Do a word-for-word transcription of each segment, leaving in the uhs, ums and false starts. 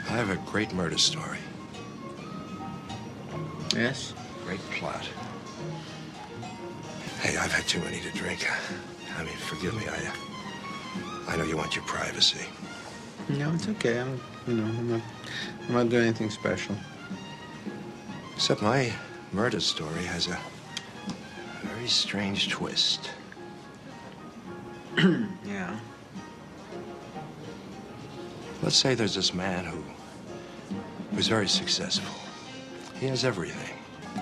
I have a great murder story. Yes? Great plot. Hey, I've had too many to drink. I mean, forgive me. I, I know you want your privacy. No, it's okay. I'm, you know, I'm not, I'm not doing anything special. Except my murder story has a very strange twist. Yeah. Let's say there's this man who who's very successful. He has everything.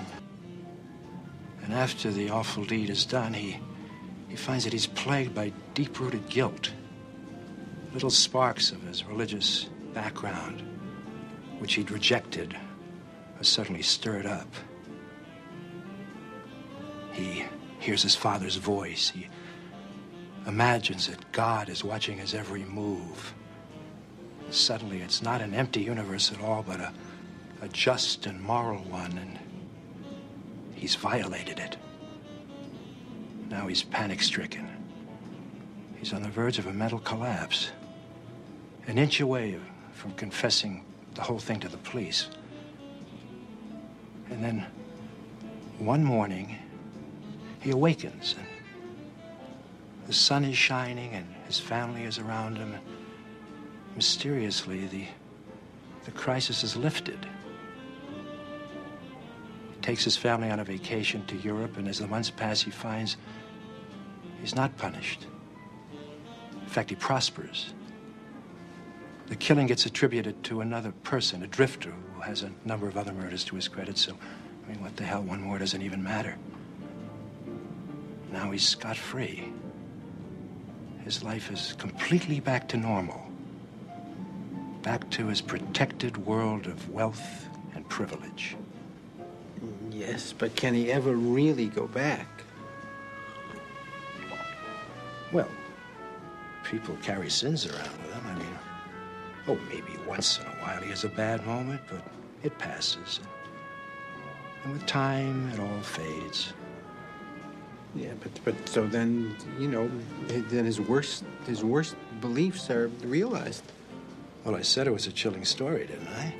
And after the awful deed is done, he he finds that he's plagued by deep-rooted guilt. Little sparks of his religious background, which he'd rejected, are suddenly stirred up. He hears his father's voice. He imagines that God is watching his every move. Suddenly, it's not an empty universe at all, but a, a just and moral one, and he's violated it. Now he's panic-stricken. He's on the verge of a mental collapse. An inch away from confessing the whole thing to the police. And then, one morning, he awakens, and the sun is shining, and his family is around him. Mysteriously, the, the crisis is lifted. He takes his family on a vacation to Europe, and as the months pass, he finds he's not punished. In fact, he prospers. The killing gets attributed to another person, a drifter, who has a number of other murders to his credit, so, I mean, what the hell, one more doesn't even matter. Now he's scot-free. His life is completely back to normal. Back to his protected world of wealth and privilege. Yes, but can he ever really go back? Well, people carry sins around with them. I mean, oh, maybe once in a while he has a bad moment, but it passes. And with time, it all fades. Yeah, but but so then, you know, then his worst his worst beliefs are realized. Well, I said it was a chilling story, didn't I?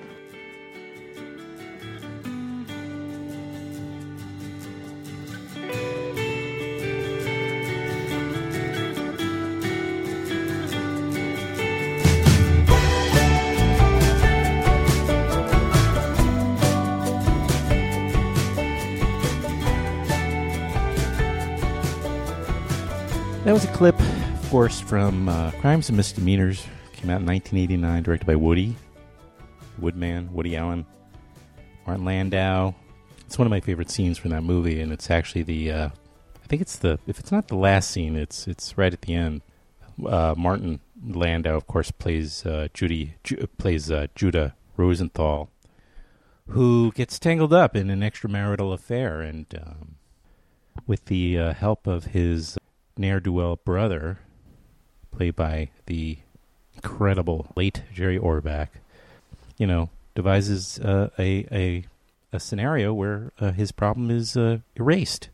That was a clip, of course, from uh, Crimes and Misdemeanors. Came out in nineteen eighty-nine, directed by Woody. Woodman, Woody Allen. Martin Landau. It's one of my favorite scenes from that movie, and it's actually the, uh, I think it's the, if it's not the last scene, it's it's right at the end. Uh, Martin Landau, of course, plays uh, Judy, Ju- plays uh, Judah Rosenthal, who gets tangled up in an extramarital affair, and um, with the uh, help of his ne'er-do-well brother, played by the incredible late Jerry Orbach, you know, devises uh, a, a a scenario where uh, his problem is uh, erased.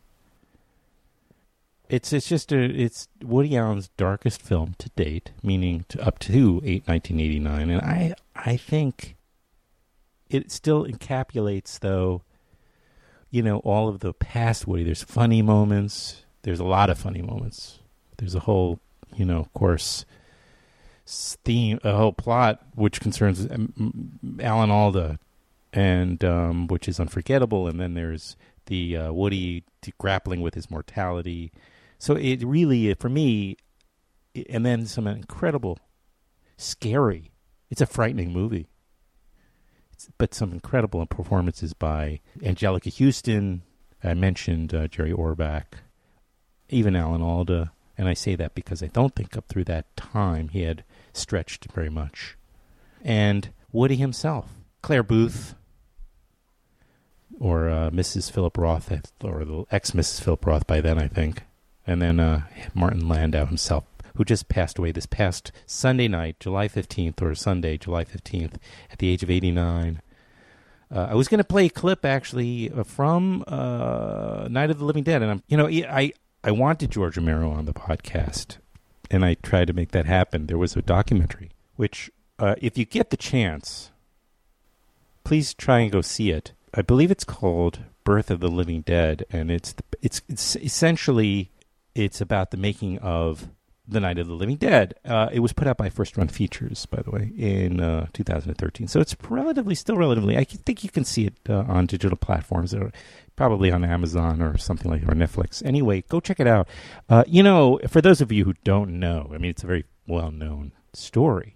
It's it's just a it's Woody Allen's darkest film to date, meaning to, up to eight, nineteen eighty-nine, and I I think it still encapsulates, though, you know, all of the past Woody. There's funny moments. There's a lot of funny moments. There's a whole, you know, of course, theme, a whole plot which concerns Alan Alda, and um, which is unforgettable. And then there's the uh, Woody grappling with his mortality. So it really, for me, and then some incredible, scary. It's a frightening movie. It's, but some incredible performances by Angelica Houston. I mentioned uh, Jerry Orbach. Even Alan Alda, and I say that because I don't think up through that time he had stretched very much. And Woody himself, Claire Booth, or uh, Missus Philip Roth, or the ex-Missus Philip Roth by then, I think. And then uh, Martin Landau himself, who just passed away this past Sunday night, July fifteenth, or Sunday, July fifteenth, at the age of eighty-nine. Uh, I was going to play a clip, actually, uh, from uh, Night of the Living Dead, and I'm, you know, I... I wanted George Romero on the podcast, and I tried to make that happen. There was a documentary, which uh, if you get the chance, please try and go see it. I believe it's called Birth of the Living Dead, and it's the, it's it's essentially it's about the making of The Night of the Living Dead. Uh, it was put out by First Run Features, by the way, in uh, two thousand thirteen. So it's relatively, still relatively, I think you can see it uh, on digital platforms, or probably on Amazon or something like that, or Netflix. Anyway, go check it out. Uh, you know, for those of you who don't know, I mean, it's a very well-known story,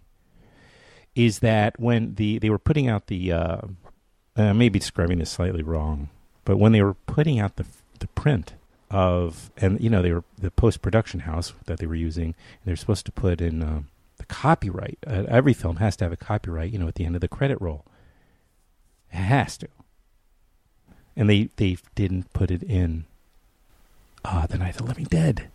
is that when the they were putting out the, uh, uh, maybe describing this slightly wrong, but when they were putting out the the print of, and you know, they were the post-production house that they were using, and they're supposed to put in uh, the copyright. Uh, every film has to have a copyright, you know, at the end of the credit roll. It has to. And they, they didn't put it in uh, The Night of the Living Dead.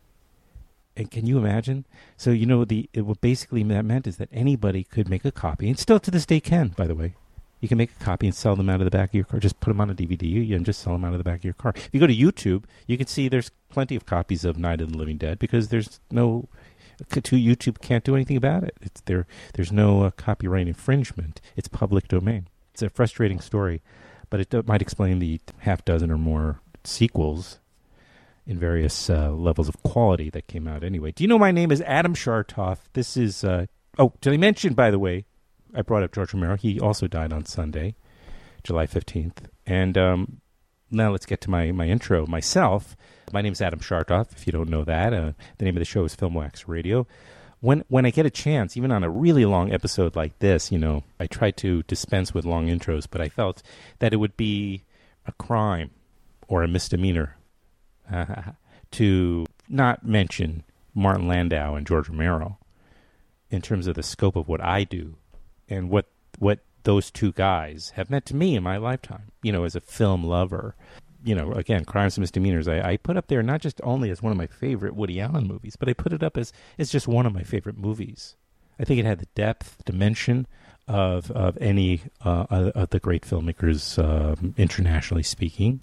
And can you imagine? So, you know, the it, what basically that meant is that anybody could make a copy, and still to this day can, by the way. You can make a copy and sell them out of the back of your car. Just put them on a D V D and just sell them out of the back of your car. If you go to YouTube, you can see there's plenty of copies of Night of the Living Dead because there's no, YouTube can't do anything about it. It's there. There's no uh, copyright infringement. It's public domain. It's a frustrating story, but it do, might explain the half dozen or more sequels in various uh, levels of quality that came out anyway. Do you know my name is Adam Chartoff? This is, uh, oh, did I mention, by the way, I brought up George Romero. He also died on Sunday, July fifteenth. And um, now let's get to my, my intro. Myself, my name is Adam Chartoff, if you don't know that. Uh, the name of the show is Film Wax Radio. When when I get a chance, even on a really long episode like this, you know, I try to dispense with long intros, but I felt that it would be a crime or a misdemeanor uh, to not mention Martin Landau and George Romero in terms of the scope of what I do. And what what those two guys have meant to me in my lifetime, you know, as a film lover. You know, again, Crimes and Misdemeanors, I, I put up there not just only as one of my favorite Woody Allen movies, but I put it up as, as just one of my favorite movies. I think it had the depth, dimension of of any uh, of the great filmmakers, um, internationally speaking.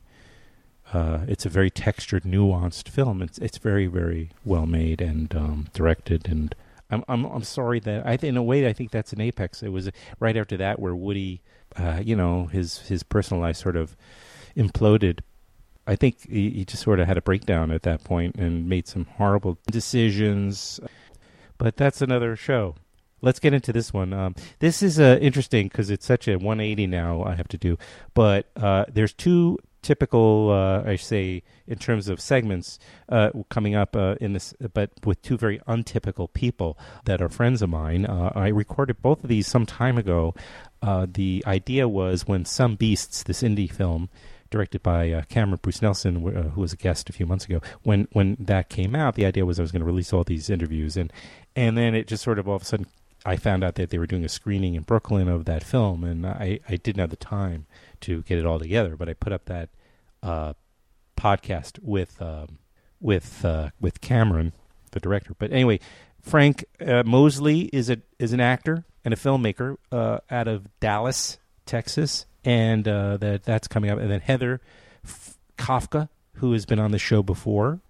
Uh, it's a very textured, nuanced film. It's it's very, very well made and um, directed, and I'm I'm I'm sorry that I in a way I think that's an apex. It was right after that where Woody, uh, you know, his his personal life sort of imploded. I think he, he just sort of had a breakdown at that point and made some horrible decisions. But that's another show. Let's get into this one. Um, this is uh, interesting because it's such a one eighty now I have to do. But uh, there's two typical, uh, I say, in terms of segments uh, coming up uh, in this, but with two very untypical people that are friends of mine. Uh, I recorded both of these some time ago. Uh, the idea was when Some Beasts, this indie film, directed by uh, Cameron Bruce Nelson, uh, who was a guest a few months ago, when when that came out, the idea was I was going to release all these interviews. And, and then it just sort of all of a sudden, I found out that they were doing a screening in Brooklyn of that film, and I, I didn't have the time to get it all together, but I put up that uh, podcast with um, with uh, with Cameron, the director. But anyway, Frank uh, Mosley is a is an actor and a filmmaker uh, out of Dallas, Texas, and uh, that that's coming up. And then Heather F- Kafka, who has been on the show before,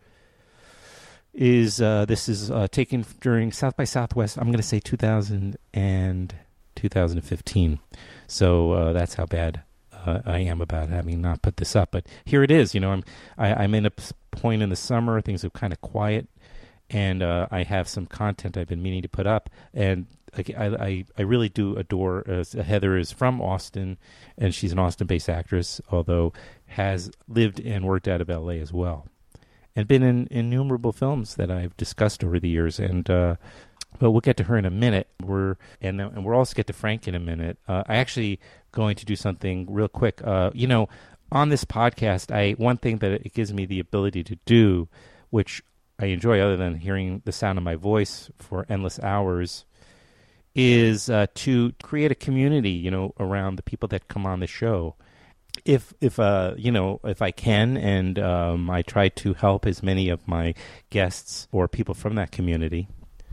is uh, this is uh, taken during South by Southwest. I'm going to say two thousand and two thousand fifteen. So uh, that's how bad uh, I am about having not put this up. But here it is. You know, I'm I, I'm in a point in the summer. Things are kind of quiet, and uh, I have some content I've been meaning to put up. And I I, I really do adore uh, Heather is from Austin, and she's an Austin-based actress, although has lived and worked out of L A as well, and been in innumerable films that I've discussed over the years. And uh, but we'll get to her in a minute. We're and and we'll also get to Frank in a minute. Uh, I actually going to do something real quick. Uh, you know, on this podcast, I one thing that it gives me the ability to do, which I enjoy, other than hearing the sound of my voice for endless hours, is uh, to create a community. You know, around the people that come on the show. If if uh you know if I can, and um, I try to help as many of my guests or people from that community.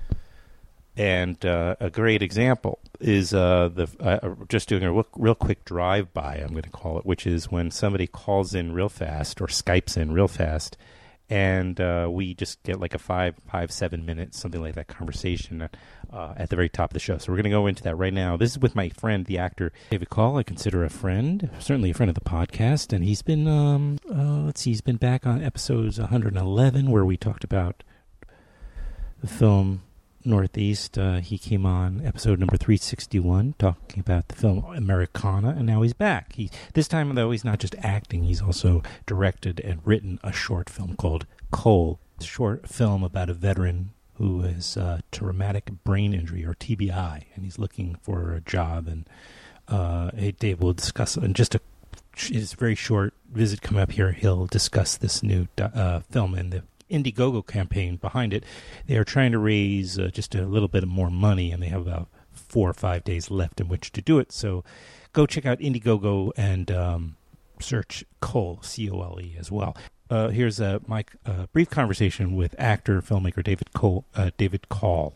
And uh, a great example is uh, the uh, just doing a real, real quick drive-by, I'm going to call it, which is when somebody calls in real fast or Skypes in real fast and uh, we just get like a five, five, seven minutes, something like that, conversation uh, at the very top of the show. So we're going to go into that right now. This is with my friend, the actor David Call. I consider a friend, certainly a friend of the podcast, and he's been, um, uh, let's see, he's been back on episodes one hundred eleven, where we talked about the film Northeast. Uh, he came on episode number three sixty-one talking about the film Americana, and now he's back. He this time, though, he's not just acting, he's also directed and written a short film called Coal. It's a short film about a veteran who has uh, traumatic brain injury, or T B I, and he's looking for a job. And uh, Dave will discuss in just a his very short visit coming up here. He'll discuss this new uh, film and the Indiegogo campaign behind it. They are trying to raise uh, just a little bit more money, and they have about four or five days left in which to do it. So go check out Indiegogo and um, search Cole, C O L E, as well. Uh, here's uh, my uh, brief conversation with actor, filmmaker David Cole, uh, David Call.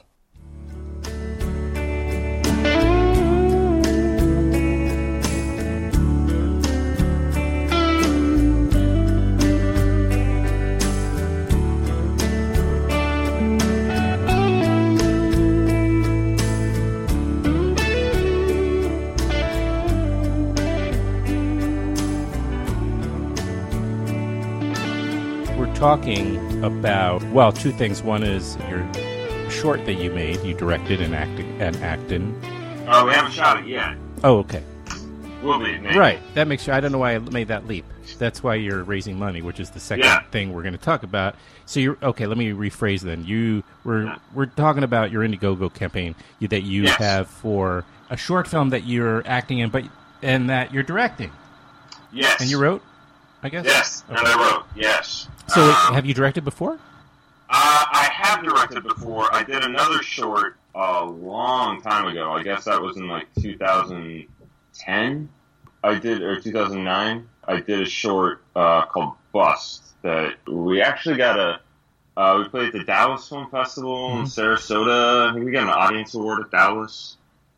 Talking about, well, two things. One is your short that you made, you directed and acted. And acted. Oh, we haven't shot it yet. Oh, okay. We'll be, maybe. Right. That makes sure. I don't know why I made that leap. That's why you're raising money, which is the second yeah. thing we're going to talk about. So you're okay. Let me rephrase then. You we're yeah. we're talking about your Indiegogo campaign you, that you yes. have for a short film that you're acting in, but and that you're directing. Yes. And you wrote, I guess. Yes, okay. And I wrote. Yes. So um, have you directed before? Uh, I have directed before. I did another short a long time ago. I guess that was in like two thousand ten. I did, or two thousand nine. I did a short uh, called Bust that we actually got a. Uh, we played at the Dallas Film Festival mm-hmm. in Sarasota. I think we got an audience award at Dallas,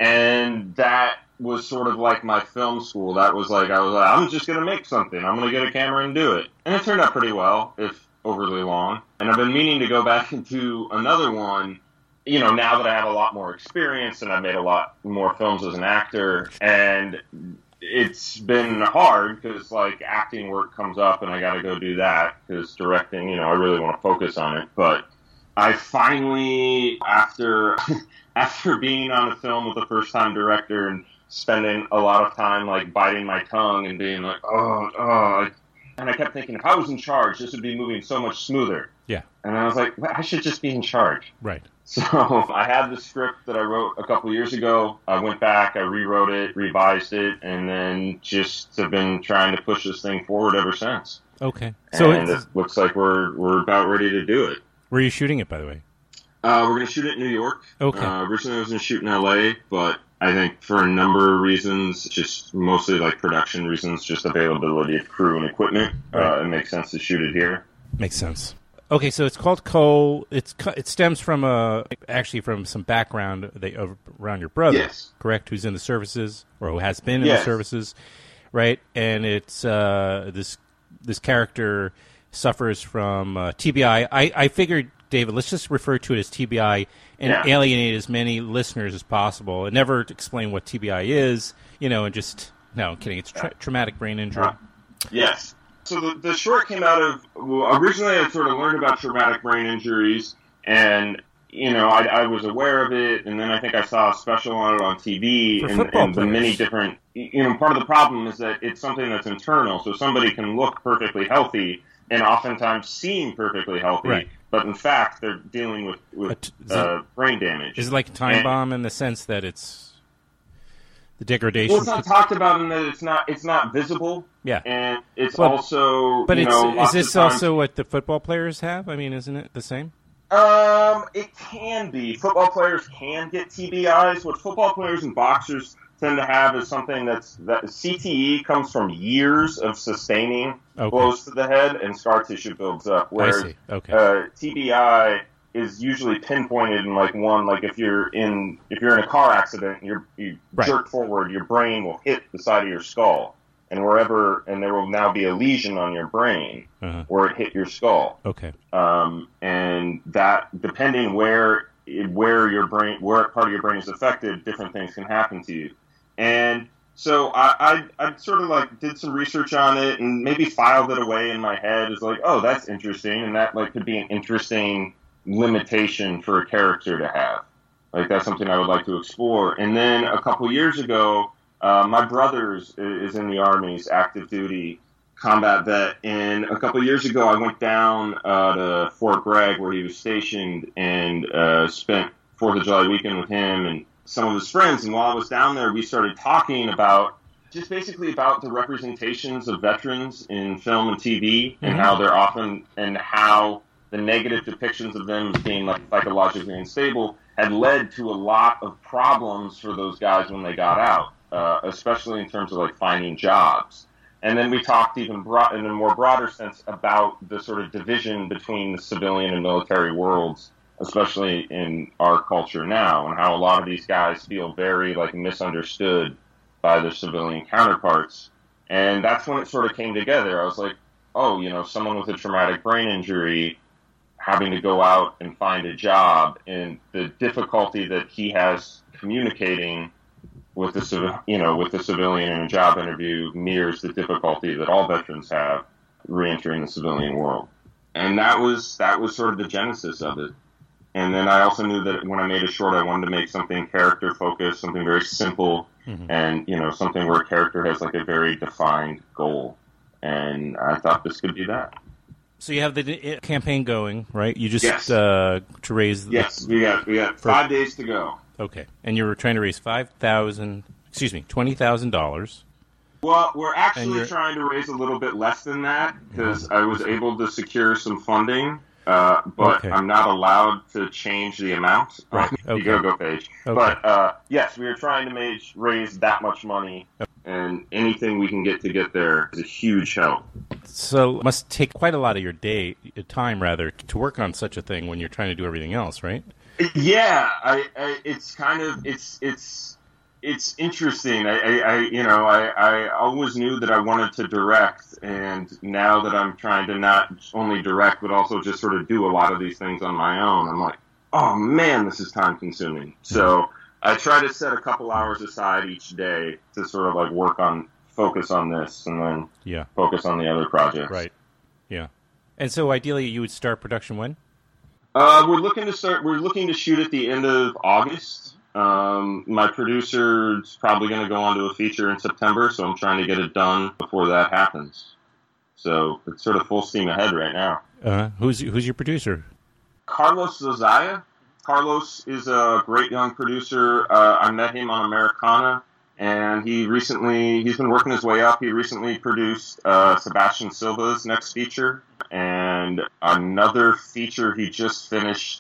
and that was sort of like my film school. That was like, I was like, I'm just going to make something. I'm going to get a camera and do it. And it turned out pretty well, if overly long. And I've been meaning to go back and do another one, you know, now that I have a lot more experience and I've made a lot more films as an actor. And it's been hard because, like, acting work comes up and I got to go do that because directing, you know, I really want to focus on it. But I finally, after after being on a film with a first-time director and spending a lot of time, like, biting my tongue and being like, oh, oh. And I kept thinking, if I was in charge, this would be moving so much smoother. Yeah. And I was like, well, I should just be in charge. Right. So I had the script that I wrote a couple years ago. I went back, I rewrote it, revised it, and then just have been trying to push this thing forward ever since. Okay. So and it looks like we're we're about ready to do it. Where are you shooting it, by the way? Uh, we're going to shoot it in New York. Okay. Uh, originally I was going to shoot in L A, but I think for a number of reasons, just mostly like production reasons, just availability of crew and equipment, right. uh, it makes sense to shoot it here. Makes sense. Okay, so it's called Coal. It's it stems from a actually from some background they, around your brother, yes. correct? Who's in the services or who has been in yes. the services, right? And it's uh, this this character suffers from uh, T B I. I. I figured, David, let's just refer to it as T B I and yeah. alienate as many listeners as possible, and never explain what T B I is, you know, and just no, I'm kidding. It's tra- traumatic brain injury. Uh, yes. So the, the short came out of, well, originally I sort of learned about traumatic brain injuries, and, you know, I, I was aware of it, and then I think I saw a special on it on T V, For and, and the many different, you know, part of the problem is that it's something that's internal, so somebody can look perfectly healthy, and oftentimes seem perfectly healthy, right. but in fact they're dealing with, with t- uh, brain damage. Is it like a time and, bomb in the sense that it's the degradation? Well, it's not talked about in that it's not it's not visible. Yeah, and it's well, also. But you it's know, is this times, also what the football players have? I mean, isn't it the same? Um, it can be. Football players can get T B Is. What football players and boxers tend to have is something that's that C T E comes from years of sustaining okay. blows to the head, and scar tissue builds up. Whereas I see. Okay. uh, T B I is usually pinpointed in like one, like if you're in if you're in a car accident, and you're you right. jerk forward, your brain will hit the side of your skull, and wherever, and there will now be a lesion on your brain Uh-huh. where it hit your skull. Okay. Um, and that, depending where where your brain, where part of your brain is affected, different things can happen to you. And so I, I, I sort of like did some research on it and maybe filed it away in my head as like, oh, that's interesting, and that like could be an interesting limitation for a character to have. Like that's something I would like to explore. And then a couple years ago, uh, my brother is, is in the Army, he's active duty combat vet, and a couple years ago I went down uh, to Fort Bragg where he was stationed and uh, spent Fourth of July weekend with him and some of his friends. And while I was down there, we started talking about just basically about the representations of veterans in film and T V, and mm-hmm. how they're often, and how the negative depictions of them as being like psychologically unstable had led to a lot of problems for those guys when they got out, uh, especially in terms of like finding jobs. And then we talked even broad, in a more broader sense about the sort of division between the civilian and military worlds, especially in our culture now, and how a lot of these guys feel very like misunderstood by their civilian counterparts. And that's when it sort of came together. I was like, oh, you know, someone with a traumatic brain injury having to go out and find a job, and the difficulty that he has communicating with the civ- you know, with the civilian in a job interview mirrors the difficulty that all veterans have reentering the civilian world. And that was that was sort of the genesis of it. And then I also knew that when I made a short, I wanted to make something character focused, something very simple, mm-hmm. and you know, something where a character has like a very defined goal. And I thought this could be that. So you have the campaign going, right? You just yes. uh, to raise. The, yes, we got we got five days to go. Okay, and you were trying to raise five thousand, excuse me, twenty thousand dollars. Well, we're actually trying to raise a little bit less than that because I was able to secure some funding, uh, but okay. I'm not allowed to change the amount. Right. Okay. The go-go page. Okay. But uh, yes, we are trying to make, raise that much money, and anything we can get to get there is a huge help. So it must take quite a lot of your day, your time rather, to work on such a thing when you're trying to do everything else, right? Yeah, I, I, it's kind of it's it's it's interesting. I, I, I you know I, I always knew that I wanted to direct, and now that I'm trying to not only direct but also just sort of do a lot of these things on my own, I'm like, oh man, this is time consuming. So I try to set a couple hours aside each day to sort of like work on focus on this, and then yeah. focus on the other projects. Right. Yeah. And so ideally, you would start production when? Uh, we're looking to start. We're looking to shoot at the end of August. Um, my producer's probably going to go on to a feature in September, so I'm trying to get it done before that happens. So it's sort of full steam ahead right now. Uh, who's who's your producer? Carlos Zozaya. Carlos is a great young producer. Uh, I met him on Americana, and he recently he's been working his way up. He recently produced uh, Sebastian Silva's next feature. And another feature he just finished,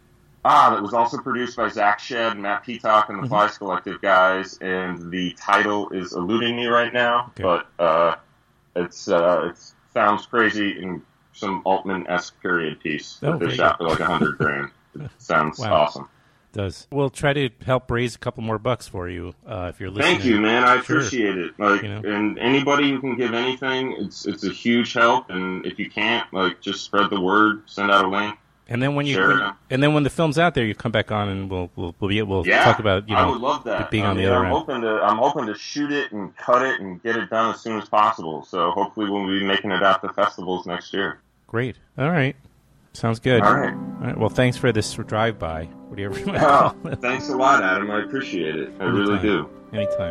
ah, that was also produced by Zach Shed, Matt Peacock, and the mm-hmm. Flies Collective guys, and the title is eluding me right now, okay. but uh, it's uh, it sounds crazy in some Altman-esque period piece that oh, they shot for like a hundred grand. It sounds wow. awesome. It does. We'll try to help raise a couple more bucks for you uh, if you're listening. Thank you, man. I sure. appreciate it. Like, you know? And anybody who can give anything, it's it's a huge help. And if you can't, like, just spread the word, send out a link. And then when you when, and then when the film's out there, you come back on and we'll we'll we'll, be, we'll yeah, talk about you know I would love that. being I on mean, the other I'm end. Hoping to, I'm hoping to shoot it and cut it and get it done as soon as possible. So hopefully we'll be making it out to festivals next year. Great. All right. Sounds good. All right. All right. Well, thanks for this drive-by. Whatever you might oh, call it. Thanks a lot, Adam. I appreciate it. I Anytime. really do. Anytime.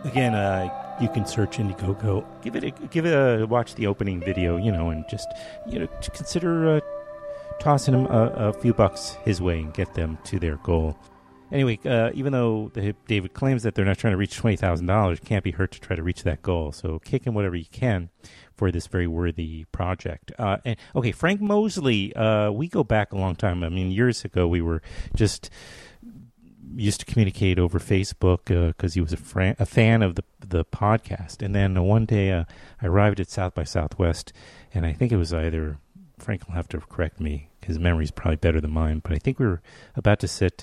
Again, uh, you can search Indiegogo. Give it a, give it a watch the opening video, you know, and just you know to consider uh, tossing him a, a few bucks his way and get them to their goal. Anyway, uh, even though the, David claims that they're not trying to reach twenty thousand dollars, it can't be hurt to try to reach that goal. So kick in whatever you can for this very worthy project. Uh, and okay, Frank Mosley, uh, we go back a long time. I mean, years ago we were just used to communicate over Facebook because uh, he was a, fran- a fan of the the podcast. And then uh, one day uh, I arrived at South by Southwest, and I think it was either, Frank will have to correct me, his memory's probably better than mine, but I think we were about to sit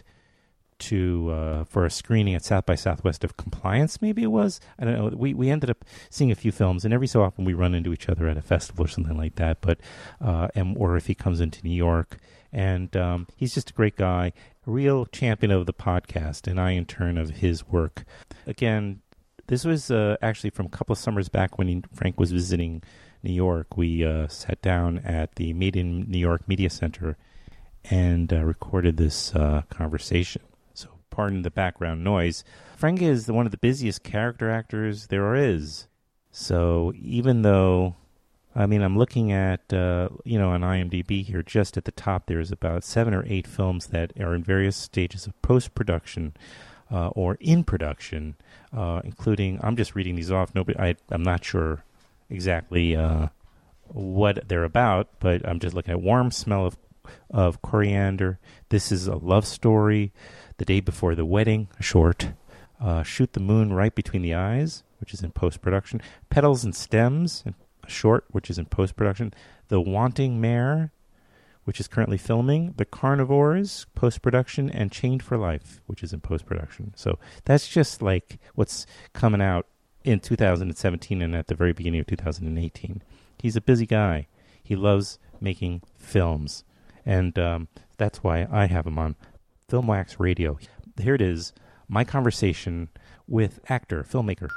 to uh, for a screening at South by Southwest of Compliance, maybe it was. I don't know. We we ended up seeing a few films, and every so often we run into each other at a festival or something like that. But uh, and or if he comes into New York, and um, he's just a great guy, a real champion of the podcast, and I in turn of his work. Again, this was uh, actually from a couple of summers back when he, Frank was visiting New York. We uh, sat down at the Made in New York Media Center and uh, recorded this uh, conversation. Pardon the background noise. Frank is one of the busiest character actors there is. So even though, I mean, I'm looking at, uh, you know, on IMDb here, just at the top, there's about seven or eight films that are in various stages of post-production uh, or in production, uh, including, I'm just reading these off. Nobody, I, I'm not sure exactly uh, what they're about, but I'm just looking at Warm Smell of, of Coriander. This is a love story. The Day Before the Wedding, a short. Uh, Shoot the Moon Right Between the Eyes, which is in post-production. Petals and Stems, a short, which is in post-production. The Wanting Mare, which is currently filming. The Carnivores, post-production. And Chained for Life, which is in post-production. So that's just like what's coming out in two thousand seventeen and at the very beginning of two thousand eighteen. He's a busy guy. He loves making films. And um, that's why I have him on Filmwax Radio. Here it is, my conversation with actor, filmmaker,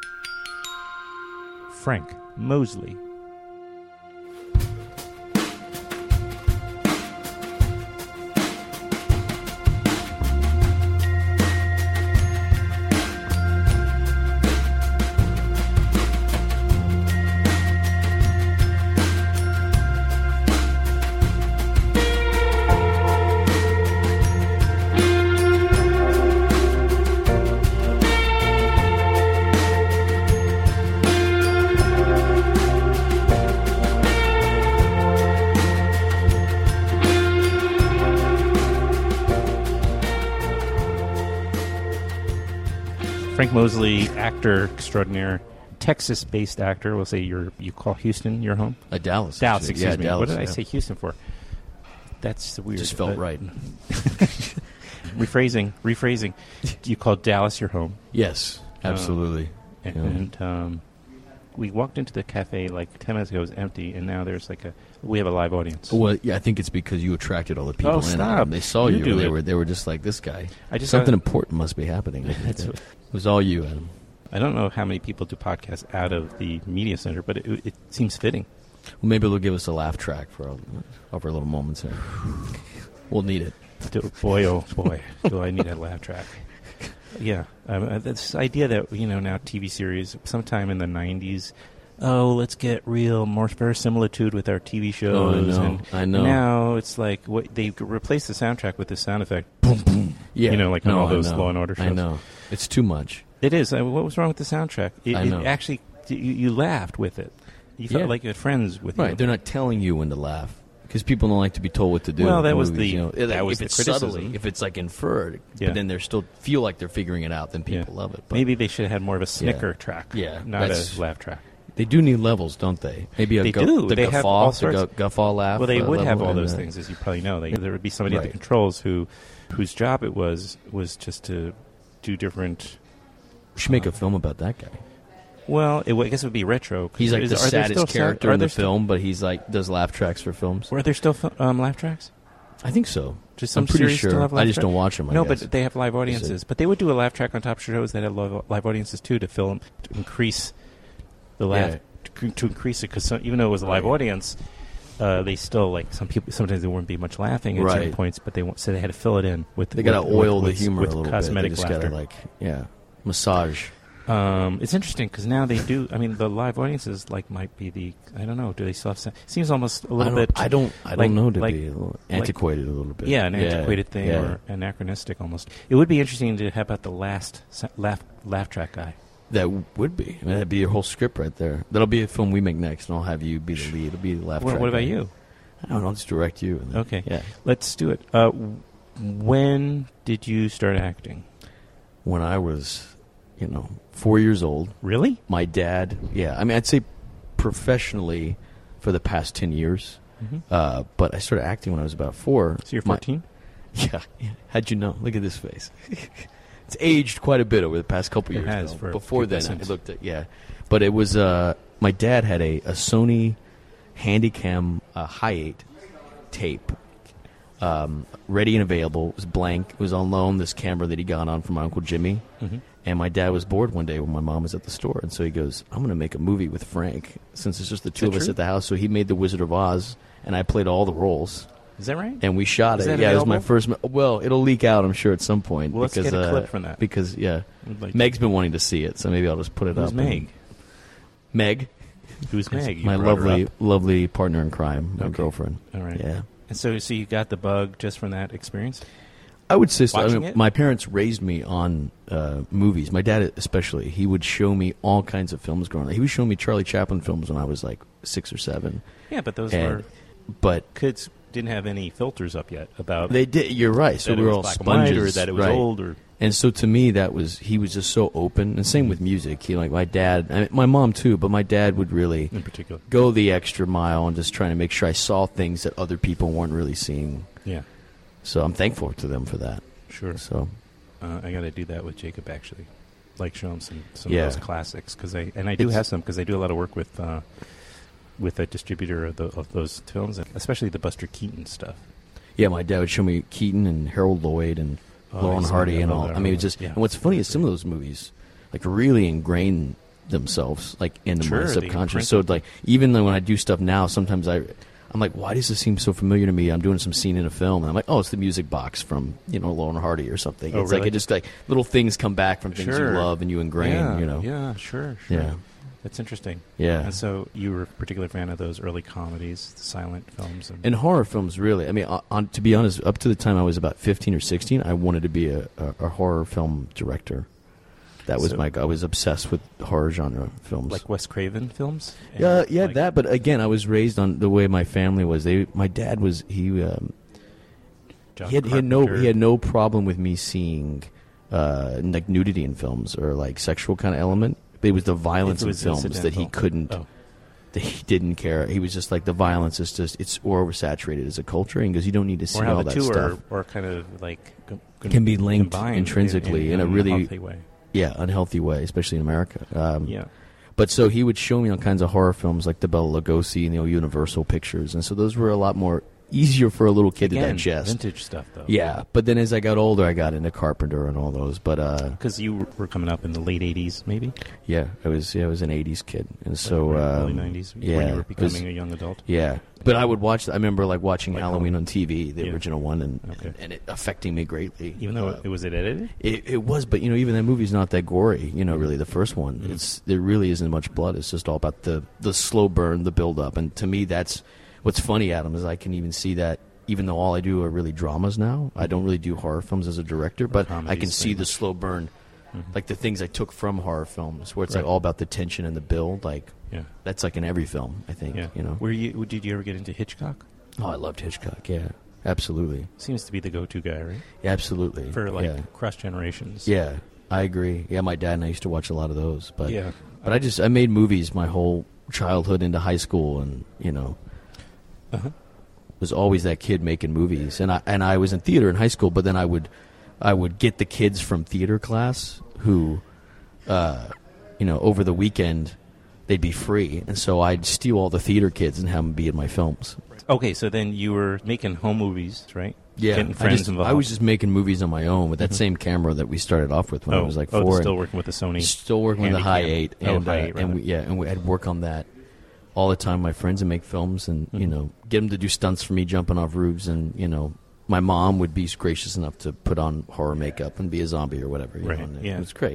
Frank Mosley. Frank Mosley, actor extraordinaire, Texas-based actor. We'll say you're you call Houston your home? Uh, Dallas. Dallas, actually. excuse yeah, me. Dallas, what did I yeah. say Houston for? That's weird. Just felt but right. rephrasing, rephrasing. You call Dallas your home? Yes, absolutely. Uh, and yeah. and um, we walked into the cafe like ten minutes ago. It was empty, and now there's like a we have a live audience. Well, yeah, I think it's because you attracted all the people Oh, in. stop. Um, They saw You you. do and they it. were they were just like, this guy. I just Something got- important must be happening. That's it what- was all you, Adam. I don't know how many people do podcasts out of the media center, but it, it seems fitting. Well, maybe they'll give us a laugh track for our, of our little moments here. We'll need it. Do, boy, oh boy, do I need a laugh track. Yeah, um, uh, this idea that, you know, now T V series, sometime in the nineties, oh, let's get real, more verisimilitude with our T V shows. Oh, I know, and I know. Now it's like, what, they replace the soundtrack with the sound effect, boom, boom. Yeah, You know, like on no, all those I know. Law and Order shows. I know. It's too much. It is. Uh, what was wrong with the soundtrack? It, I know. It actually, you, you laughed with it. You felt Yeah. like you had friends with you. Right, they're not telling you when to laugh. Because people don't like to be told what to do. Well, with that was movies, the- you know. that Like, was if the it's criticism. subtly, if it's like inferred, Yeah. but then they still feel like they're figuring it out, then people Yeah. love it. But Maybe they should have had more of a snicker Yeah. track. Yeah, Not that's- a laugh track. they do need levels, don't they? Maybe a They gu- do. the They have guffaw, all the sorts- gu- guffaw laugh. Well, they uh, would have level all and, those uh, things, as you probably know. They, there would be somebody at the Right. controls who, whose job it was was just to do different. We should make a film about that guy. Well, it, I guess it would be retro. 'cause He's like is- the are there still saddest sad- character are in the there still- film, but he's like does laugh tracks for films. Were there still fi- um, laugh tracks? I think so. Just some I'm pretty series sure. still have laugh I just track? don't watch them. I No, guess. but they have live audiences. But they would do a laugh track on top shows that had live, live audiences too to film to increase the laugh Yeah. to, to increase it because even though it was a live Right. audience, uh, they still like some people. Sometimes there wouldn't be much laughing at certain Right. points, but they wa- so they had to fill it in with. They got to with- oil with, the humor with a little bit. cosmetic They just laughter. got to like yeah, massage. Um, it's interesting because now they do. I mean, the live audiences like might be the. I don't know. Do they still have? Sound? Seems almost a I little don't, bit. I don't. I like- don't know to like- be a little antiquated a little bit. Yeah, an antiquated thing yeah. or anachronistic almost. It would be interesting to have about the last sa- laugh laugh track guy. That would be. I mean, that'd be your whole script right there. That'll be a film we make next, and I'll have you be the lead. It'll be the laugh What, track what about guy. you? I don't know. I'll just direct you. and then- Okay. Yeah. Let's do it. Uh, w- when did you start acting? When I was, you know, four years old, Really? my dad. Yeah. I mean, I'd say professionally for the past ten years. Mm-hmm. Uh, but I started acting when I was about four. So you're My- fourteen? Yeah, yeah. How'd you know? Look at this face. It's aged quite a bit over the past couple It years. has though. for Before people then, I since. looked at yeah, but it was uh, my dad had a, a Sony Handycam uh, Hi eight tape, um, ready and available. It was blank. It was on loan. This camera that he got on from my Uncle Jimmy. Mm-hmm. And my dad was bored one day when my mom was at the store, and so he goes, "I'm going to make a movie with Frank since it's just the two that of us true? at the house." So he made The Wizard of Oz, and I played all the roles. Is that right? And we shot Is it. that Yeah, it was my available? first. mo- Well, it'll leak out, I'm sure, at some point. Well, let's because, get a uh, clip from that. Because yeah, I'd like Meg's been wanting to see it, so maybe I'll just put it Who's up. Meg? and- Meg, Who's Meg? You my brought her lovely, up. lovely partner in crime, my Okay. girlfriend. All right. Yeah, And so, so you got the bug just from that experience? I would say so. I Watching mean, it? my parents raised me on uh, movies. My dad, especially, he would show me all kinds of films growing up. He was showing me Charlie Chaplin films when I was like six or seven. Yeah, but those And- were But kids didn't have any filters up yet about they did. You're right. So that we it were was all black and white sponges, or that it was right. old or And so to me, that was he was just so open. And same with music. He like my dad, I mean, my mom too, but my dad would really in particular. go the extra mile and just trying to make sure I saw things that other people weren't really seeing. Yeah, So I'm thankful to them for that. sure. So Uh, I got to do that with Jacob actually, like show him some some Yeah. of those classics because I and I do It's- have some because I do a lot of work with uh, with a distributor of, the, of those films, especially the Buster Keaton stuff. yeah, my dad would show me Keaton and Harold Lloyd and Oh, Laurel and he's- Hardy I and love all. that I mean, it whole- was just yeah. and what's funny is some of those movies like really ingrain themselves like into Sure, my they subconscious. imprint So like even though when I do stuff now, sometimes I. I'm like, why does this seem so familiar to me? I'm doing some scene in a film, and I'm like, oh, it's the music box from you know Laurel and Hardy or something. Oh, it's like really? it just like little things come back from things Sure. you love and you ingrain. yeah, you know, yeah, sure, sure. yeah, That's interesting. yeah. And so you were a particular fan of those early comedies, the silent films, and, And horror films, really. I mean, on, on, to be honest, up to the time I was about fifteen or sixteen, I wanted to be a, a, a horror film director. That was So- my. I was obsessed with horror genre films. like Wes Craven films. And yeah, yeah, like- that. But again, I was raised on the way my family was. They, my dad was. He, um, John he had, he had no. Carpenter. He had no problem with me seeing, uh, like nudity in films or like sexual kind of element. It was the violence If it in was films that he incidental. couldn't. Oh. That he didn't care. He was just like the violence is just it's oversaturated as a culture, and because you don't need to see Or how all the that two stuff. are, are kind of like com- com- Can be linked combined intrinsically in a an really- unhealthy way. Yeah, unhealthy way, especially in America. Um, Yeah, But so he would show me all kinds of horror films like the Bela Lugosi and the old Universal pictures, and so those were a lot more easier for a little kid to Again, digest. vintage stuff though. Yeah, but then as I got older, I got into Carpenter and all those. But uh, because you were coming up in the late eighties, maybe. yeah, I was yeah, I was an eighties kid, and so Right, um, early nineties, yeah, when you were it was- becoming a young adult. Yeah, but I would watch. I remember like watching Like Halloween Halloween. on T V, the Yeah. original one, and, Okay. and and it affecting me greatly. Even though Uh, it was it edited. It, it was, but you know, even that movie's not that gory. You know, really, the first one, Mhm. it's there really isn't much blood. It's just all about the the slow burn, the build up, and to me, that's what's funny, Adam, is I can even see that. Even though all I do are really dramas now, I don't really do horror films as a director, but I can comedies, see very the much. slow burn, Mhm. like the things I took from horror films, where it's like Right. all about the tension and the build. Like Yeah, that's like in every film, I think. yeah. You know. Were you? Did you ever get into Hitchcock? Oh, I loved Hitchcock. Yeah, absolutely, Seems to be the go-to guy, right? yeah, absolutely. For like yeah. cross generations. Yeah, I agree. Yeah, my dad and I used to watch a lot of those, but yeah. but I just I made movies my whole childhood into high school, and you know Uh-huh. was always that kid making movies, and I and I was in theater in high school, but then I would I would get the kids from theater class who, uh, you know, over the weekend they'd be free, and so I'd steal all the theater kids and have them be in my films. Okay, so then you were making home movies, right? Yeah, Getting I, friends just, involved. I was just making movies on my own with that Mhm. same camera that we started off with when oh, I was like oh, four. still and- working with the Sony. Still working with the high Handycam. eight, Oh, and high uh, eight, and rather. we, yeah, and we, I'd work on that all the time. My friends and make films, and you Mhm. know, get them to do stunts for me, jumping off roofs, and you know, my mom would be gracious enough to put on horror makeup and be a zombie or whatever. You Right, know, and it yeah. was great.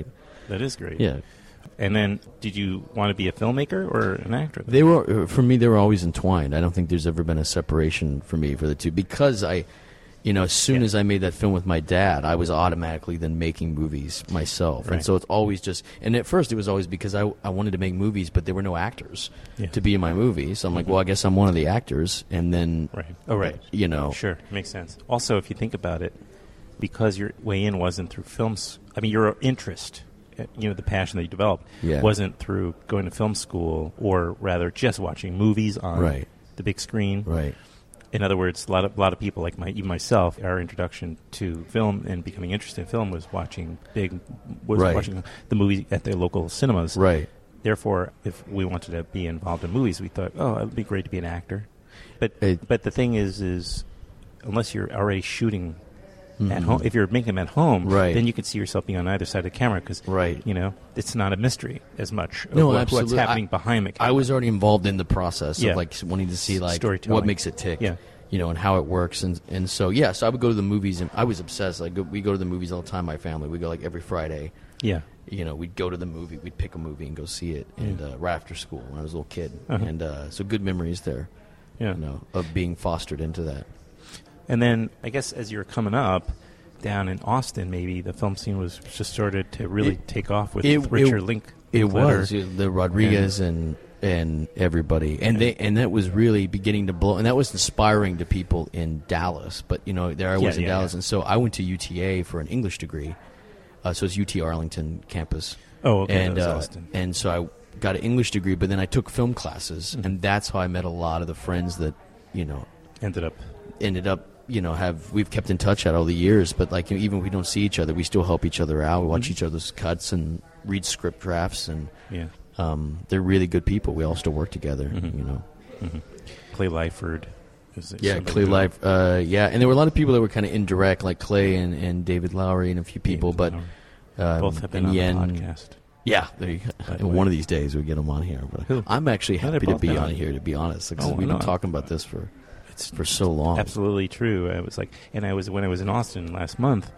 That is great. Yeah. And then, did you want to be a filmmaker or an actor? They were, for me, they were always entwined. I don't think there's ever been a separation for me for the two, because I, you know, as soon Yeah. as I made that film with my dad, I was automatically then making movies myself. Right. And so it's always just, and at first it was always because I, I wanted to make movies, but there were no actors Yeah. to be in my movies. So I'm like, Mhm. well, I guess I'm one of the actors. And then, Right. Oh, right. you know. Sure, makes sense. Also, if you think about it, because your way in wasn't through films, I mean, your interest, uh, you know, the passion that you developed, Yeah. wasn't through going to film school, or rather just watching movies on Right. the big screen. Right. In other words, a lot of a lot of people, like my, even myself, our introduction to film and becoming interested in film was watching big, was Right. watching the movie at the local cinemas. Right. Therefore, if we wanted to be involved in movies, we thought, oh, it would be great to be an actor. But It- but the thing is, is unless you're already shooting at Mhm. home, if you're making them at home, Right. then you can see yourself being on either side of the camera, because Right. you know it's not a mystery as much. Of No, what, absolutely. What's happening I- behind the camera? I was already involved in the process Yeah. of like wanting to see like Storytelling. what makes it tick, Yeah. you know, and how it works, and and so yeah, so I would go to the movies, and I was obsessed. Like we go to the movies all the time. My family, we go like every Friday. Yeah. You know, we'd go to the movie, we'd pick a movie and go see it, and uh, right after school when I was a little kid, Uh-huh. and uh, so good memories there, Yeah. you know, of being fostered into that. And then I guess as you were coming up down in Austin, maybe the film scene was just started to really It- take off with it- Richard it- Link. It Linklater. was the Rodriguez and and everybody, and they and that was really beginning to blow, and that was inspiring to people in Dallas. But you know, there I was Yeah, in yeah, Dallas, yeah. and so I went to U T A for an English degree. Uh, so it's U T Arlington campus. Oh, okay, and that was uh, Austin. and so I got an English degree, but then I took film classes, Mhm. and that's how I met a lot of the friends that you know Ended up. ended up. You know, have we've kept in touch at all the years, but like you know, even if we don't see each other, we still help each other out. We watch Mhm. each other's cuts and read script drafts, and Yeah. um, they're really good people. We all still work together. Mhm. You know, Mm-hmm. Clay Lyford. Is it yeah, somebody Clay who- Life, uh, yeah, and there were a lot of people that were kind of indirect, like Clay and, and David Lowery and a few people, but David um, both have been in on the the end, podcast. yeah, there you By go. the way. One of these days we get them on here. But Who? I'm actually No, they're happy to both be been on on. here, to be honest, because Oh, we've no, been talking about this for It's for so long. absolutely true. I was like, and I was when I was in Austin last month,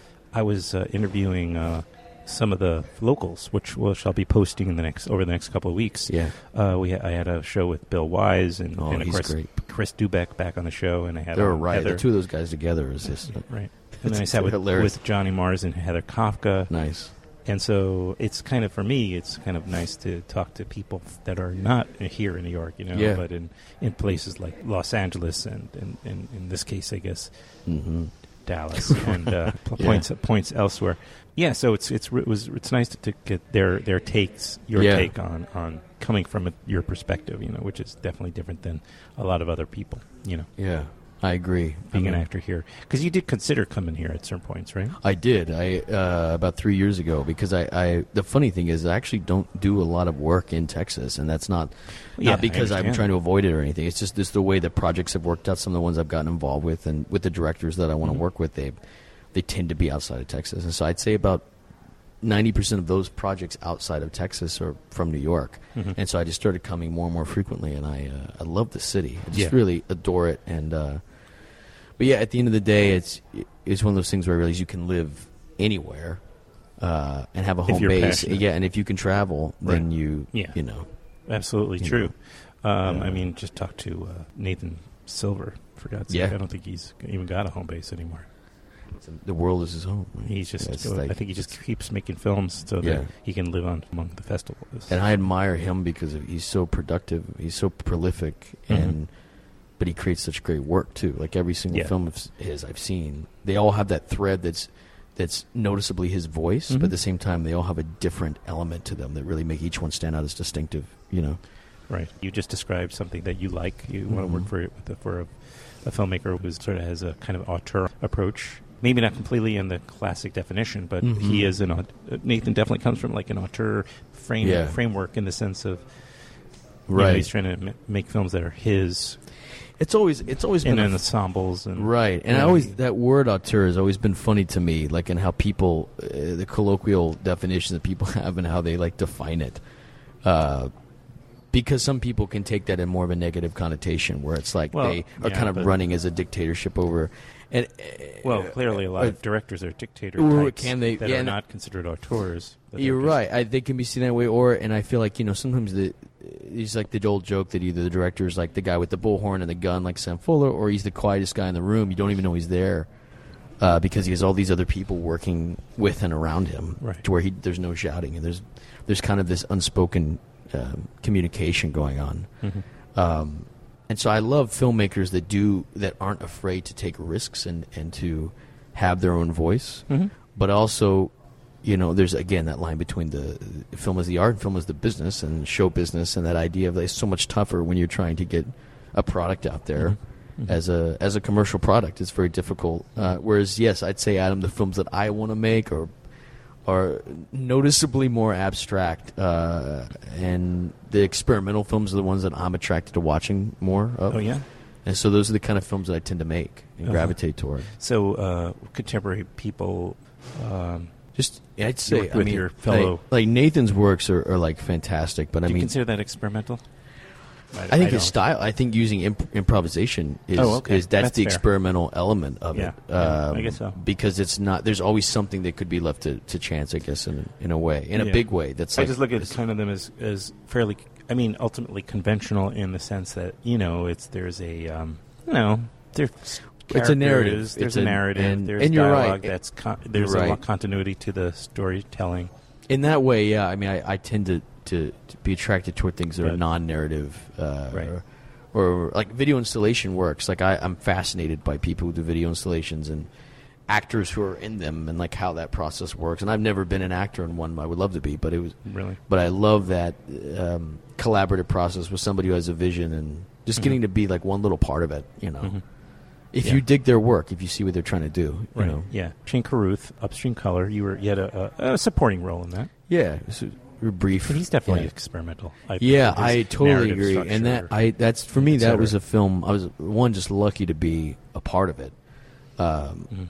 I was uh, interviewing uh, some of the locals, which will shall be posting in the next over the next couple of weeks. Yeah. Uh, we ha- I had a show with Bill Wise and, Oh, and of he's course great. Chris Dubeck back on the show, and I had They're on right. Heather, The two of those guys together is just right. And then I It's sat with, hilarious. with Johnny Mars and Heather Kafka. nice. And so it's kind of, for me, it's kind of nice to talk to people that are not here in New York, you know, Yeah. but in, in places like Los Angeles and, and, and in this case, I guess, hmm Dallas and uh, p- Yeah. points points elsewhere. Yeah, so it's it's it was it's nice to, to get their their takes, your Yeah. take on, on coming from a, your perspective, you know, which is definitely different than a lot of other people, you know, Yeah, I agree. being I an mean, actor here. Because you did consider coming here at certain points, right? I did. I uh, about three years ago because I, I. The funny thing is, I actually don't do a lot of work in Texas, and that's not Yeah, I not because I'm understand. trying to avoid it or anything. It's just this the way the projects have worked out. Some of the ones I've gotten involved with, and with the directors that I want to Mhm. work with, they they tend to be outside of Texas, and so I'd say about ninety percent of those projects outside of Texas are from New York, Mhm. and so I just started coming more and more frequently, and I uh, I love the city. I just Yeah. really adore it, and. Uh, But yeah, at the end of the day, it's it's one of those things where I realize you can live anywhere uh, and have a If home you're base. passionate. Yeah, and if you can travel, then Right. you Yeah. you know Absolutely You true. Um, Yeah. I mean, just talk to uh, Nathan Silver, for God's sake. Yeah. I don't think he's even got a home base anymore. the world is his home. right? He's just, It's I like- think he just keeps making films so Yeah. that he can live on among the festivals. And I admire him because of, he's so productive. He's so prolific, Mhm. and but he creates such great work too. Like every single Yeah. film of his I've seen, they all have that thread that's that's noticeably his voice, Mhm. but at the same time, they all have a different element to them that really make each one stand out as distinctive. You know. Right. You just described something that you like. You want to work Mhm. for with a, for a, a filmmaker who sort of has a kind of auteur approach. Maybe not completely in the classic definition, but Mhm. he is an aut- Nathan definitely comes from like an auteur frame Yeah. framework in the sense of you know, Right. he's trying to ma- make films that are his It's always it's always in been a an ensembles and Right, and Yeah. I always that word auteur has always been funny to me, like in how people, uh, the colloquial definition that people have and how they like define it, uh, because some people can take that in more of a negative connotation, where it's like Well, they are yeah, kind of but- running as a dictatorship over, And Well, clearly, a lot uh, of directors are dictator or types can they- that yeah, are and- not considered auteurs. but they're You're just- right. I, they can be seen that way, or and I feel like you know sometimes the it's like the old joke that either the director is like the guy with the bullhorn and the gun, like Sam Fuller, or he's the quietest guy in the room. You don't even know he's there uh, because he has all these other people working with and around him, Right. to where he there's no shouting and there's there's kind of this unspoken um, communication going on. Mhm. Um, and so I love filmmakers that do that aren't afraid to take risks and, and to have their own voice, Mhm. but also, you know, there's again that line between the film is the art, and film is the business, and show business, and that idea of it's so much tougher when you're trying to get a product out there Mhm. as a as a commercial product. It's very difficult. Uh, whereas, yes, I'd say, Adam, the films that I want to make are are noticeably more abstract, uh, and the experimental films are the ones that I'm attracted to watching more of. Oh yeah. And so those are the kind of films that I tend to make and Uh-huh. gravitate toward. So uh, contemporary people. Um, Just, I'd say, worked I with mean, your fellow- like, like Nathan's works are, are like fantastic, but do I you mean, consider that experimental? I think his don't. style. I think using imp- improvisation is, Oh, okay. is that's, That's the fair. experimental element of Yeah. it. Yeah, Um, I guess so. Because it's not. There's always something that could be left to, to chance. I guess in in a way, in a Yeah. big way. That's I like, just look at it's- kind of them as as fairly. I mean, ultimately conventional in the sense that you know it's there's a um, you know there's It's a narrative. characters, There's It's a a- narrative. and- there's and you're right. dialogue. That's con- there's You're a right. continuity to the storytelling. in that way. Yeah, I mean, I, I tend to, to, to be attracted toward things that are But- non-narrative, uh, Right. or, or like video installation works. Like I, I'm fascinated by people who do video installations and actors who are in them, and like how that process works. And I've never been an actor in one. I would love to be, but it was. Really. But I love that um, collaborative process with somebody who has a vision and just Mhm. getting to be like one little part of it. You know, Mhm. if Yeah. you dig their work, if you see what they're trying to do, you Right. know, Yeah. Shane Carruth, Upstream Color. You were you had a, a, a supporting role in that. yeah, it's a- we're brief. But he's definitely yeah. experimental. I think, Yeah, with his I totally narrative agree, and that structure. I that's for me et that cetera. was a film. I was one just lucky to be a part of it. Um, Mhm.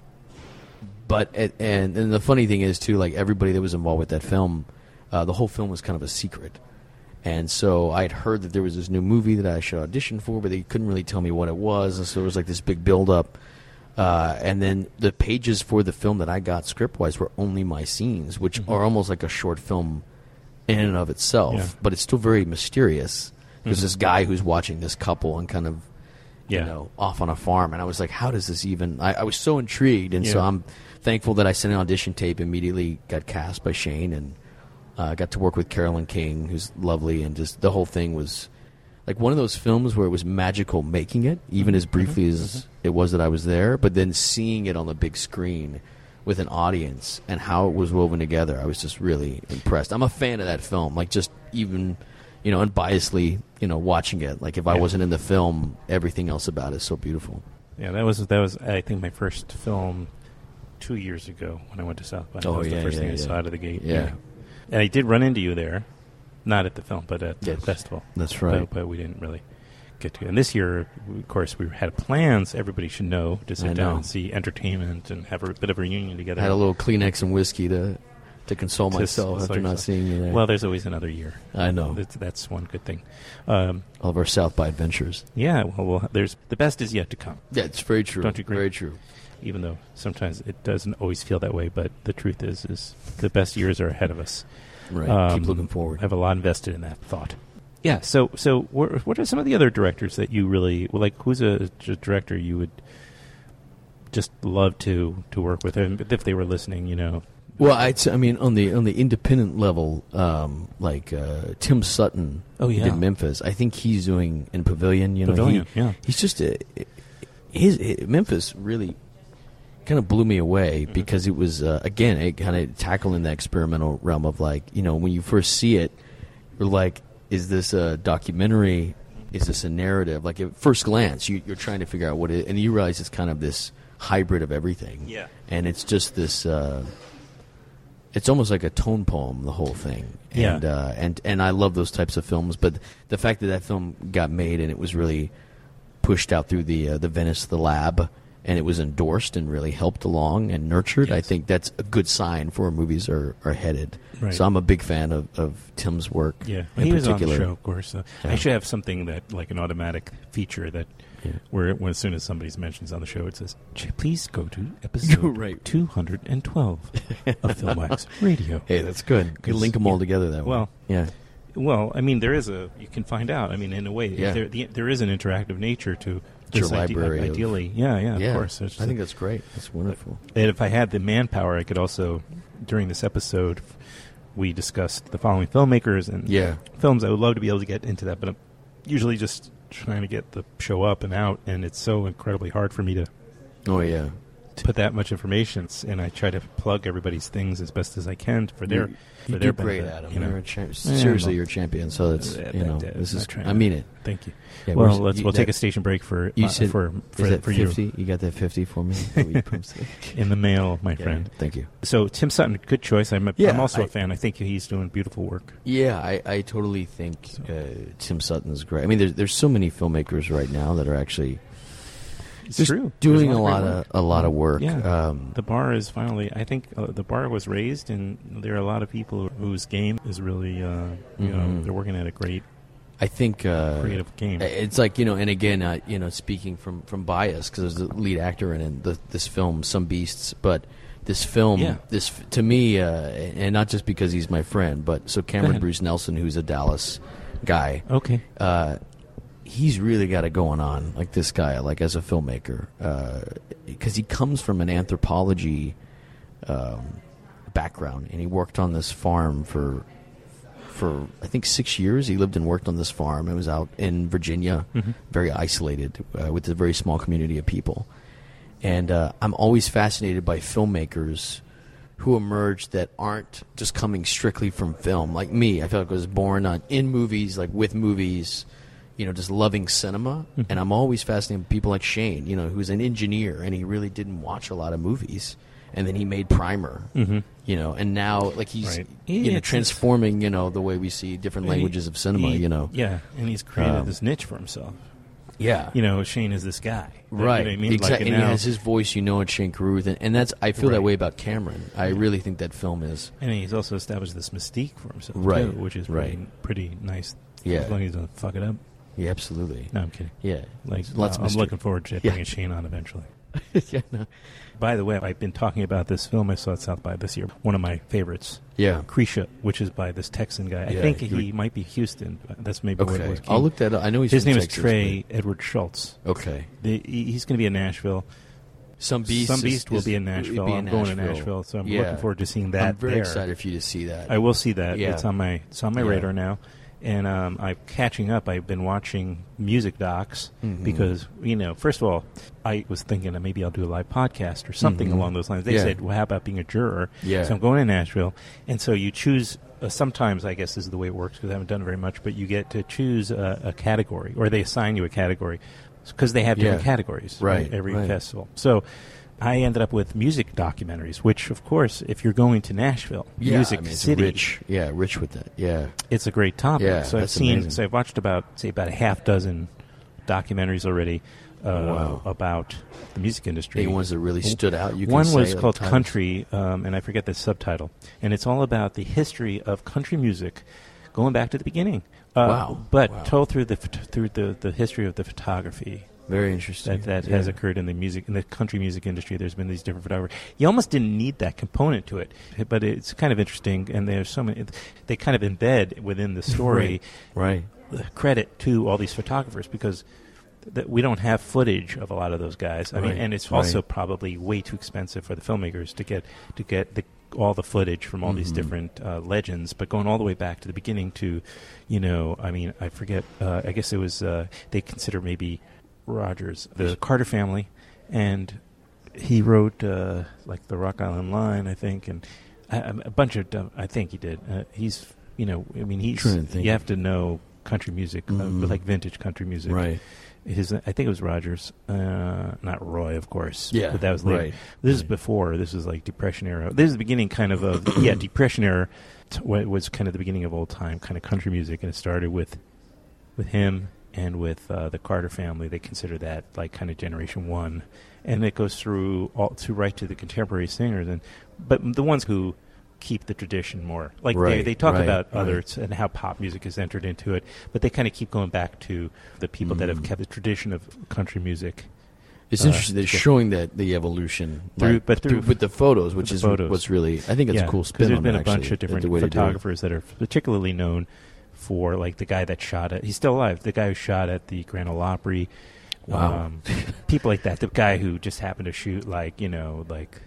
But at, and and the funny thing is too, like everybody that was involved with that film, uh, the whole film was kind of a secret. And so I had heard that there was this new movie that I should audition for, but they couldn't really tell me what it was, and so there was like this big build up. Uh, and then the pages for the film that I got script wise were only my scenes, which Mhm. are almost like a short film in and of itself, Yeah. but it's still very mysterious. There's Mhm. this guy who's watching this couple and kind of, Yeah. you know, off on a farm, and I was like, how does this even? I, I was so intrigued, and so Yeah. I'm thankful that I sent an audition tape, immediately got cast by Shane, and uh, got to work with Carolyn King, who's lovely, and just the whole thing was like one of those films where it was magical making it, even as briefly Mhm. as it was that I was there, but then seeing it on the big screen with an audience and how it was woven together, I was just really impressed. I'm a fan of that film, like just even, you know, unbiasedly, you know, watching it. Like if I Yeah. wasn't in the film, everything else about it is so beautiful. Yeah, that was that was I think my first film two years ago when I went to South by. That Oh, was yeah, the first yeah, thing I yeah. saw out of the gate. Yeah. And I did run into you there, not at the film, but at Yes. the festival. That's right. But, but we didn't really get to. And this year, of course, we had plans. Everybody should know to sit I down know. and see entertainment and have a bit of a reunion together. I had a little Kleenex and whiskey to to console To myself console after not yourself. seeing you there. Well, there's always another year. I know. That's, that's one good thing. Um, All of our South by adventures. yeah, well, well, there's the best is yet to come. Yeah, it's very true. Don't you agree? Very true. Even though sometimes it doesn't always feel that way, but the truth is, is the best years are ahead of us. Right. Um, Keep looking forward. I have a lot invested in that thought. Yeah. So, so what, what are some of the other directors that you really well, like? Who's a, a director you would just love to to work with, and if they were listening, you know? Well, I'd say, I mean, on the on the independent level, um, like uh, Tim Sutton, Oh, who yeah. did Memphis. I think he's doing in Pavilion. You know, Pavilion, he, yeah. he's just a, his, his Memphis really kind of blew me away Mm-hmm. because it was uh, again it kind of tackling the experimental realm of like, you know, when you first see it, you're like, is this a documentary? Is this a narrative? Like at first glance, you, you're trying to figure out what it, and you realize it's kind of this hybrid of everything. Yeah. And it's just this. Uh, it's almost like a tone poem, the whole thing. Yeah. And uh, and and I love those types of films. But the fact that that film got made and it was really pushed out through the uh, the Venice the Lab and it was endorsed and really helped along and nurtured, Yes. I think that's a good sign for where movies are, are headed. Right. So I'm a big fan of, of Tim's work. Yeah, in he was on particular. the show, of course. Uh, Yeah. I should have something that, like an automatic feature that, Yeah. where when, as soon as somebody mentions on the show, it says, "Ch- "Please go to episode Right. two hundred twelve of Filmwax Radio." Hey, that's good. You 'Cause, link them all yeah, together that way. well, yeah. Well, I mean, there is a you can find out. I mean, in a way, Yeah. there the, there is an interactive nature to It's your this ide- library of- ideally, yeah, yeah, yeah, of course. It's I think just- that's great. That's wonderful. And if I had the manpower, I could also, during this episode, we discussed the following filmmakers and Yeah. films. I would love to be able to get into that, but I'm usually just trying to get the show up and out, and it's so incredibly hard for me to Oh, yeah. put that much information. And I try to plug everybody's things as best as I can for their You- for You their do great, benefit, Adam. you know? You're a champ- Yeah, seriously, well- you're a champion. So that's Yeah, you know, that- this I'm is. not trying I to- mean it. Thank you. Yeah, well, we're- let's you- we'll take that- a station break for You uh, said for for, is that for you fifty? You got that fifty for me? That we posted? in the mail, my Yeah, friend. Thank you. So Tim Sutton, good choice. I'm, a, Yeah, I'm also a I- fan. I think he's doing beautiful work. Yeah, I, I totally think uh, Tim Sutton's great. I mean, there's there's so many filmmakers right now that are actually It's just true. doing There's a great lot work. of a lot of work. Yeah. Um, The bar is finally. I think uh, the bar was raised, and there are a lot of people whose game is really. Uh, you know, Mhm. they're working at a great I think uh, creative game. It's like, you know, and again, uh, you know, speaking from from bias because there's the lead actor in it, the, this film, Some Beasts, but this film, Yeah. this to me, uh, and not just because he's my friend, but so Cameron ahead. Bruce Nelson, who's a Dallas guy, Okay. uh, he's really got it going on, like this guy, like as a filmmaker, because he comes from an anthropology um, background, and he worked on this farm for for I think six years. He lived and worked on this farm. It was out in Virginia, Mhm. very isolated, uh, with a very small community of people. And uh, I'm always fascinated by filmmakers who emerge that aren't just coming strictly from film. Like me, I feel like I was born on, in movies, like with movies, you know, just loving cinema. Mhm. And I'm always fascinated by people like Shane, you know, who's an engineer, and he really didn't watch a lot of movies. And then he made Primer, Mm-hmm. you know, and now like he's Right. you Yeah, know it's- transforming, you know, the way we see different languages of cinema, He- you know. Yeah, and he's created Um, this niche for himself. Yeah. You know, Shane is this guy. You know Right, what I mean? exactly. Like, and he now- has his voice, you know, it's Shane Carruth, and, and that's I feel that Right. way about Cameron. I really think that film is And he's also established this mystique for himself, Right, too, which is right. pretty, pretty nice. Yeah. As long as he doesn't fuck it up. yeah, absolutely. No, I'm kidding. Yeah, Like, lots uh, of I'm mystery. looking forward to Yeah. bringing Shane on eventually. yeah, no. By the way, I've been talking about this film I saw at South by this year. One of my favorites, yeah. Krisha, which is by this Texan guy. I Yeah, think you he were- might be Houston. That's maybe what it Okay, was. I'll look that up. I know he's His from name Texas, is Trey Edward Schultz. but- Okay, The, he- he's going to be in Nashville. Some Beast. Some is- Beast will is- be in will Nashville. be in I'm going to Nashville, so I'm Yeah. looking forward to seeing that I'm very there. excited for you to see that. I will see that. Yeah. It's on my it's on my Yeah. radar now, and um, I'm catching up. I've been watching music docs Mhm. because you know, first of all, I was thinking that maybe I'll do a live podcast or something Mhm. along those lines. They Yeah. said, "Well, how about being a juror?" Yeah. So I'm going to Nashville, and so you choose. Uh, sometimes I guess this is the way it works because I haven't done it very much. But you get to choose a, a category, or they assign you a category because they have different Yeah. categories Right, every right. festival. So. I ended up with music documentaries, which, of course, if you're going to Nashville, yeah, Music I mean, it's City, rich. Yeah, rich with that. Yeah, it's a great topic. Yeah, so I've that's seen, amazing. so I've watched about, say, about a half dozen documentaries already uh, Wow. about the music industry. any ones that really stood out. You can One say, was like, called titles? Country, um, and I forget the subtitle, and it's all about the history of country music, going back to the beginning. Uh, Wow. But Wow. told through the phot- through the, the history of the photography. Very interesting. That, that Yeah. has occurred in the music in the country music industry. There's been these different photographers. You almost didn't need that component to it, but it's kind of interesting. And there's so many. They kind of embed within the story Right. the credit to all these photographers because th- we don't have footage of a lot of those guys. I mean, Right, and it's also right. probably way too expensive for the filmmakers to get to get the, all the footage from all these Mhm. different uh, legends. But going all the way back to the beginning to, you know, I mean, I forget. Uh, I guess it was uh, they consider maybe Rogers, the Carter family, and he wrote uh, like the Rock Island Line, I think, and a, a bunch of. dumb- I think he did. Uh, he's, you know, I mean, he's. Trying to think. You have to know country music, Mhm. uh, like vintage country music. Right. His, I think it was Rogers, uh, not Roy, of course. Yeah, but that was later. right, This is right. before. This is like Depression era. This is the beginning, kind of of yeah, Depression era. T- wa- was kind of the beginning of old time kind of country music, and it started with with him and with uh, the Carter family. They consider that like kind of generation one, and it goes through all to right to the contemporary singers, and but the ones who keep the tradition more. Like Right, they, they talk right, about right. others and how pop music has entered into it, but they kind of keep going back to the people that have Mm. kept the tradition of country music. It's Uh, interesting. They're yeah. showing that the evolution, Through- like, but through- with the photos, which the is photos. what's really. I think it's yeah, a cool 'cause spin there's on been it, a bunch actually, of different the way to do it. photographers that are particularly known for, like the guy that shot at. He's still alive. The guy who shot at the Grand Ole Opry. Wow. Um, people like that. The guy who just happened to shoot, like you know, like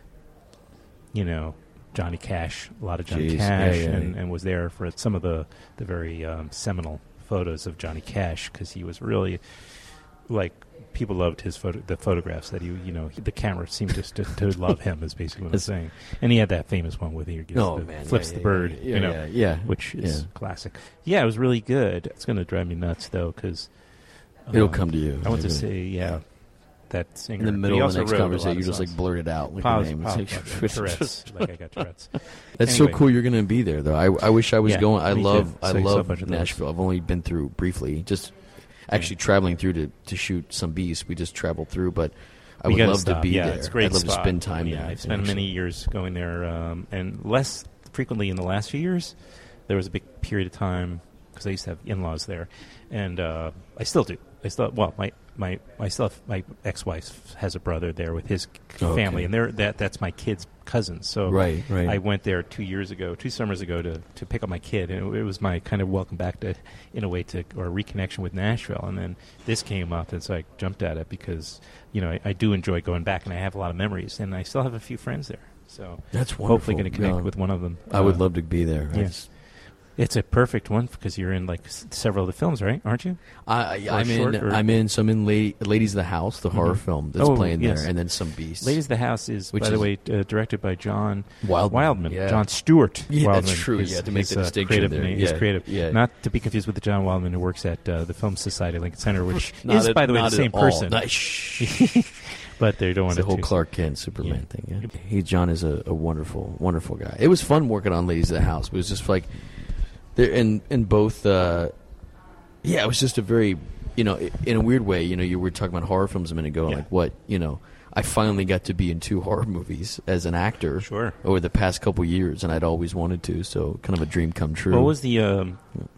you know. Johnny Cash, a lot of Johnny Jeez, Cash, yeah, yeah, and, yeah. and was there for some of the the very um, seminal photos of Johnny Cash because he was really like people loved his photo, the photographs that he, you know, the camera seemed to to, to love him is basically what I'm saying. And he had that famous one with he gives Oh, the, man, flips yeah, the yeah, bird, yeah, you know, yeah, yeah. which is Yeah. classic. Yeah, it was really good. It's going to drive me nuts though because It'll come to you. I want to Maybe. say, yeah, that singer. In the But he middle of also the next wrote a lot conversation, of you just songs. like blurt it out. Like Pause, your name. pause, It's like- pause. Tourette's. Like I got Tourette's. That's Anyway. so cool. You're going to be there, though. I, I wish I was Yeah, going. I me too. love. I So you saw a love bunch of those. Nashville. I've only been through briefly, just actually traveling through to, to shoot some beasts. We just traveled through, but I We would gotta love stop. to be yeah, there. It's a great I'd love spot. to spend time yeah, there. I've spent many years going there, um, and less frequently in the last few years. There was a big period of time because I used to have in-laws there, and uh, I still do. I still well, my my I still have, my ex-wife has a brother there with his Okay. family, and they're that that's my kid's cousins. So Right, right. I went there two years ago, two summers ago, to, to pick up my kid, and it, it was my kind of welcome back to, in a way, to or reconnection with Nashville. And then this came up, and so I jumped at it because you know I, I do enjoy going back, and I have a lot of memories, and I still have a few friends there. So That's hopefully wonderful. going to connect Yeah. with one of them. I would Uh, love to be there. I yeah. just- It's a perfect one because you're in like s- several of the films, right? Aren't you? I, Or I'm short, in. or- I'm in. So I'm in La- Ladies of the House, the horror Mhm. film that's Oh, playing yes. there, and then some beasts. Ladies of the House is, Which by the is- way, uh, directed by John Wildman. Wildman. Yeah. John Stewart. Yeah, Wildman. that's true. His- Yeah, to make his, the uh, distinction creative there. name- his Yeah, creative. yeah. Not to be confused with the John Wildman who works at uh, the Film Society Lincoln Center, which Not is, at- by the way, not the at same all. person. Not- shh. But they don't It's want the to. whole too- Clark Kent Superman Yeah. thing. Yeah. He John is a, a wonderful, wonderful guy. It was fun working on Ladies of the House. It was just like, there in in both. Uh, yeah, it was just a very, you know, in a weird way. You know, you were talking about horror films a minute ago. Yeah. Like what, you know, I finally got to be in two horror movies as an actor. Sure. Over the past couple years, and I'd always wanted to. So kind of a dream come true. What was the um,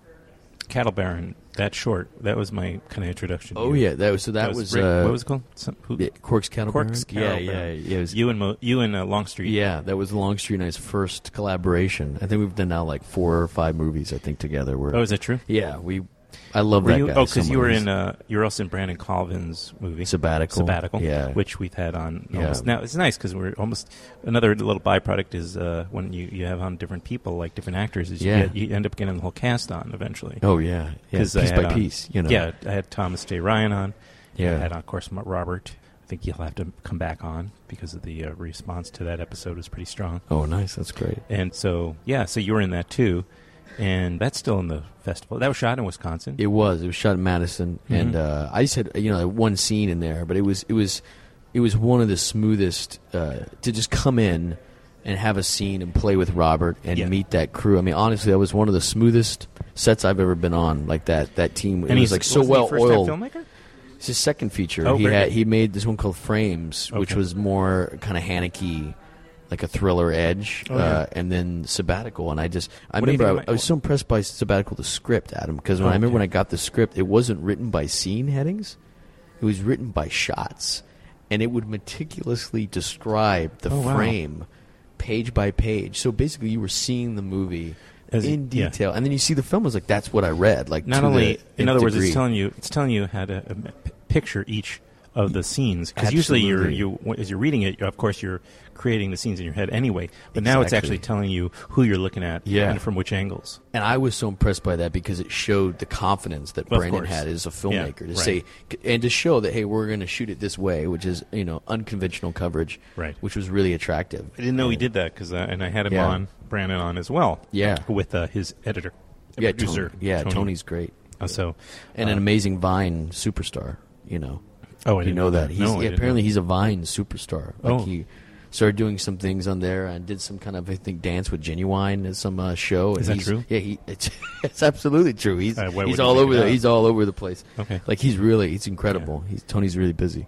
Cattle Baron? That short. That was my kind of introduction. to Oh you. yeah, that was so. That, was, Rick- uh, what was it called? Some, who, yeah, Cork's Cattle Cork's Baron? Cattle Yeah, yeah, Baron. yeah. It was, You and Mo, you and uh, Longstreet. Yeah, that was Longstreet and I's first collaboration. I think we've done now like four or five movies. I think together. We're, Oh, is that true? yeah, we. I love Were that you, guy. oh, so because you were much. in. Uh, you were also in Brandon Colvin's movie Sabbatical. Sabbatical. Yeah. which we've had on. Yeah. Almost. Now it's nice because we're almost another little byproduct is uh, when you, you have on different people like different actors. Is Yeah. you, get, you end up getting the whole cast on eventually. Oh yeah, yeah. 'Cause I Piece had by on- piece. You know. Yeah, I had Thomas J. Ryan on. Yeah. I had on, of course, Ma- Robert. I think he'll have to come back on because of the uh, response to that episode was pretty strong. Oh, nice. That's great. And so, yeah, so you were in that too, and that's still in the festival. That was shot in Wisconsin. It was. It was shot in Madison, Mhm. and uh, I just had you know one scene in there, but it was it was it was one of the smoothest uh, to just come in and have a scene and play with Robert and Yeah. meet that crew. I mean, honestly, that was one of the smoothest sets I've ever been on. Like that that team, it and was he's like so wasn't he well a first-time oiled. filmmaker. It's his second feature. Oh, he very had good. he made this one called Frames, which Okay. was more kind of Haneke, like a thriller edge, Oh, yeah. uh, and then Sabbatical. And I just I What do you remember I, think of I was so impressed by Sabbatical, the script, Adam, because when Oh, I remember okay. when I got the script, it wasn't written by scene headings; it was written by shots, and it would meticulously describe the Oh, wow. frame, page by page. So basically, you were seeing the movie. As it- in yeah. detail, and then you see the film. I was like, "That's what I read." Like, Not to only, the in nth other words, degree. it's telling you it's telling you how to uh, p- picture each of the scenes because usually you're Absolutely. you as you're reading it, of course you're creating the scenes in your head anyway. But now it's Exactly. actually telling you who you're looking at Yeah. and from which angles. And I was so impressed by that because it showed the confidence that Of Brandon course. had as a filmmaker Yeah, to right. say and to show that hey, we're going to shoot it this way, which is you know unconventional coverage, Right. Which was really attractive. I didn't know he And- did that because uh, and I had him Yeah. on Brandon on as well. Yeah. with uh, his editor, Yeah, producer. Tony, yeah, Tony. Tony's great, Uh, so and uh, an amazing Vine superstar. You know, Oh, I you didn't know that he's No, I yeah, didn't apparently know. he's a Vine superstar. Like Oh. he started doing some things on there and did some kind of I think dance with Genuine at some uh, show. And Is that he's- true? Yeah, he it's, it's absolutely true. He's Uh, why he's wouldn't all you over make it the up? he's all over the place. Okay. Like he's really he's incredible. He's Tony's really busy.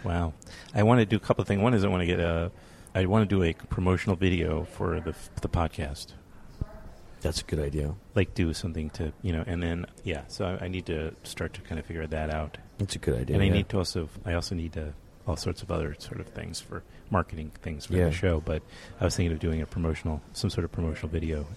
Wow. I want to do a couple of things. One is I want to get a, I want to do a promotional video for the the podcast. That's a good idea. Like do something to, you know, and then, yeah, so I, I need to start to kind of figure that out. That's a good idea. And I yeah. need to also, I also need to, all sorts of other sort of things for marketing things for Yeah. the show. But I was thinking of doing a promotional, some sort of promotional video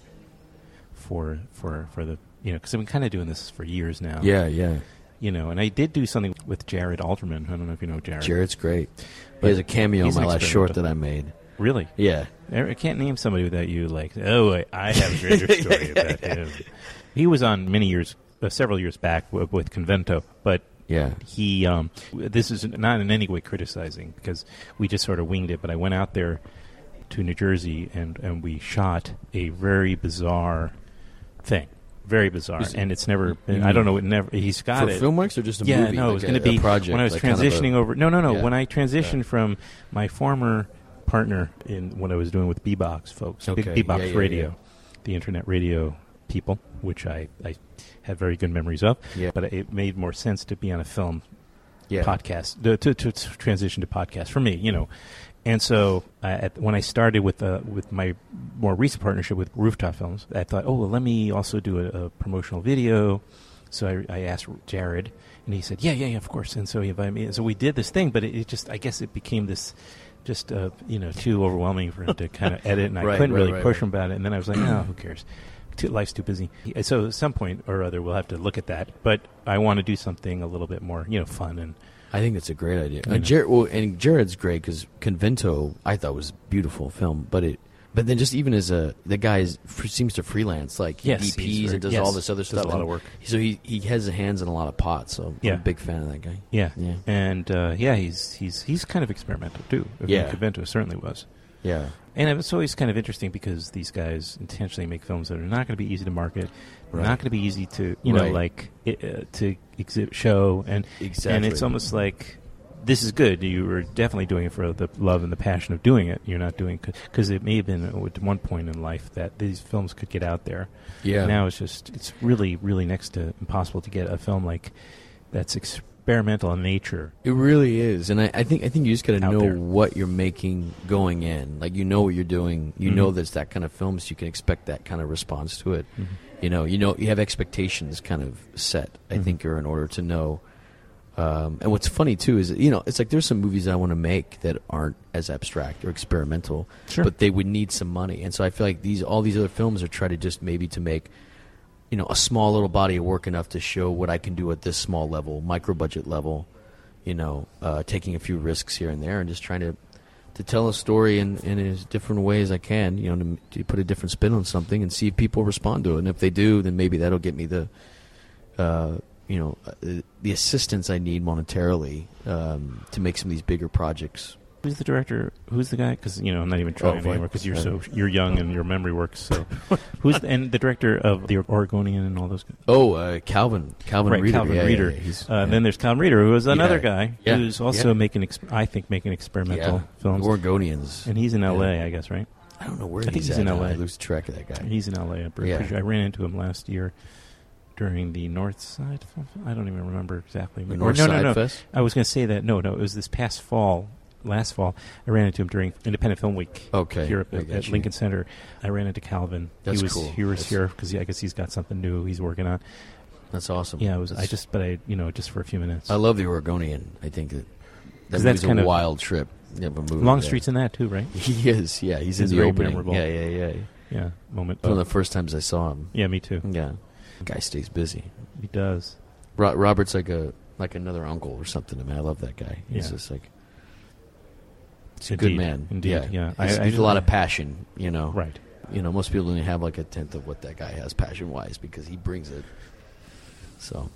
for, for, for the, you know, because I've been kind of doing this for years now. Yeah, yeah. You know, and I did do something with Jared Alderman. I don't know if you know Jared. Jared's great. But he has a cameo in he's my an last short experimental. that I made. Really? Yeah. I can't name somebody that you like. Oh, I, I have a greater story about him. He was on many years, uh, several years back w- with Convento, but Yeah. he. Um, this is not in any way criticizing because we just sort of winged it. But I went out there to New Jersey and and we shot a very bizarre thing, very bizarre, Is- and it's never. Been, you I don't mean know. It never. He's got For it. Filmworks or just a yeah, movie? no, like it was a- going to a be project, when I was like kind of a- transitioning over. No, no, no. Yeah. When I transitioned Yeah. from my former partner in what I was doing with B-Box folks, Okay. Big B-Box Yeah, yeah, Radio, yeah. the internet radio people, which I, I have very good memories of. Yeah. But it made more sense to be on a film Yeah. podcast, to, to, to transition to podcast for me, you know. And so uh, at, when I started with uh, with my more recent partnership with Rooftop Films, I thought, oh, well, let me also do a, a promotional video. So I, I asked Jared, and he said, yeah, yeah, yeah, of course. And so he invited me. And so we did this thing, but it, it just, I guess it became this just, uh, you know, too overwhelming for him to kind of edit, and I Right, couldn't right, really right, push right. him about it. And then I was like, no, who cares? Too, life's too busy. So at some point or other, we'll have to look at that. But I want to do something a little bit more, you know, fun and I think that's a great idea. You Uh, know. Jared, well, and Jared's great because Convento I thought was a beautiful film, but it, but then just even as a the guy is, f- seems to freelance like he Yes, D Ps he's very- and does yes, all this other does stuff. a lot of and work. So he he has his hands in a lot of pots. So Yeah. I'm a big fan of that guy. yeah, Yeah. and uh, yeah, he's he's he's kind of experimental too. I mean, Yeah. Convento certainly was. Yeah. And it's always kind of interesting because these guys intentionally make films that are not going to be easy to market, Right. not going to be easy to you know Right. like i- uh, to exhibit, show, and Exactly. and it's almost like this is good. You were definitely doing it for the love and the passion of doing it. You're not doing because it may have been at one point in life that these films could get out there. Yeah. Now it's just it's really really next to impossible to get a film like that's experimental in nature. It really is, and I, I think I think you just got to Out know there. what you're making going in. Like you know what you're doing. You Mhm. know that's that kind of film, so you can expect that kind of response to it. Mhm. You know, you know, you have expectations kind of set. I Mhm. think, or in order to know. Um, and what's funny too is that, you know, it's like there's some movies I want to make that aren't as abstract or experimental, Sure. but they would need some money. And so I feel like these all these other films are trying to just maybe to make, you know, a small little body of work enough to show what I can do at this small level, micro budget level. You know, uh, taking a few risks here and there, and just trying to to tell a story in, in as different way as I can. You know, to, to put a different spin on something and see if people respond to it. And if they do, then maybe that'll get me the, uh, you know, uh, the assistance I need monetarily um, to make some of these bigger projects. Who's the director? Who's the guy? Because you know, I'm not even trying Oh, fine. anymore because you're Uh, so you're young and your memory works. So, who's the, and the director of the Oregonian and all those? guys? Oh, uh, Calvin, Calvin Right, Reeder. Calvin yeah, Reeder. Yeah, yeah, he's- Uh, yeah. Then there's Calvin Reeder, who is another Yeah. guy Yeah. who's also Yeah. making, ex- I think, making experimental yeah. films. Oregonians. And he's in L A, Yeah. I guess, right? I don't know where I think he's, he's at in now. L A. I lose track of that guy. He's in L A. I'm pretty Yeah. sure. I ran into him last year during the North Side. Film- I don't even remember exactly. The Or North no, Side no, no. Fest? I was going to say that. No, no. It was this past fall, last fall. I ran into him during Independent Film Week. Okay, Here I at, got at you. Lincoln Center. I ran into Calvin. That's he was, cool. He was That's- here because I guess he's got something new he's working on. That's awesome. Yeah, it was. I That's- just, but I, you know, just for a few minutes. I love the Oregonian. I think that 'Cause that that's movie's kind a of- wild trip. Yeah, of a movie. Longstreet's in that too, right? He is. Yeah, he's It's in the very opening. memorable. Yeah, yeah, yeah. Yeah, moment. One of Oh, the first times I saw him. yeah, me too. Yeah, the guy stays busy. He does. Ro- Robert's like a like another uncle or something to me. I love that guy. He's Yeah. just like he's a good Indeed. man. Indeed, Yeah, yeah. He's, I- I he's a just- lot of passion. You know, Right. You know, most people don't have like a tenth of what that guy has passion wise because he brings it. So,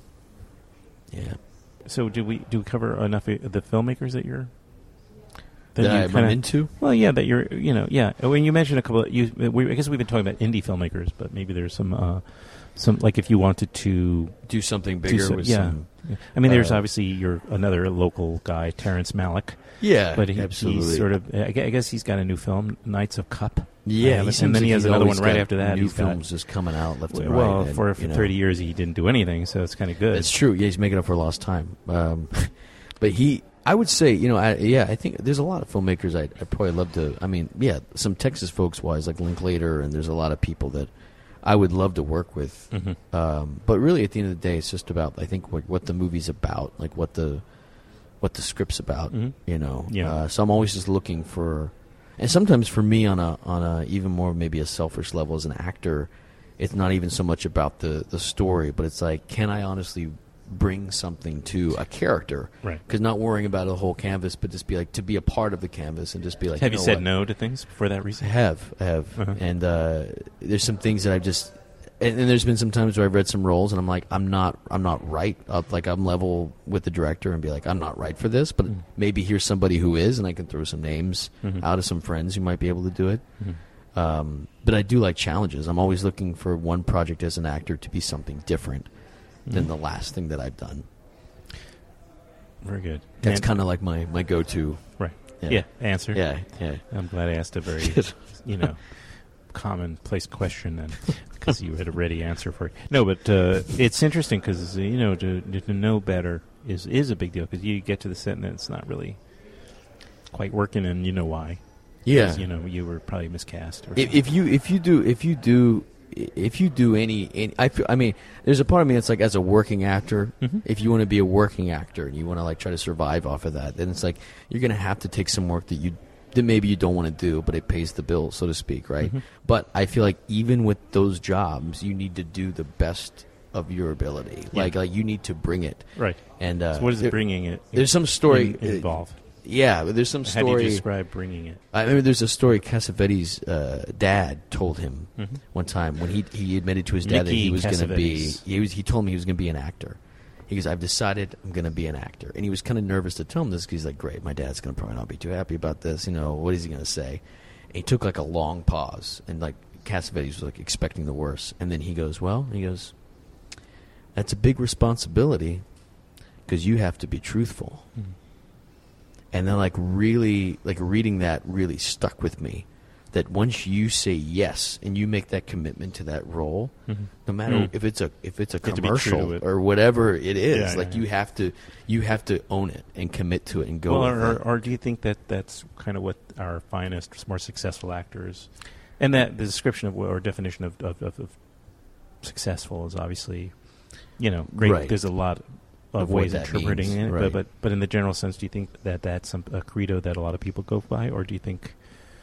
yeah. So, did we do we cover enough of the filmmakers that you're That you I run kinda- into? Well, yeah, that you're, you know, yeah. When you mentioned a couple, of, you, we, I guess we've been talking about indie filmmakers, but maybe there's some, uh, some like if you wanted to Do something do bigger so- with yeah. some. I mean, there's uh, obviously your another local guy, Terrence Malick, Yeah, but he, absolutely. he's sort of. I gue- I guess he's got a new film, Knights of Cup. I Yeah, haven't- he seems and then like he has he's another one always right got after that. New He's got- films just coming out left and well, right. and, for, for you know. thirty years he didn't do anything, so it's kind of good. It's true. Yeah, he's making up for lost time. Um, but he, I would say, you know, I, yeah, I think there's a lot of filmmakers I'd, I'd probably love to. I mean, yeah, some Texas folks wise, like Linklater, and there's a lot of people that I would love to work with. Mm-hmm. Um, but really, at the end of the day, it's just about, I think, what, what the movie's about, like what the what the script's about. Mm-hmm. You know, Yeah. uh, so I'm always just looking for, and sometimes for me, on a on a even more maybe a selfish level as an actor, it's not even so much about the the story, but it's like, can I honestly bring something to a character? Right. Because not worrying about a whole canvas, but just be like, to be a part of the canvas and just be like, Have you, know said what? no to things for that I reason? have, I have, Uh-huh. and uh, there's some things that I've just, and, and there's been some times where I've read some roles and I'm like, I'm not, I'm not right. I'll, like I'm level with the director and be like, I'm not right for this, but Mm. maybe here's somebody who is, and I can throw some names Mhm. out of some friends who might be able to do it. Mhm. Um, but I do like challenges. I'm always looking for one project as an actor to be something different than Mhm. the last thing that I've done. Very good. That's And- kind of like my, my go-to. right. Yeah. Yeah. Answer. Yeah, yeah. I'm glad I asked a very, you know, commonplace question, and because you had a ready answer for it. No, but uh, it's interesting because you know to, to know better is is a big deal, because you get to the set and it's not really quite working, and you know why. Yeah. 'Cause, you know, you were probably miscast. Or If, something. if you if you do if you do if you do any, any I feel, I mean, there's a part of me that's like, as a working actor, Mhm. if you want to be a working actor and you want to like try to survive off of that, then it's like you're gonna have to take some work that you that maybe you don't want to do, but it pays the bill, so to speak, right? Mhm. But I feel like even with those jobs, you need to do the best of your ability. Yeah. Like like you need to bring it. right. And uh, So what is there- bringing it? There's some story in, involve? Yeah, there's some How do story. you describe bringing it? I remember there's a story Cassavetes' uh, dad told him Mhm. one time when he he admitted to his dad that Nicky he was going to be Cassavetes. he was he told me he was going to be an actor. He goes, I've decided I'm going to be an actor, and he was kind of nervous to tell him this because he's like, great, my dad's going to probably not be too happy about this. You know, what is he going to say? And he took like a long pause, and like Cassavetes was like expecting the worst, and then he goes, well, he goes, that's a big responsibility because you have to be truthful. Mhm. And then, like, really, like, reading that really stuck with me. That once you say yes and you make that commitment to that role, Mhm. no matter Mm. if it's a if it's a You have to be true to commercial it. or whatever it is, Yeah, like yeah, you yeah. have to you have to own it and commit to it and go. Well, with or, it. or do you think that that's kind of what our finest, more successful actors, and that the description of or definition of, of, of, of successful is obviously, you know, great. Right. There's a lot of, Of what ways of that interpreting means, it, right. but, but but in the general sense, do you think that that's some, a credo that a lot of people go by, or do you think?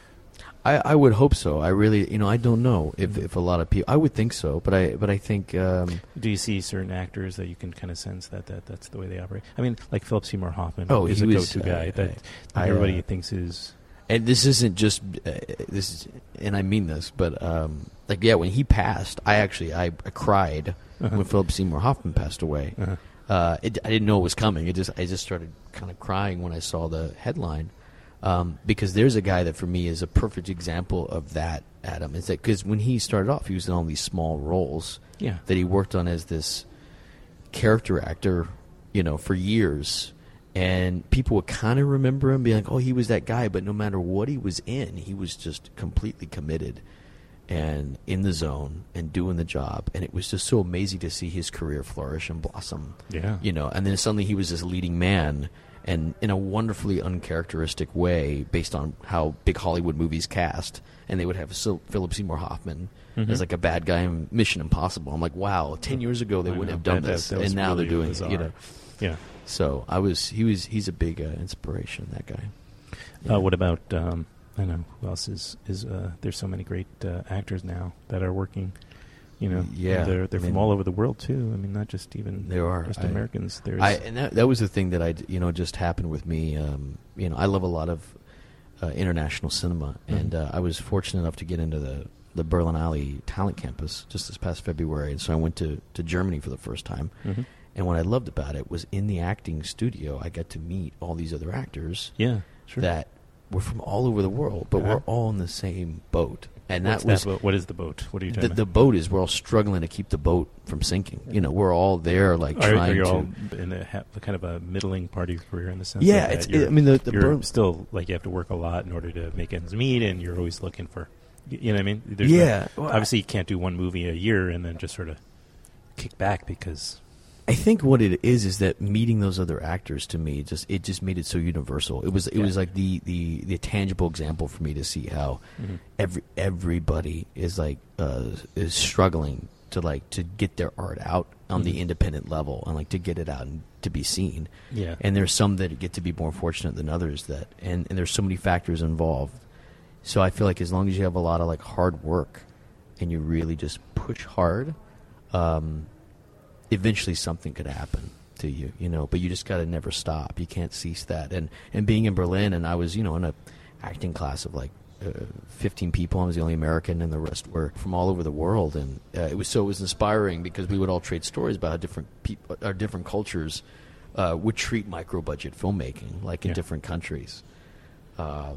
I, I would hope so. I really, you know, I don't know if, Mhm. if a lot of people. I would think so, but I but I think. Um, Do you see certain actors that you can kind of sense that, that that's the way they operate? I mean, like Philip Seymour Hoffman Oh, is he a was, go-to guy uh, that I, everybody uh, thinks is. And this isn't just uh, this, is, and I mean this, but um, like yeah, when he passed, I actually I, I cried Uh-huh. when Philip Seymour Hoffman passed away. Uh-huh. Uh, it, I didn't know it was coming. It just I just started kind of crying when I saw the headline, um, because there's a guy that for me is a perfect example of that. Adam is that because when he started off, he was in all these small roles Yeah. that he worked on as this character actor, you know, for years. And people would kind of remember him, be like, "Oh, he was that guy." But no matter what he was in, he was just completely committed and in the zone and doing the job. And it was just so amazing to see his career flourish and blossom. Yeah. You know, and then suddenly he was this leading man, and in a wonderfully uncharacteristic way, based on how big Hollywood movies cast. And they would have Sil- Philip Seymour Hoffman Mhm. as like a bad guy in Mission Impossible. I'm like, wow, ten years ago they I wouldn't know. have done That- that- this, that was and now really they're doing bizarre. it. You know. Yeah. So I was, he was, he's a big uh, inspiration. That guy. Uh, what about? Um, I know who else is is. Uh, there's so many great uh, actors now that are working. You know, Yeah, they're they're I from mean- all over the world too. I mean, not just even There are. just I- Americans. There's I and that, that was the thing that I, you know, just happened with me. Um, you know, I love a lot of uh, international cinema, Mhm. and uh, I was fortunate enough to get into the the Berlinale Talent Campus just this past February, and so I went to to Germany for the first time. Mhm. And what I loved about it was in the acting studio, I got to meet all these other actors yeah, sure. that were from all over the world, but Uh-huh. we're all in the same boat. And What's that was boat? What is the boat? What are you the, talking the about? boat is we're all struggling to keep the boat from sinking. You know, we're all there like Are, trying are you to. all in a ha- kind of a middling part of your career in the sense? Yeah, that it's- you're- I mean, the- the you're Berlin- still like you have to work a lot in order to make ends meet, and you're always looking for. You know what I mean? There's Yeah, no- well, obviously, you can't do one movie a year and then just sort of kick back because I think what it is is that meeting those other actors to me just it just made it so universal. It was it Yeah. was like the, the, the tangible example for me to see how Mhm. every everybody is like uh, is struggling to like to get their art out on Mhm. the independent level and like to get it out and to be seen. Yeah. And there's some that get to be more fortunate than others that and, and there's so many factors involved. So I feel like as long as you have a lot of like hard work and you really just push hard, um, eventually something could happen to you, you know, but you just got to never stop. You can't cease that. And and being in Berlin, and I was, you know, in a acting class of like uh, fifteen people. I was the only American, and the rest were from all over the world. And uh, it was so it was inspiring because we would all trade stories about how different people, our different cultures, uh, would treat micro budget filmmaking, like in Yeah. different countries. Um,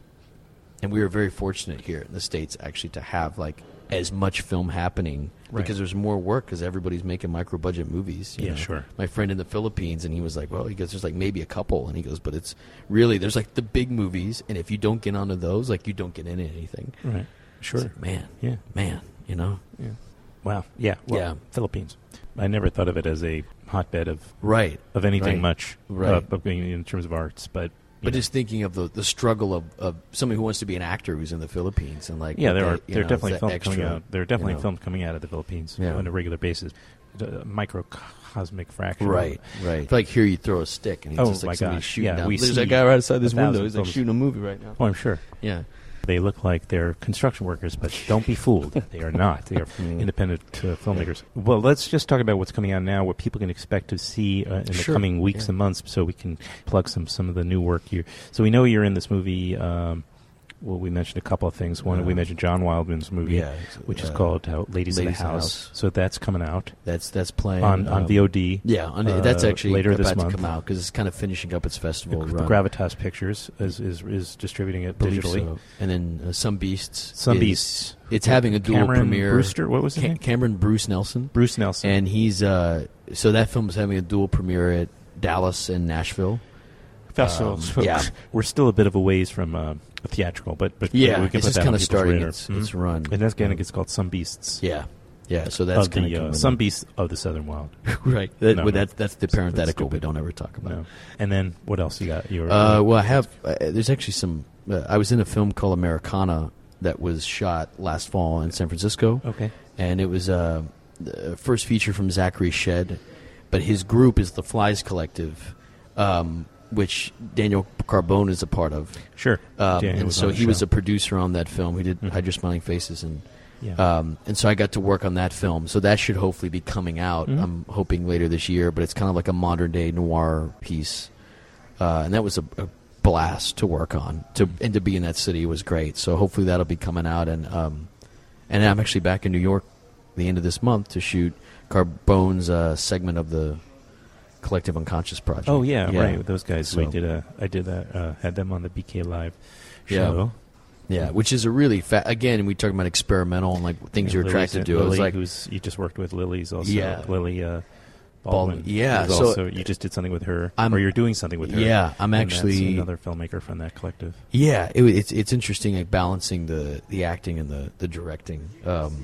and we were very fortunate here in the States actually to have like as much film happening Right. because there's more work because everybody's making micro budget movies. you Yeah, know. sure. My friend in the Philippines, and he was like, well, he goes, there's like maybe a couple. And he goes, but it's really, there's like the big movies. And if you don't get onto those, like you don't get into anything. Right. Sure. It's like, man, Yeah. man, you know? Yeah. Wow. Yeah. Well, Yeah. Philippines. I never thought of it as a hotbed of Right. of anything Right. much, Right. uh, of being in terms of arts, but. you But know. just thinking of the, the struggle of, of somebody who wants to be an actor who's in the Philippines and like Yeah, what there are. they- you There are know, definitely that films extra, coming out. There are definitely you know. films coming out of the Philippines Yeah. on a regular basis. A microcosmic fraction. Right, right. Like here, you throw a stick, and it's Oh, just like my somebody gosh. shooting Yeah, down. we There's see that guy right outside a this window. thousand He's like films. shooting a movie right now. Oh, I'm sure. Yeah, They look like they're construction workers, but don't be fooled. They are not. They are Mm. independent uh, filmmakers. Well, let's just talk about what's coming out now, what people can expect to see uh, in the Sure. coming weeks Yeah. and months, so we can plug some some of the new work. You so we know you're in this movie. Um, well, we mentioned a couple of things. One, Uh, we mentioned John Wildman's movie, yeah. which is uh, called uh, Ladies, in the Ladies in the House. House. So that's coming out That's that's playing on, on um, V O D. Yeah, on, uh, that's actually later about this to month. come out because it's kind of finishing up its The, festival the run. Gravitas Pictures is is, is distributing it Believe digitally. so. And then uh, Some Beasts. Some is- Beasts. It's having a dual Cameron premiere. Brewster. What was his Ca- name? Cameron Bruce Nelson. Bruce Nelson. And he's uh, so that film is having a dual premiere at Dallas and Nashville. festivals. Um, yeah. We're still a bit of a ways from uh, a theatrical, but but Yeah, we can it's put just that kind on of people's starting radar. its, its Mhm. run. And that's going to Um, get called Some Beasts. Yeah, yeah. So that's of kind the uh, of Some Beasts of the Southern Wild. right. That, No, but no. that's that's the That's parenthetical we stupid. don't ever talk about. No. And then what else you got? Your Uh, well, I have. Uh, there's actually some. Uh, I was in a film called Americana that was shot last fall in San Francisco, okay. and it was uh, the first feature from Zachary Shed, but his group is the Flies Collective, um, which Daniel Carbone is a part of. Sure. Um, Daniel and was so on the he was show. a producer on that film. He did Mhm. Hide Your Smiling Faces, and Yeah. um, and so I got to work on that film. So that should hopefully be coming out. Mhm. I'm hoping later this year. But it's kind of like a modern day noir piece, uh, and that was a, a blast to work on. To and to be in that city was great. So hopefully that'll be coming out. And um, and I'm actually back in New York the end of this month to shoot Carbone's uh, segment of the Collective Unconscious Project. oh yeah, right. With those guys, we So- did a. I did that. Uh, had them on the B K Live Yeah. show. Yeah, which is a really fa- again we talking about experimental and like things And you're Lily's attracted in- to. It was Lily, like who's you just worked with. Lily's also Yeah. Lily uh, Baldwin. Baldwin. Yeah, who's so- also you just did something with her, I'm- or you're doing something with her. yeah, I'm And that's actually another filmmaker from that collective. yeah. It, it's it's interesting like balancing the the acting and the the directing. Um,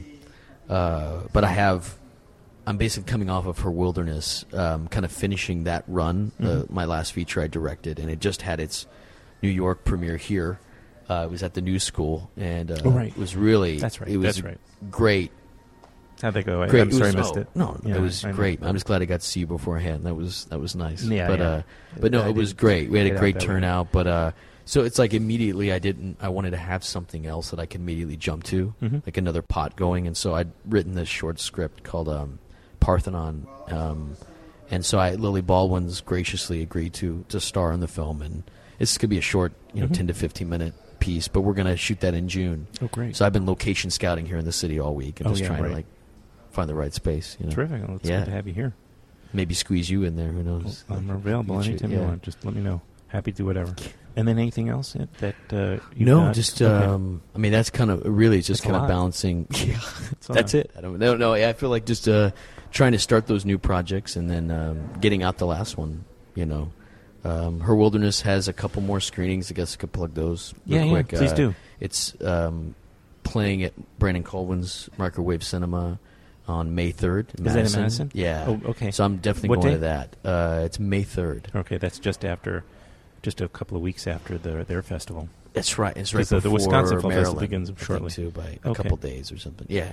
uh, but I have. I'm basically coming off of Her Wilderness, um, kind of finishing that run, uh, Mhm. my last feature I directed, and it just had its New York premiere here. Uh, it was at the New School, and uh, Oh, right. it was really That's right. It was That's right. great. How'd that go? I, Great. I'm It sorry, was- I missed oh, it. No, Yeah, it was I know. great. I'm just glad I got to see you beforehand. That was that was nice. Yeah, but yeah. uh, but no, I it was didn't great. We had get a out great that way. turnout. But uh, so it's like immediately I didn't. I wanted to have something else that I could immediately jump to, Mhm. like another pot going. And so I'd written this short script called um, Parthenon. Um, and so I Lily Baldwin's graciously agreed to to star in the film, and this could be a short, you know, Mhm. ten to fifteen minute piece. But we're gonna shoot that in June. Oh, great. So I've been location scouting here in the city all week and Oh, just yeah, trying right. to like find the right space. You know? Terrific. Well, it's Yeah. good to have you here. Maybe squeeze you in there. Who knows? I'm available You should- anytime you yeah. want. Just let me know. Happy to do whatever. And then anything else that, that uh, you No, got? just Okay. um, I mean that's kind of really just That's a kind of lot. balancing. Yeah, That's a that's lot. it. I don't know. No, I feel like just uh, trying to start those new projects and then um, getting out the last one. You know, um, Her Wilderness has a couple more screenings. I guess I could plug those. Real Yeah, yeah, quick. please Uh, do. It's um, playing at Brandon Colwyn's Microwave Cinema on May third. Is that in Madison? Yeah. Oh, okay. So I'm definitely What going day? to that. Uh, it's May third. Okay, that's just after, just a couple of weeks after the, their festival. That's right. It's right 'Cause the- before the Wisconsin Film Festival Maryland, begins I think, shortly. too, by a Okay. couple days or something. Yeah.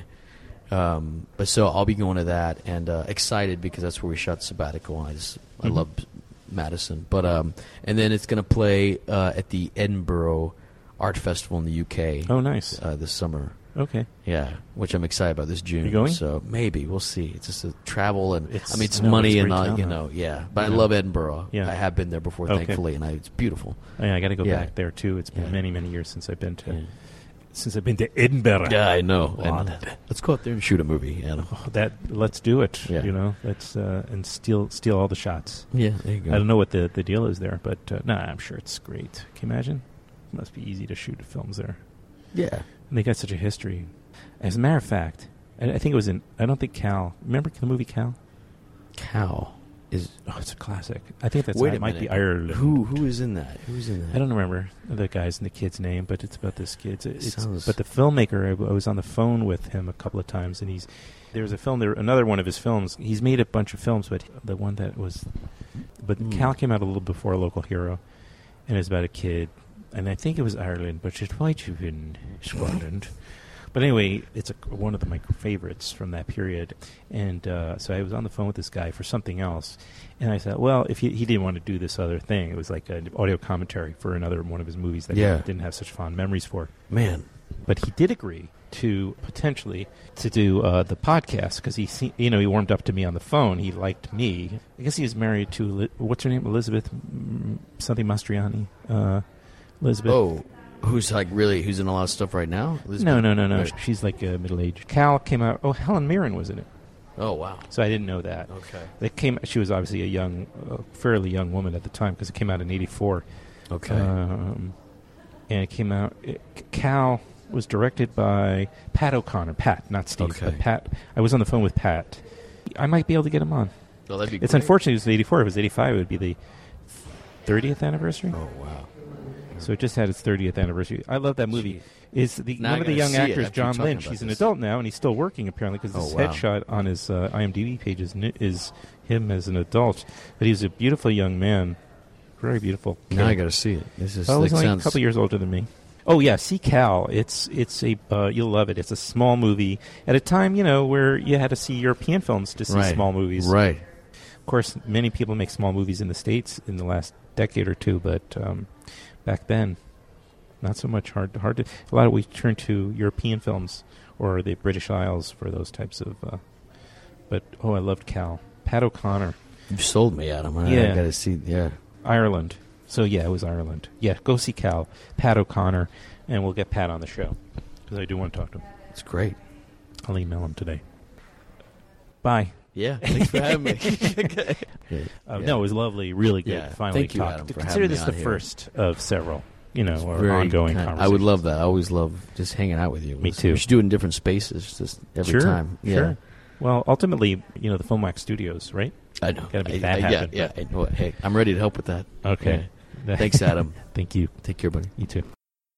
Um, but so I'll be going to that and uh, excited because that's where we shot Sabbatical. And I just I Mhm. love Madison. But um, and then it's going to play uh, at the Edinburgh Art Festival in the U K. Oh, nice. Uh, this summer. Okay. Yeah, which I'm excited about this June. You going? So maybe we'll see. It's just a travel and It's- I mean it's no, money it's a and great uh, town, you though. know yeah. But I Yeah. love Edinburgh. Yeah. I have been there before, Okay. thankfully, and I, it's beautiful. Oh, yeah, I got to go Yeah. back there too. It's been Yeah. many, many years since I've been to Yeah. since I've been to Edinburgh. Yeah, I know. Wow. And let's go out there and shoot a movie. Adam. Oh, that let's do it. Yeah. You know, let's uh, and steal steal all the shots. Yeah, there you go. I don't know what the, the deal is there, but uh, nah, I'm sure it's great. Can you imagine? It must be easy to shoot films there. Yeah. And they got such a history. As a matter of fact, I, I think it was in. I don't think Cal. Remember the movie Cal? Cal is. Oh, it's a classic. I think that's Wait it a might minute. be Ireland. Who who is in that? Who's in that? I don't remember the guy's and the kid's name, but it's about this kid. It's, it's, Sounds- but the filmmaker, I, w- I was on the phone with him a couple of times, and he's there's a film there, another one of his films. He's made a bunch of films, but the one that was, but Hmm. Cal came out a little before Local Hero, and it's about a kid, and I think it was Ireland, but it might have been Scotland. But anyway, it's a, one of the, my favorites from that period. And uh, so I was on the phone with this guy for something else. And I said, well, if he, he didn't want to do this other thing, it was like an audio commentary for another one of his movies that Yeah. he didn't have such fond memories for. Man. But he did agree to potentially to do uh, the podcast because he, se- you know, he warmed up to me on the phone. He liked me. I guess he was married to, Li- what's her name? Elizabeth mm, something Mastriani. Uh, Elizabeth. Oh, who's like really who's in a lot of stuff right now? Elizabeth? No, no, no, no. Right. She's like uh, middle-aged. Cal came out. Oh, Helen Mirren was in it. Oh wow. So I didn't know that. Okay. They came. She was obviously a young, uh, fairly young woman at the time because it came out in eighty-four. Okay. Um, and it came out. It, Cal was directed by Pat O'Connor. Pat, not Steve. Okay. But Pat. I was on the phone with Pat. I might be able to get him on. Well, that'd be It's great. unfortunate it was eighty-four. If it was eighty-five, it would be the thirtieth anniversary. Oh wow. So it just had its thirtieth anniversary. I love that movie. Is the Now one I of the gotta young see it actors, after you're John talking Lynch? about He's an this. adult now, and he's still working apparently because Oh, his wow. headshot on his uh, IMDb page is, ni- is him as an adult. But he was a beautiful young man, very beautiful. Now I kid. got to see it. This is. Oh, that he's only sounds, a couple years older than me. Oh yeah, see Cal. It's it's a uh, you'll love it. It's a small movie at a time you know where you had to see European films to see right. small movies. Right. Of course, many people make small movies in the States in the last decade or two, but um, back then, not so much. Hard, hard to. A lot of we turn to European films or the British Isles for those types of. Uh, but oh, I loved Cal. Pat O'Connor, You've sold me, Adam. I, Yeah. I got to see. Yeah. Ireland. So yeah, it was Ireland. Yeah, go see Cal. Pat O'Connor, and we'll get Pat on the show because I do want to talk to him. It's great. I'll email him today. Bye. Yeah. Thanks for having me. Yeah, Uh, yeah. No, it was lovely. Really good. Yeah. to Finally, Thank you, talk. Adam, for Consider having this me the on here. first of several, you know, It's or very ongoing kind. conversations. I would love that. I always love just hanging out with you. Me We- too. We should do it in different spaces, just every sure, time. Yeah. Sure. Well, ultimately, you know, the Filmwax Studios, right? I know. Gotta make I- that I- happen. Yeah. Yeah. I know. Hey, I'm ready to help with that. Okay. Yeah. Thanks, Adam. Thank you. Take care, buddy. You too.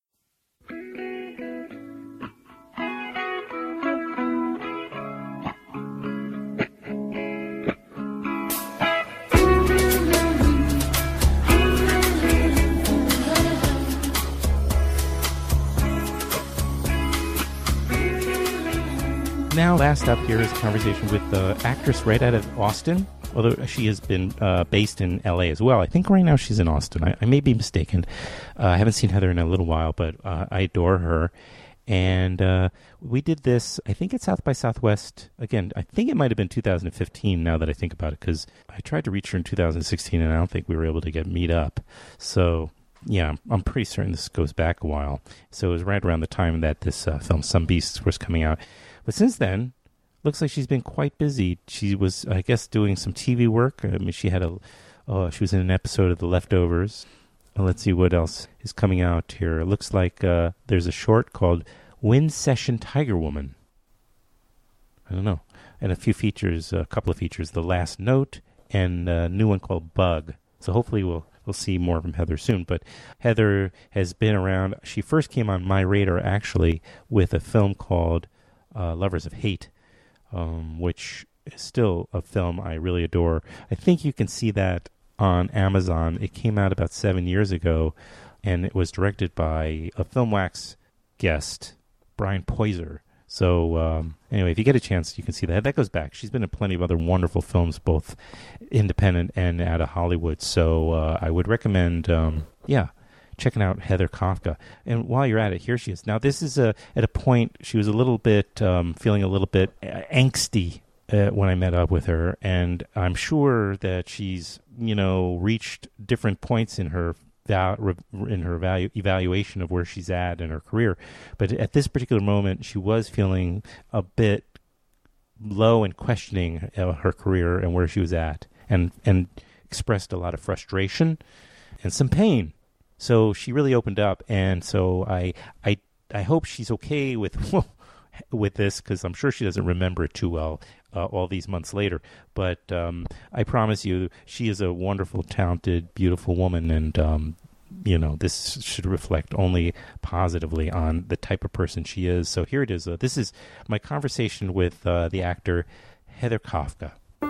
Now, last up here is a conversation with the actress right out of Austin, although she has been uh, based in L A as well. I think right now she's in Austin. I, I may be mistaken. Uh, I haven't seen Heather in a little while, but uh, I adore her. And uh, we did this, I think at South by Southwest. Again, I think it might have been two thousand fifteen now that I think about it, because I tried to reach her in two thousand sixteen, and I don't think we were able to get meet up. So, yeah, I'm, I'm pretty certain this goes back a while. So it was right around the time that this uh, film, Some Beasts, was coming out. But since then, looks like she's been quite busy. She was, I guess, doing some T V work. I mean, she had a, uh, she was in an episode of The Leftovers. Uh, let's see what else is coming out here. It looks like uh, there's a short called Wind Session Tiger Woman. I don't know. And a few features, a couple of features, The Last Note and a new one called Bug. So hopefully we'll we'll see more from Heather soon. But Heather has been around. She first came on my radar, actually, with a film called uh, Lovers of Hate. um, which is still a film I really adore. I think you can see that on Amazon. It came out about seven years ago, and it was directed by a Film Wax guest, Brian Poiser. So um, anyway, if you get a chance, you can see that. That goes back. She's been in plenty of other wonderful films, both independent and out of Hollywood. So uh, I would recommend, um, yeah, checking out Heather Kafka. And while you're at it, here she is. Now, this is a, at a point, she was a little bit, um, feeling a little bit angsty uh, when I met up with her. And I'm sure that she's, you know, reached different points in her in her value, evaluation of where she's at in her career. But at this particular moment, she was feeling a bit low and questioning uh, her career and where she was at, and, and expressed a lot of frustration and some pain. So she really opened up, and so I I, I hope she's okay with with this, because I'm sure she doesn't remember it too well uh, all these months later. But um, I promise you, she is a wonderful, talented, beautiful woman, and um, you know, this should reflect only positively on the type of person she is. So here it is. Uh, this is my conversation with uh, the actor Heather Kafka.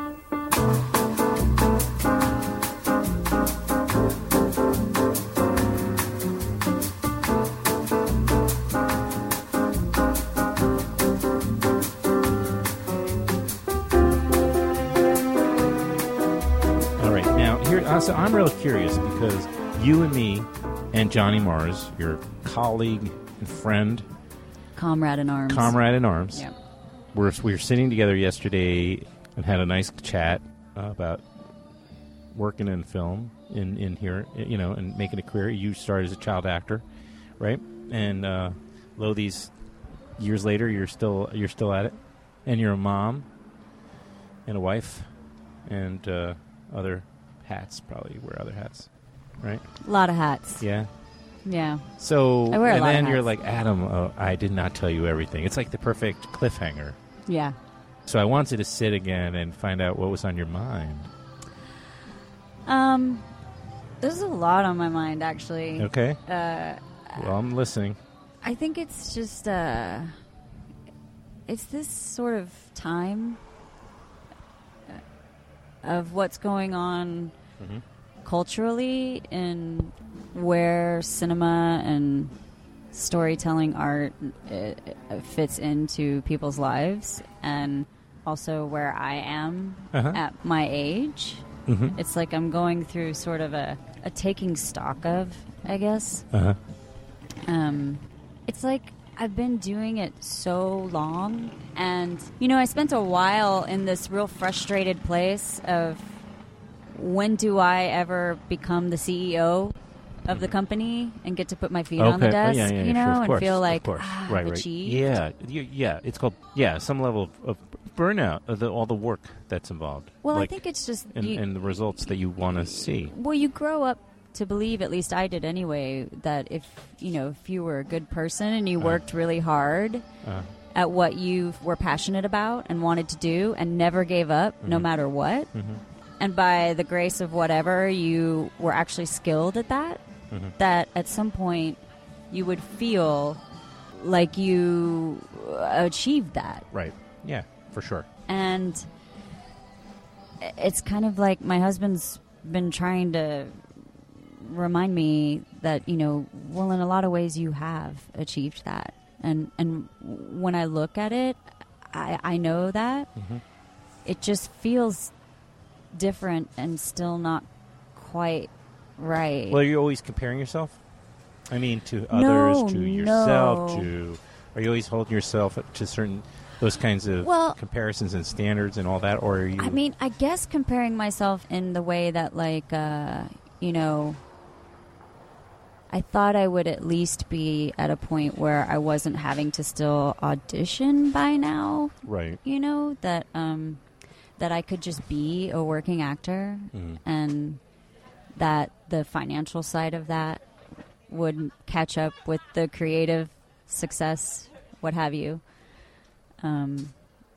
So I'm real curious, because you and me and Johnny Mars, your colleague and friend, comrade in arms, comrade in arms, yeah. we're, we were sitting together yesterday and had a nice chat uh, about working in film in, in here, you know, and making a career. You started as a child actor, right? And uh, lo, these years later, you're still you're still at it, and you're a mom and a wife and uh, other hats. Probably wear other hats, right? A lot of hats. Yeah. Yeah. So, I wear a and lot then of you're hats. like, Adam, oh, I did not tell you everything. It's like the perfect cliffhanger. Yeah. So I wanted to sit again and find out what was on your mind. Um, there's a lot on my mind, actually. Okay. Uh, well, I'm listening. I think it's just, uh, it's this sort of time of what's going on mm-hmm. culturally, and where cinema and storytelling art it, it fits into people's lives, and also where I am uh-huh. at my age. Mm-hmm. It's like I'm going through sort of a, a taking stock of, I guess. Uh-huh. Um, it's like I've been doing it so long, and, you know, I spent a while in this real frustrated place of, when do I ever become the C E O of the company and get to put my feet okay. on the desk, oh, yeah, yeah, you know, sure, and course, feel like, ah, right, right, I've right. achieved? Yeah, you, yeah, it's called, yeah, some level of, of burnout, of the, all the work that's involved. Well, like, I think it's just... And, you, and the results that you want to see. Well, you grow up to believe, at least I did anyway, that if, you know, if you were a good person and you uh, worked really hard uh, at what you were passionate about and wanted to do and never gave up, mm-hmm. no matter what, mm-hmm. and by the grace of whatever, you were actually skilled at that, mm-hmm. that at some point you would feel like you achieved that. Right. Yeah, for sure. And it's kind of like my husband's been trying to remind me that, you know, well, in a lot of ways you have achieved that. And and when I look at it, I, I know that. Mm-hmm. It just feels different and still not quite right. Well, are you always comparing yourself? I mean, to others, no, to yourself, no. to... Are you always holding yourself to certain... those kinds of well, comparisons and standards and all that, or are you... I mean, I guess comparing myself in the way that, like, uh, you know... I thought I would at least be at a point where I wasn't having to still audition by now. Right. You know, that um, that I could just be a working actor, mm-hmm. and that the financial side of that would catch up with the creative success, what have you. Um,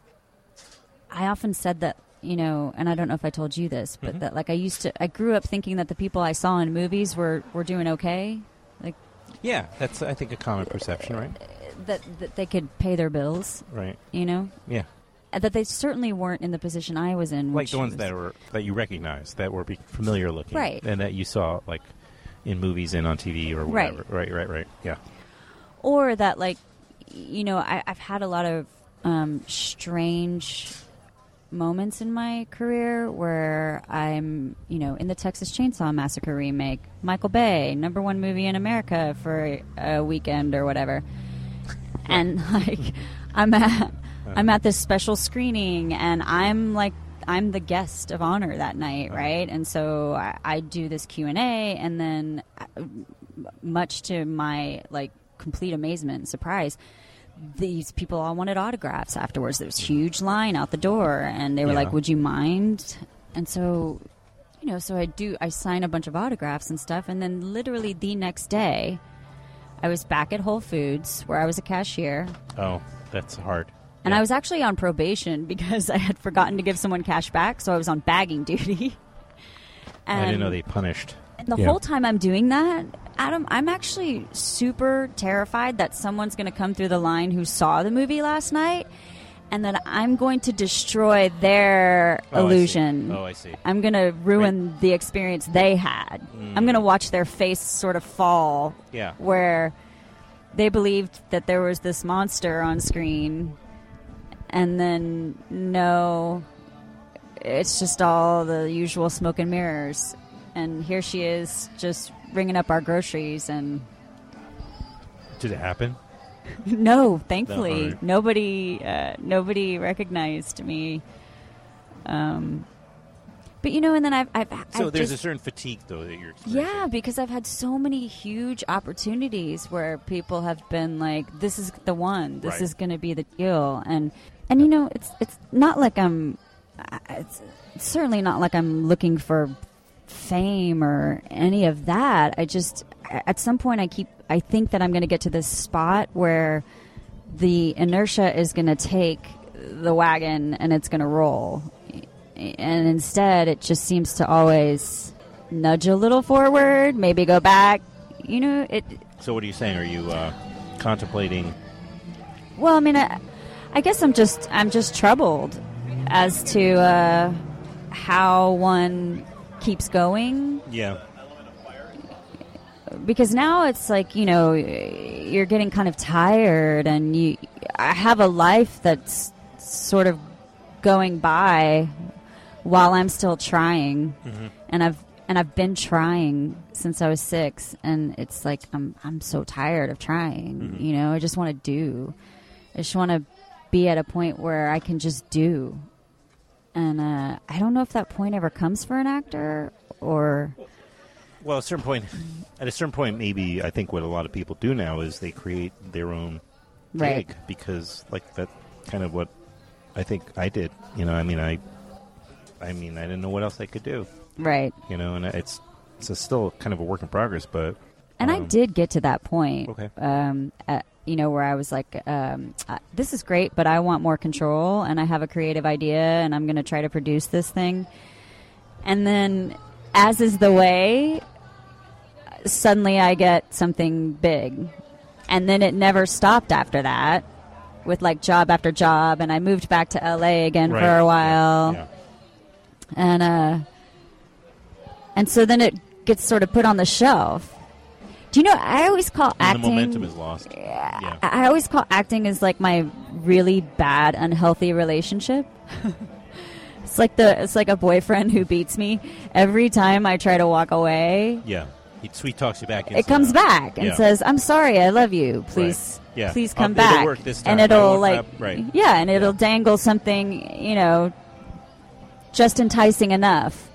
I often said that, you know, and I don't know if I told you this, but mm-hmm. that, like, I used to, I grew up thinking that the people I saw in movies were, were doing okay. Like, yeah, that's, I think, a common perception, right? That, that they could pay their bills. Right. You know? Yeah. that they certainly weren't in the position I was in. Like which the ones was- that were that you recognized, that were be familiar looking, Right. and that you saw like in movies and on T V or Right. whatever. Right, right, right. Yeah. or that like, you know, I, I've had a lot of um, strange moments in my career where I'm, you know, in the Texas Chainsaw Massacre remake, Michael Bay, number one movie in America for a weekend or whatever, and like I'm at I'm at this special screening and I'm like I'm the guest of honor that night, right? And so I, I do this Q and A, and then uh, much to my like complete amazement and surprise, these people all wanted autographs afterwards. There was a huge line out the door, and they were Yeah. like, would you mind? And so, you know, so I do, I sign a bunch of autographs and stuff, and then literally the next day, I was back at Whole Foods, where I was a cashier, Oh, that's hard. and Yeah. I was actually on probation because I had forgotten to give someone cash back, so I was on bagging duty. And I didn't know they punished. and the Yeah. whole time I'm doing that, Adam, I'm actually super terrified that someone's going to come through the line who saw the movie last night, and that I'm going to destroy their Oh, I see. illusion. Oh, I see. I'm going to ruin the experience they had. I'm going to watch their face sort of fall Yeah. where they believed that there was this monster on screen, and then no, it's just all the usual smoke and mirrors. And here she is just ringing up our groceries, and Did it happen? no, thankfully, No, alright. nobody, uh, nobody recognized me. Um, but you know, and then I've, I've, So I've there's just, a certain fatigue, though, that you're experiencing. yeah, because I've had so many huge opportunities where people have been like, "This is the one. This Right. is going to be the deal." And and you know, it's it's not like I'm. It's, it's certainly not like I'm looking for fame or any of that. I just at some point I keep I think that I'm going to get to this spot where the inertia is going to take the wagon and it's going to roll. And instead, it just seems to always nudge a little forward, maybe go back. You know, it. So what are you saying? Are you uh, contemplating? Well, I mean, I, I guess I'm just I'm just troubled as to uh, how one keeps going, Yeah. because now it's like, you know, you're getting kind of tired, and you I have a life that's sort of going by while I'm still trying, and I've and I've been trying since I was six, and it's like I'm I'm so tired of trying. You know, I just want to do. I just want to be at a point where I can just do. And uh, I don't know if that point ever comes for an actor, or Well, at a certain point, at a certain point, maybe I think what a lot of people do now is they create their own Right. gig, because like that kind of what I think I did. You know, I mean, I, I mean, I didn't know what else I could do. right. You know, and it's it's a still kind of a work in progress, but And I um, did get to that point, Okay. um, at, you know, where I was like, um, uh, this is great, but I want more control, and I have a creative idea, and I'm going to try to produce this thing. And then, as is the way, suddenly I get something big. And then it never stopped after that, with like job after job, and I moved back to L A again Right. for a while. Yeah. And uh, and so then it gets sort of put on the shelf. Do you know? I always call And acting. the momentum is lost. Yeah. I I always call acting as like my really bad, unhealthy relationship. It's like the it's like a boyfriend who beats me every time I try to walk away. Yeah. He sweet talks you back. It comes inside out. back and Yeah. says, "I'm sorry, I love you. Please, Yeah. please I'll- come it'll back." work this And time. I it'll won't like, have- right. yeah, and it'll dangle something, you know, just enticing enough.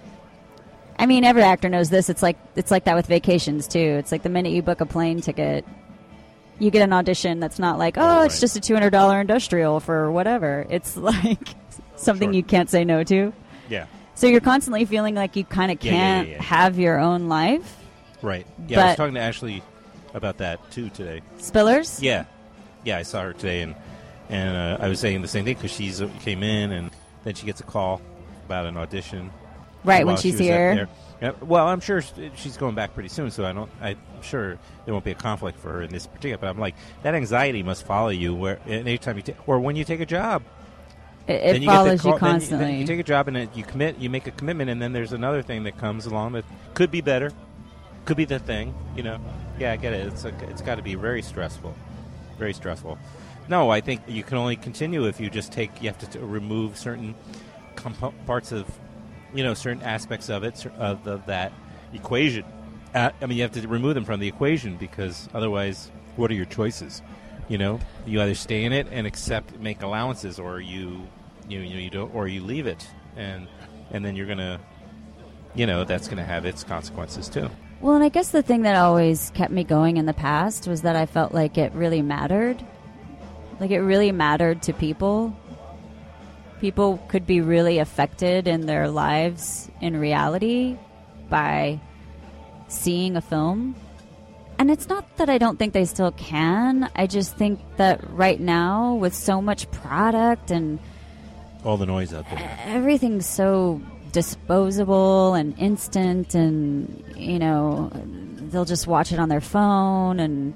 I mean, every actor knows this. It's like it's like that with vacations too. It's like the minute you book a plane ticket, you get an audition that's not like, oh, Oh, it's right. just a two hundred dollar industrial for whatever. It's like something Sure. you can't say no to. Yeah. So you're constantly feeling like you kind of Yeah, yeah, yeah, can't yeah. have your own life. Right. Yeah. I was But- talking to Ashley about that too today. Spillers? Yeah, yeah, I saw her today, and and uh, I was saying the same thing because she's uh, came in, and then she gets a call about an audition. Right, when while she she's was up here. there. Yeah, well, I'm sure sh- she's going back pretty soon, so I don't. I'm sure there won't be a conflict for her in this particular. But I'm like, that anxiety must follow you where anytime you ta- or when you take a job. It, Then it you get the follows call- you then constantly. Then you take a job and it, you commit. You make a commitment, and then there's another thing that comes along that could be better, could be the thing. You know, yeah, I get it. It's a, it's got to be very stressful, very stressful. No, I think you can only continue if you just take. You have to t- remove certain compo- parts of, you know, certain aspects of it of, of that equation. Uh, I mean, you have to remove them from the equation because otherwise, what are your choices? You know, you either stay in it and accept, make allowances, or you, you, you know, you don't, or you leave it, and and then you're gonna, you know, that's gonna have its consequences too. Well, and I guess the thing that always kept me going in the past was that I felt like it really mattered. Like it really mattered to people. People could be really affected in their lives in reality by seeing a film. And it's not that I don't think they still can. I just think that right now, with so much product and all the noise out there, everything's so disposable and instant, and you know, they'll just watch it on their phone, and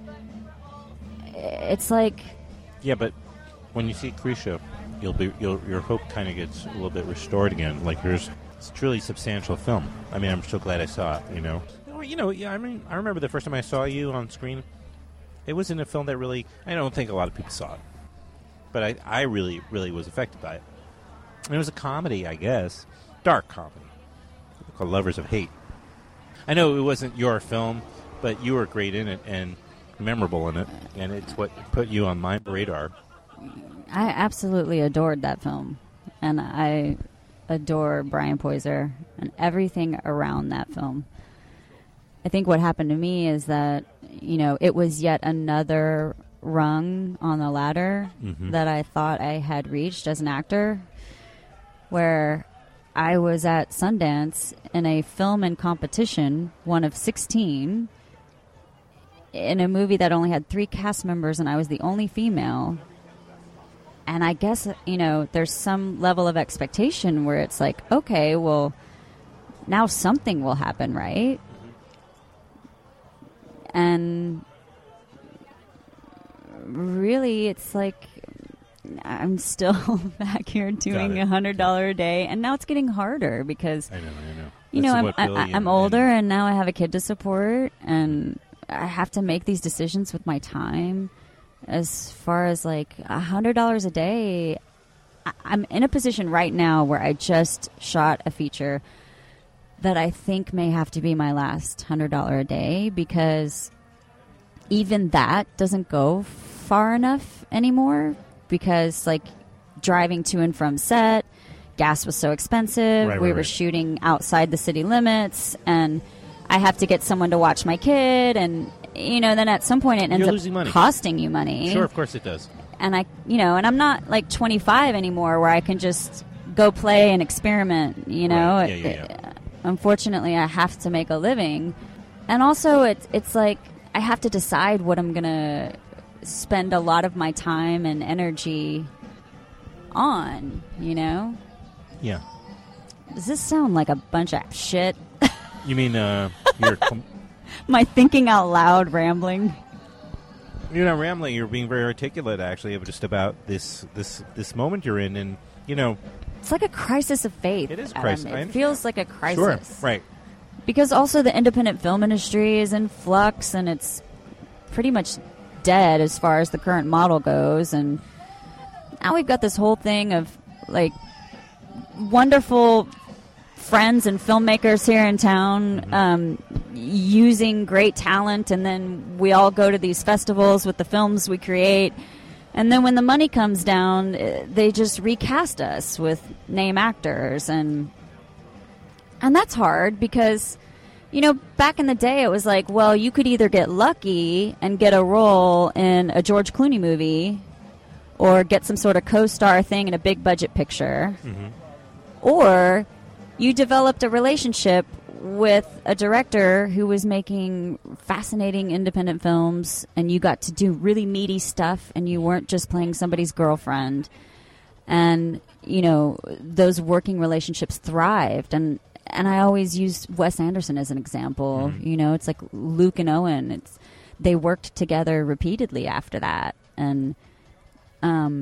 it's like, yeah. But when you see Krisha, you'll be you'll, your hope kind of gets a little bit restored again. Like there's it's a truly substantial film. I mean, I'm so glad I saw it. You know. You know, yeah. I mean, I remember the first time I saw you on screen. It was in a film that really, I don't think a lot of people saw it, but I, I really, really was affected by it. And it was a comedy, I guess, dark comedy called Lovers of Hate. I know it wasn't your film, but you were great in it and memorable in it, and it's what put you on my radar. I absolutely adored that film, and I adore Brian Poiser and everything around that film. I think what happened to me is that, you know, it was yet another rung on the ladder mm-hmm. that I thought I had reached as an actor, where I was at Sundance in a film and competition, one of sixteen, in a movie that only had three cast members, and I was the only female. And I guess, you know, there's some level of expectation where it's like, okay, well, now something will happen, right? And really, it's like I'm still back here doing a one hundred dollars a day, and now it's getting harder because, I know, I know. you know, I'm, I, I'm older, and, and now I have a kid to support, and I have to make these decisions with my time. As far as like one hundred dollars a day, I, I'm in a position right now where I just shot a feature that I think may have to be my last one hundred dollars a day, because even that doesn't go far enough anymore, because like driving to and from set, gas was so expensive. Right, we right, were right. shooting outside the city limits, and I have to get someone to watch my kid, and you know, then at some point it ends You're up losing money. costing you money. Sure, of course it does. And I, you know, and I'm not like twenty-five anymore where I can just go play and experiment, you know. Right. Yeah, yeah, yeah. Unfortunately, I have to make a living. And also, it's, it's like I have to decide what I'm going to spend a lot of my time and energy on, you know? Yeah. Does this sound like a bunch of shit? You mean uh, you're com- My thinking out loud rambling? you're not rambling. You're being very articulate, actually, just about this this this moment you're in, and you know. It's like a crisis of faith. It is a Adam. crisis. I It understand. feels like a crisis. Sure, right. Because also the independent film industry is in flux, and it's pretty much dead as far as the current model goes. And now we've got this whole thing of like wonderful friends and filmmakers here in town Mm-hmm. um, using great talent, and then we all go to these festivals with the films we create. And then when the money comes down, eh, they just recast us with name actors, and and that's hard because, you know, back in the day it was like, well, you could either get lucky and get a role in a George Clooney movie, or get some sort of co-star thing in a big budget picture, Mm-hmm. or you developed a relationship with a director who was making fascinating independent films, and you got to do really meaty stuff, and you weren't just playing somebody's girlfriend. And, you know, those working relationships thrived. And, and I always use Wes Anderson as an example. Mm-hmm. You know, it's like Luke and Owen. It's they worked together repeatedly after that. And um,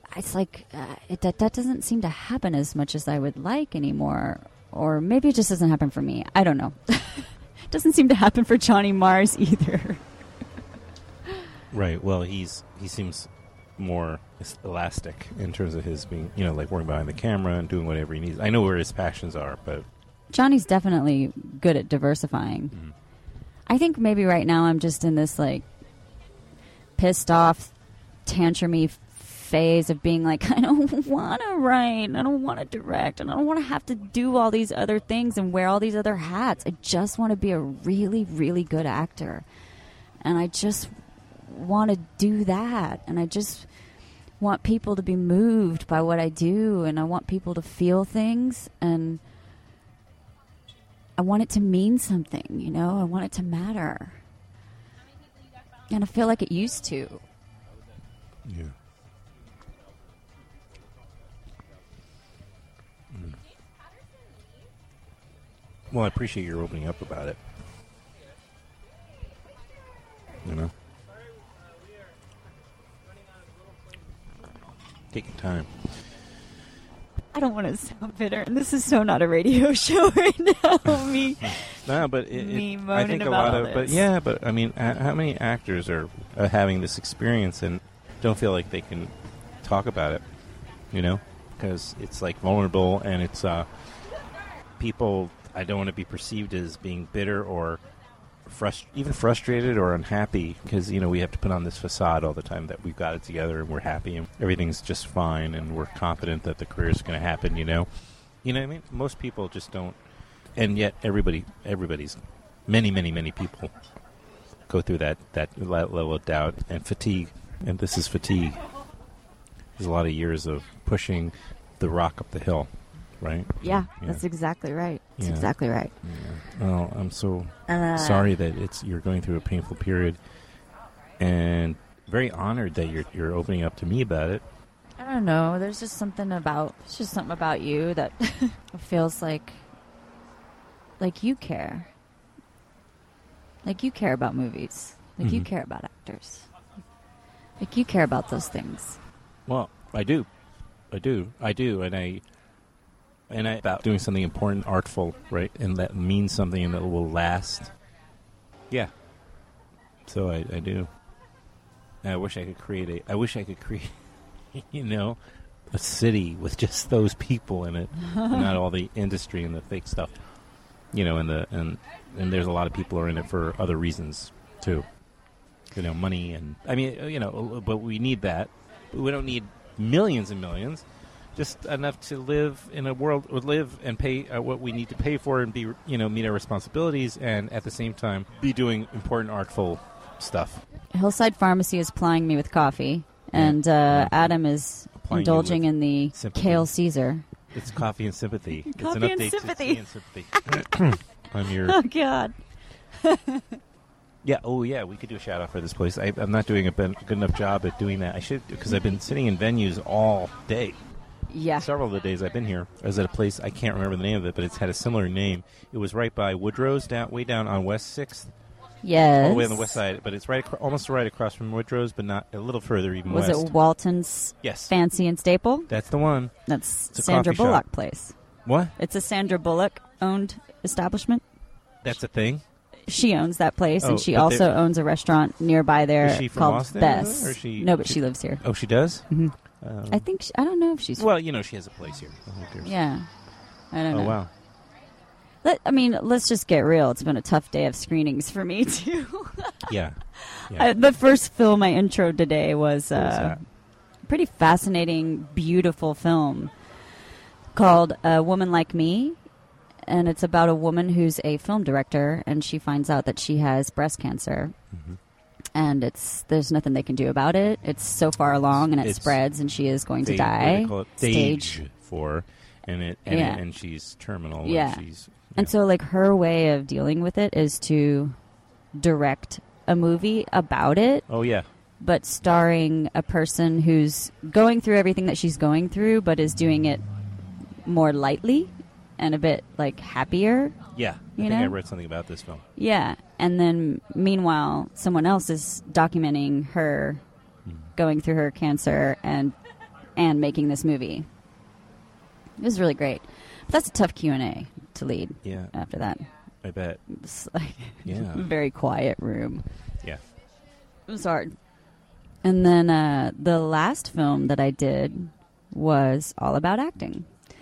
it's like uh, it, that that doesn't seem to happen as much as I would like anymore. Or maybe it just doesn't happen for me. I don't know. It doesn't seem to happen for Johnny Mars either. Right. Well, he's he seems more elastic in terms of his being, you know, like working behind the camera and doing whatever he needs. I know where his passions are, but Johnny's definitely good at diversifying. Mm. I think maybe right now I'm just in this like pissed off, tantrumy phase of being like, I don't want to write, I don't want to direct, and I don't want to have to do all these other things and wear all these other hats. I just want to be a really, really good actor. And I just want to do that. And I just want people to be moved by what I do. And I want people to feel things. And I want it to mean something, you know? I want it to matter. And I feel like it used to. yeah. Mm. Well, I appreciate your opening up about it. You know? Take your time. I don't want to sound bitter, and this is so not a radio show right now. Me, No, but it, me it, I moaning think a about lot all of, but this. yeah, but I mean, uh, how many actors are uh, having this experience and don't feel like they can talk about it? You know, because it's like vulnerable, and it's uh, people. I don't want to be perceived as being bitter or frust- even frustrated or unhappy, because you know we have to put on this facade all the time that we've got it together and we're happy and everything's just fine and we're confident that the career is going to happen. You know, you know what I mean? Most people just don't, and yet everybody, everybody's, many, many, many people go through that that le- level of doubt and fatigue, and this is fatigue. There's a lot of years of pushing the rock up the hill, right? Yeah, Yeah. that's exactly right. That's Yeah. exactly right. Yeah. Well, I'm so Uh, sorry that it's you're going through a painful period, and very honored that you're you're opening up to me about it. I don't know. There's just something about it's just something about you that feels like like you care. Like you care about movies. Like you Mhm. care about actors. Like you care about those things. Well, I do, I do, I do, and I and I about doing something important, artful, right, and that means something and that will last. Yeah. So I, I do. And I wish I could create a. I wish I could create, you know, a city with just those people in it, and not all the industry and the fake stuff. You know, and the and and there's a lot of people who are in it for other reasons too. You know, money and I mean, you know, but we need that. We don't need millions and millions. Just enough to live in a world, or live and pay uh, what we need to pay for, and be, you know, meet our responsibilities, and at the same time be doing important, artful stuff. Hillside Pharmacy is plying me with coffee, and uh, Adam is Applying you indulging with in the sympathy. kale Caesar. It's coffee and sympathy. it's Coffee an and update sympathy. To tea and sympathy. I'm your. Oh God! Yeah. Oh, yeah. We could do a shout out for this place. I, I'm not doing a ben- good enough job at doing that. I should, because I've been sitting in venues all day. Yeah. Several of the days I've been here, I was at a place, I can't remember the name of it, but it's had a similar name. It was right by Woodrow's, down way down on West sixth, Yes. all the way on the west side. But it's right, acro- almost right across from Woodrow's, but not a little further, even Was west. it Walton's Yes, Fancy and Staple? that's the one. That's It's a Sandra coffee shop. Bullock place. What? It's a Sandra Bullock owned establishment. That's a thing. She owns that place, Oh, and she but also there- owns a restaurant nearby there Is she from called Austin, Bess. or is she- no, but she- she lives here. Oh, she does. Mhm. Um, I think she, I don't know if she's. Well, you know, she has a place here. Who cares? Yeah, I don't Oh know. wow. Let, I mean, let's just get real. It's been a tough day of screenings for me too. Yeah. yeah. I, the first film I introed today was What was uh, that? a pretty fascinating, beautiful film called A Woman Like Me. And it's about a woman who's a film director, and she finds out that she has breast cancer. Mm-hmm. And it's there's nothing they can do about it. It's so far along, and it It's spreads, and she is going to They- what do die. they call it? Stage four, and it and, Yeah. it, and she's terminal. Yeah. And she's And yeah. so, like, her way of dealing with it is to direct a movie about it, Oh yeah. but starring a person who's going through everything that she's going through, but is doing it more lightly and a bit, like, happier. Yeah. I You think I know? read something about this film. Yeah. And then, meanwhile, someone else is documenting her going through her cancer and and making this movie. It was really great. But that's a tough Q and A to lead. Yeah. After that, I bet. it's like Yeah. a very quiet room. Yeah. It was hard. And then uh, the last film that I did was all about acting,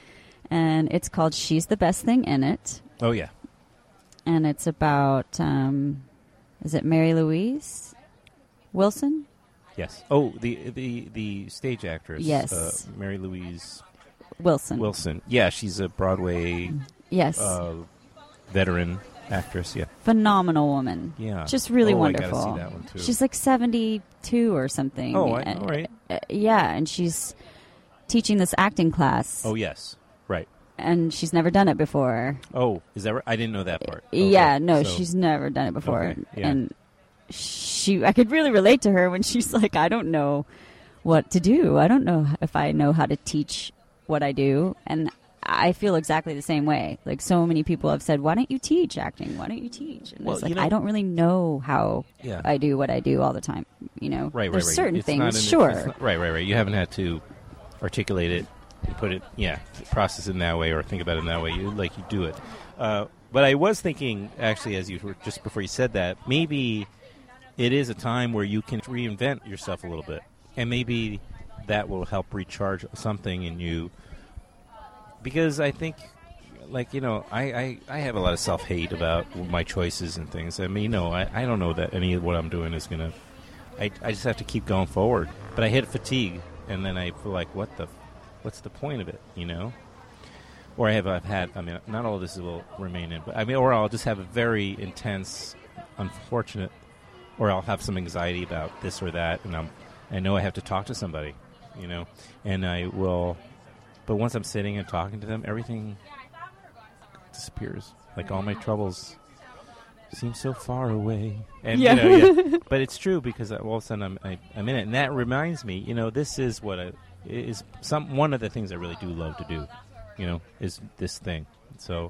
and it's called She's the Best Thing in It. Oh yeah. And it's about um, is it Mary Louise Wilson? Yes. Oh, the the the stage actress. Yes. Uh, Mary Louise Wilson. Wilson. Yeah, she's a Broadway Yes. uh, veteran actress. Yeah. Phenomenal woman. Yeah. Just really Oh, I gotta wonderful. see that one, too. She's like seventy-two or something. Oh, I- Uh, all right. uh, yeah, and she's teaching this acting class. Oh yes. Right. And she's never done it before. Oh, is that right? I didn't know that part. Yeah, Okay, no, so- she's never done it before. Okay, yeah. And she, I could really relate to her when she's like, I don't know what to do. I don't know if I know how to teach what I do. And I feel exactly the same way. Like, so many people have said, why don't you teach acting? Why don't you teach? And Well, it's like, you know- I don't really know how Yeah. I do what I do all the time. You know, Right, right, there's right. certain It's not things, an- sure. it's not- right, right, right. You haven't had to articulate it, and put it, yeah, process it in that way, or think about it in that way. You like you do it. Uh, but I was thinking, actually, as you were just before you said that, maybe it is a time where you can reinvent yourself a little bit, and maybe that will help recharge something in you. Because I think, like, you know, I, I, I have a lot of self-hate about my choices and things. I mean, you know, I, I don't know that any of what I'm doing is going to... I, I just have to keep going forward. But I hit fatigue, and then I feel like, what the... what's the point of it, you know? Or I have I've had, I mean, not all of this will remain in, but I mean, or I'll just have a very intense, unfortunate, or I'll have some anxiety about this or that, and I'm, I know I have to talk to somebody, you know, and I will... But once I'm sitting and talking to them, everything disappears. Like all my troubles seem so far away. And Yeah. you know, yeah. But it's true because all of a sudden I'm I, I'm in it, and that reminds me, you know, this is what I is some one of the things I really do love to do. You know, is this thing. So,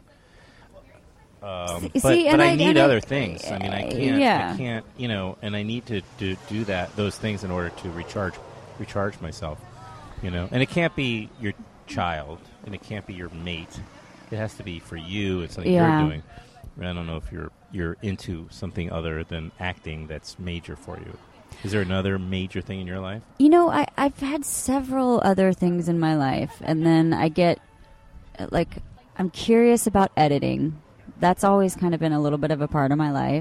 um, See- but, see, but and I I- need and I- other things. I mean, I can't. Yeah. I can't. You know, and I need to, to do that those things in order to recharge recharge myself. You know, and it can't be your child, and it can't be your mate. It has to be for you. It's something Yeah. you're doing. I don't know if you're you're into something other than acting that's major for you. Is there another major thing in your life? You know, I, I've had several other things in my life, and then I get, uh, like, I'm curious about editing. That's always kind of been a little bit of a part of my life.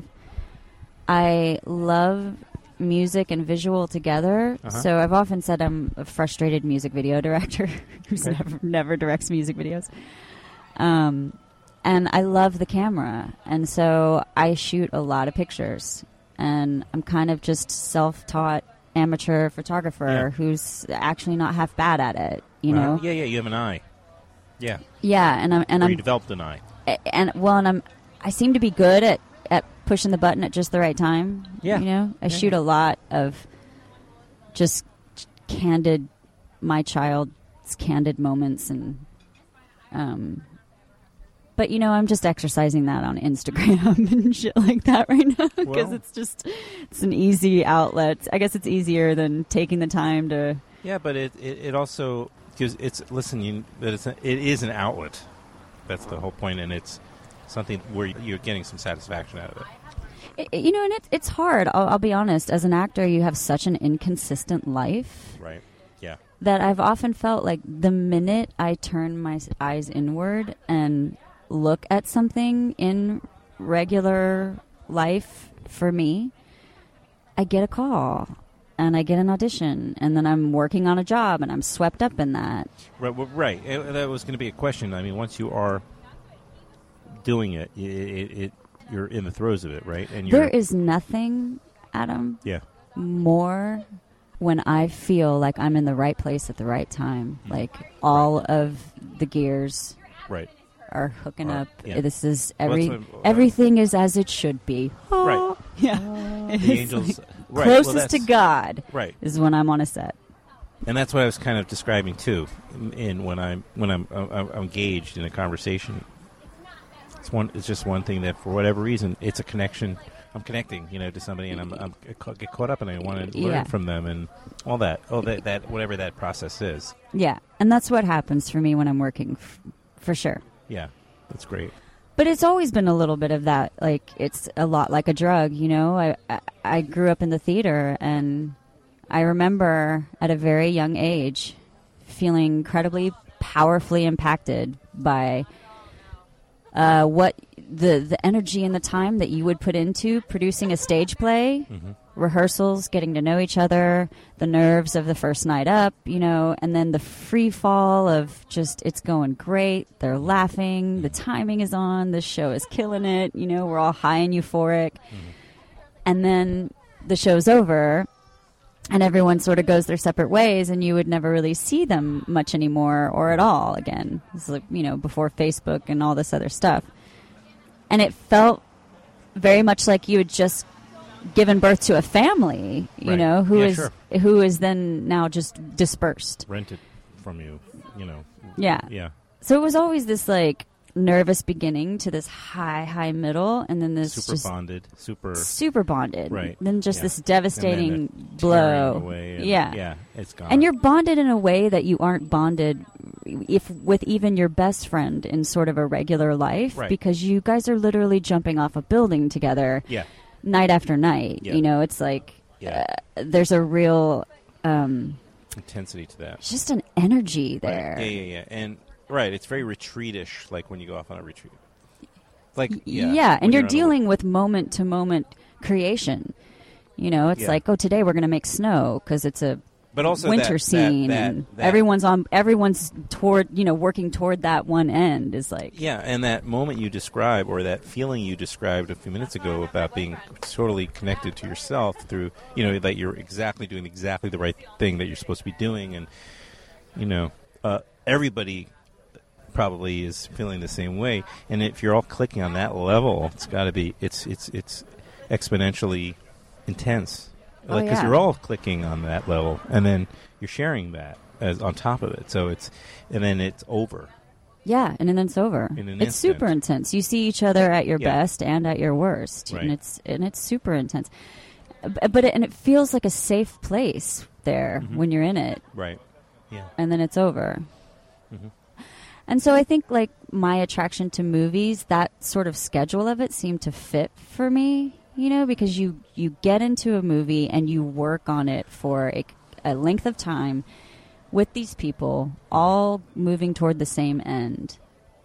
I love music and visual together, Uh-huh. so I've often said I'm a frustrated music video director who's Okay. never, never directs music videos. Um, and I love the camera, and so I shoot a lot of pictures. And I'm kind of just self-taught amateur photographer Yeah. who's actually not half bad at it, you Uh, know? yeah, yeah. You have an eye. Yeah. Yeah, and I'm and Or I'm you developed an eye. a- and well, and I'm I seem to be good at, at pushing the button at just the right time. Yeah. You know, I Yeah, shoot yeah. a lot of just candid, my child's candid moments, and um. But, you know, I'm just exercising that on Instagram and shit like that right now because Well- it's just, it's an easy outlet. I guess it's easier than taking the time to, Yeah, but it it, it also gives it's listen. You, but it's a, it is an outlet. That's the whole point, and it's something where you're getting some satisfaction out of it. I- you know, and it, it's hard. I'll, I'll be honest. As an actor, you have such an inconsistent life Right. Yeah. that I've often felt like the minute I turn my s- eyes inward and look at something in regular life for me, I get a call and I get an audition, and then I'm working on a job and I'm swept up in that. Right. Well, right. It- that was going to be a question. I mean, once you are doing it, it, it, it you're in the throes of it, right? And you're, There is nothing, Adam, yeah. more when I feel like I'm in the right place at the right time. Like all of the gears Right. are hooking Are- up. yeah. This is Well, every that's what- everything is as it should be. Right. Yeah. The It's angels. like right. well, closest to that's- God Right. is when I'm on a set. And that's what I was kind of describing too. In, in when I'm when I'm, I'm, I'm engaged in a conversation, it's one. It's just one thing that, for whatever reason, it's a connection I'm connecting, you know, to somebody, and I'm, I'm I ca- get caught up, and I want to Yeah. learn from them, and all that. Oh, that that whatever that process is. Yeah, and that's what happens for me when I'm working, f- for sure. Yeah, that's great. But it's always been a little bit of that. Like, it's a lot like a drug, you know? I, I, I grew up in the theater, and I remember at a very young age feeling incredibly powerfully impacted by uh, what the, the energy and the time that you would put into producing a stage play, Mm-hmm. rehearsals, getting to know each other, the nerves of the first night up, you know, and then the free fall of just, it's going great, they're laughing, the timing is on, the show is killing it, you know, we're all high and euphoric. Mm-hmm. And then the show's over, and everyone sort of goes their separate ways, and you would never really see them much anymore or at all again. It's like, you know, before Facebook and all this other stuff. And it felt very much like you had just given birth to a family, you Right. know, who Yeah, is sure. who is then now just dispersed. Rented from you, you know. Yeah. Yeah. So it was always this like nervous beginning to this high, high middle, and then this Super just bonded, super. super bonded. Right. Then just Yeah. this And devastating then the blow. tearing away and- yeah. Yeah, it's gone. And you're bonded in a way that you aren't bonded if with even your best friend in sort of a regular life, Right. because you guys are literally jumping off a building together Yeah. night after night. Yeah. You know, it's like Yeah. uh, there's a real um, Intensity to that. it's just an energy Right. there. Yeah, yeah, yeah. And, right, it's very retreatish, like when you go off on a retreat. Like, Y- yeah. yeah, when and you're on a- dealing with moment to moment creation. You know, it's Yeah. like, oh, today we're going to make snow because it's a But also winter that, scene, that, that, and that- everyone's on, everyone's toward, you know, working toward that one end is like, Yeah, and that moment you describe, or that feeling you described a few minutes ago about being totally connected to yourself through, you know, that you're exactly doing exactly the right thing that you're supposed to be doing, and, you know, uh, everybody probably is feeling the same way. And if you're all clicking on that level, it's got to be, it's it's it's exponentially intense. Oh, Like, because yeah. you're all clicking on that level, and then you're sharing that as on top of it. So it's, and then it's over. yeah, and then it's over. In an It's super instant. intense. You see each other at your Yeah. best and at your worst, Right. and it's and it's super intense. B- But it, and it feels like a safe place there Mhm. when you're in it, Right. Yeah. and then it's over. Mhm. And so I think like my attraction to movies, that sort of schedule of it seemed to fit for me, you know, because you, you get into a movie and you work on it for a, a length of time with these people all moving toward the same end.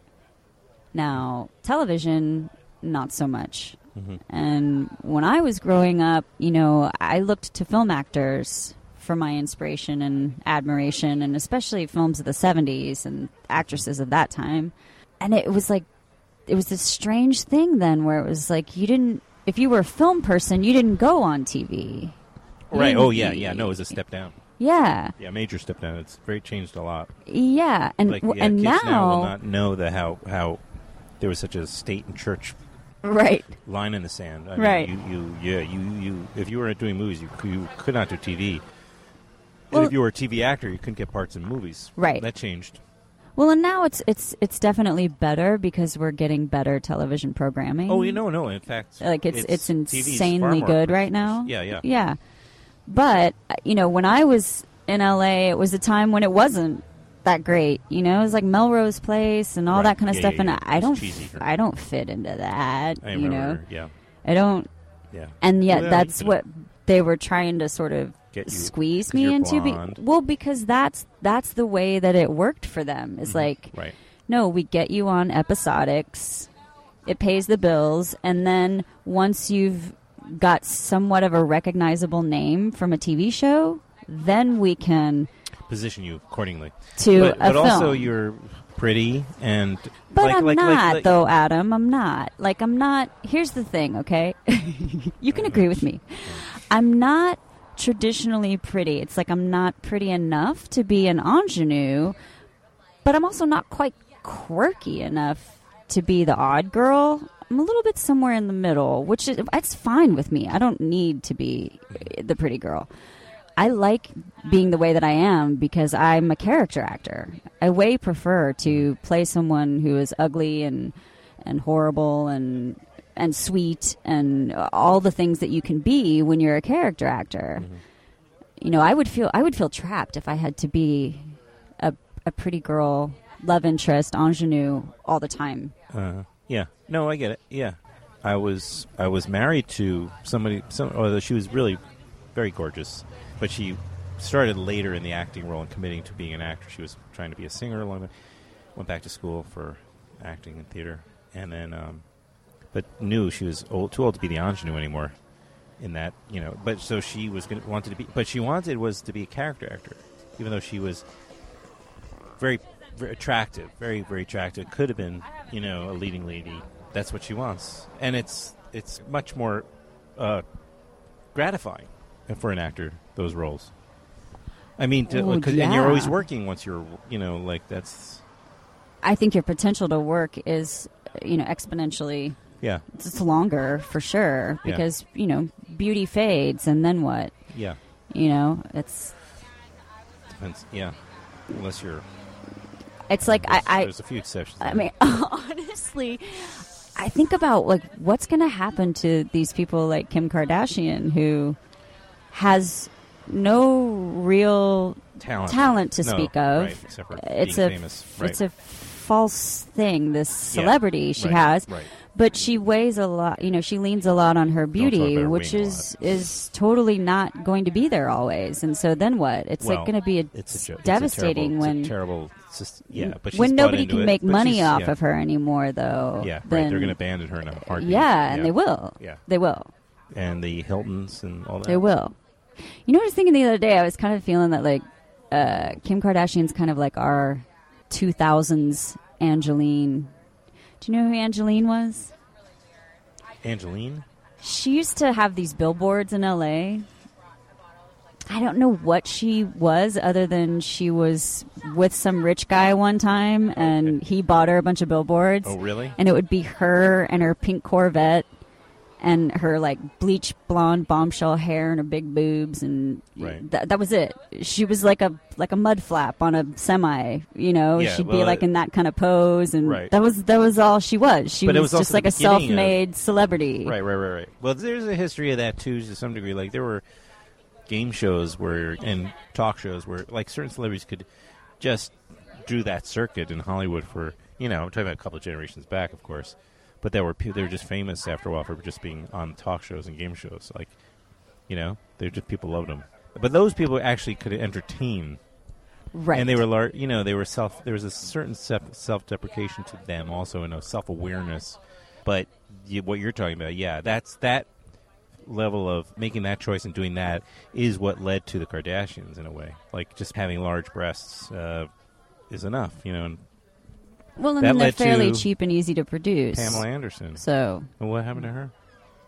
Now, television, not so much. Mm-hmm. And when I was growing up, you know, I looked to film actors for my inspiration and admiration, and especially films of the seventies and actresses of that time. And it was like, it was this strange thing then where it was like, you didn't, if you were a film person, you didn't go on T V. You Right. didn't- Oh, yeah, yeah. No, it was a step down. Yeah. Yeah, major step down. It's very changed a lot. Yeah. And, Like, w- yeah, and kids now, now will not know the how how there was such a state and church right. line in the sand. I Right. Mean, you, you, yeah, you, you. If you were doing movies, you, you could not do T V. Well- and if you were a T V actor, you couldn't get parts in movies. Right. That changed. Well, and now it's it's it's definitely better because we're getting better television programming. Oh, you know, no. In fact, like it's it's, T V's far insanely more good prestigious. right now. Yeah, yeah. Yeah. But uh, you know, when I was in L A, it was a time when it wasn't that great. You know, it was like Melrose Place and all Right. that kind of Yeah, stuff. yeah, and yeah. I It's don't, cheesy for- I don't fit into that. I you remember. know, Yeah, I don't. yeah. And yet, Well, you that's can what they were trying to sort of Get you- squeeze 'cause me you're into. Be- blonde. well, because that's that's the way that it worked for them. It's Mhm. like, Right. no, we get you on episodics. It pays the bills, and then once you've got somewhat of a recognizable name from a T V show, then we can Position you accordingly. to but a but film. also, you're pretty and. But like, I'm like, not, like, like, though, Adam. I'm not. Like, I'm not. Here's the thing, okay? You can agree with me. I'm not traditionally pretty. It's like I'm not pretty enough to be an ingenue, but I'm also not quite quirky enough to be the odd girl. I'm a little bit somewhere in the middle, which is it's fine with me. I don't need to be the pretty girl. I like being the way that I am because I'm a character actor. I way prefer to play someone who is ugly and and horrible and and sweet and all the things that you can be when you're a character actor. Mm-hmm. You know, I would feel I would feel trapped if I had to be a a pretty girl, love interest, ingenue all the time. Uh, yeah. No, I get it. Yeah. I was I was married to somebody, some, although she was really very gorgeous, but she started later in the acting role and committing to being an actor. She was trying to be a singer along the went back to school for acting and theater, and then, um, but knew she was old, too old to be the ingenue anymore. In that, you know, but so she was gonna, wanted to be, but she wanted was to be a character actor, even though she was very, very attractive, very, very attractive. Could have been, you know, a leading lady. That's what she wants, and it's it's much more uh, gratifying for an actor, those roles. I mean, to, Well, cause, and you're always yeah. working once you're, you know, like that's I think your potential to work is, you know, exponentially yeah, it's longer for sure Yeah. because, you know, beauty fades and then what? yeah, You know, it's depends, yeah. Unless you're, it's like I, there's, I there's a few exceptions. I there. mean, honestly, I think about like what's going to happen to these people like Kim Kardashian, who has no real talent, talent to No, speak of. right, except for It's being a famous, right. it's a false thing. This Yeah, celebrity she right, has, right. but she weighs a lot. You know, she leans a lot on her talk beauty, about her which weighing a is lot. is totally not going to be there always. And so then what? It's Well, like going to be a, it's a jo- it's a devastating terrible, when it's a terrible. It's just, yeah, but she's when bought nobody into can it, make but money she's- off yeah. of her anymore, though. Yeah, right. then- They're going to abandon her in a heartbeat. Yeah, and they will. Yeah, They will. and the Hiltons and all that. They will. You know what I was thinking the other day? I was kind of feeling that like uh, Kim Kardashian's kind of like our two thousands Angeline. Do you know who Angeline was? Angeline. She used to have these billboards in L A. I don't know what she was other than she was with some rich guy one time and he bought her a bunch of billboards. Oh, really? And it would be her and her pink Corvette and her like bleach blonde bombshell hair and her big boobs and Right. th- that was it. She was like a like a mud flap on a semi, you know. Yeah, She'd well, be like it- in that kind of pose and Right. that was that was all she was. She But it was, was also just like the a beginning of- self-made celebrity. Right, right, right, right. Well, there's a history of that too, to some degree. Like there were game shows where and talk shows where like certain celebrities could just do that circuit in Hollywood for, you know, I'm talking about a couple of generations back, of course. But they were pe- they were just famous after a while for just being on talk shows and game shows. Like, you know, they just people loved them. But those people actually could entertain, Right. and they were lar- you know, they were self. There was a certain self self deprecation to them, also, and a self awareness. But you, what you're talking about, yeah, that's that level of making that choice and doing that is what led to the Kardashians in a way. Like just having large breasts uh, is enough, you know. And Well, and That then they're led fairly to cheap and easy to produce. Pamela Anderson. So And what happened to her?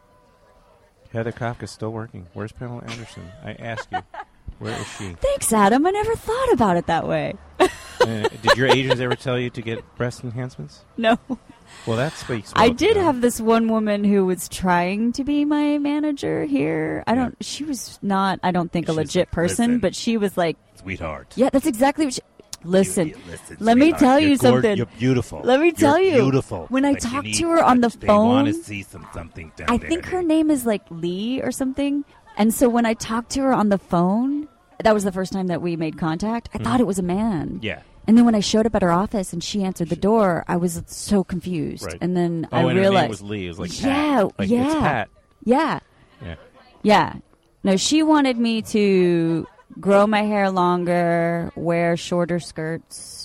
Heather Kafka's still working. Where's Pamela Anderson? I ask you. Where is she? thanks, Adam. I never thought about it that way. Uh, did your agents ever tell you to get breast enhancements? No. Well, that speaks. I well to did them. have this one woman who was trying to be my manager here. I don't. She was not. I don't think a She's legit like, person, "Listen." but she was like, Sweetheart. "Yeah, that's exactly what." She, listen, You- you- listen, let me sweetheart, tell you're you gor- something. You're beautiful. Let me tell You're you. beautiful. When I But you talked need to her on the touch. They want to phone, see some something down I there. think her name is like Lee or something. And so when I talked to her on the phone, that was the first time that we made contact. I thought it was a man. Yeah. And then when I showed up at her office and she answered the door, I was so confused. Right. And then Oh, I and realized, her name was Lee. It was like yeah, Pat. Like, yeah, It's Pat. yeah, Yeah. yeah. No, she wanted me to grow my hair longer, wear shorter skirts,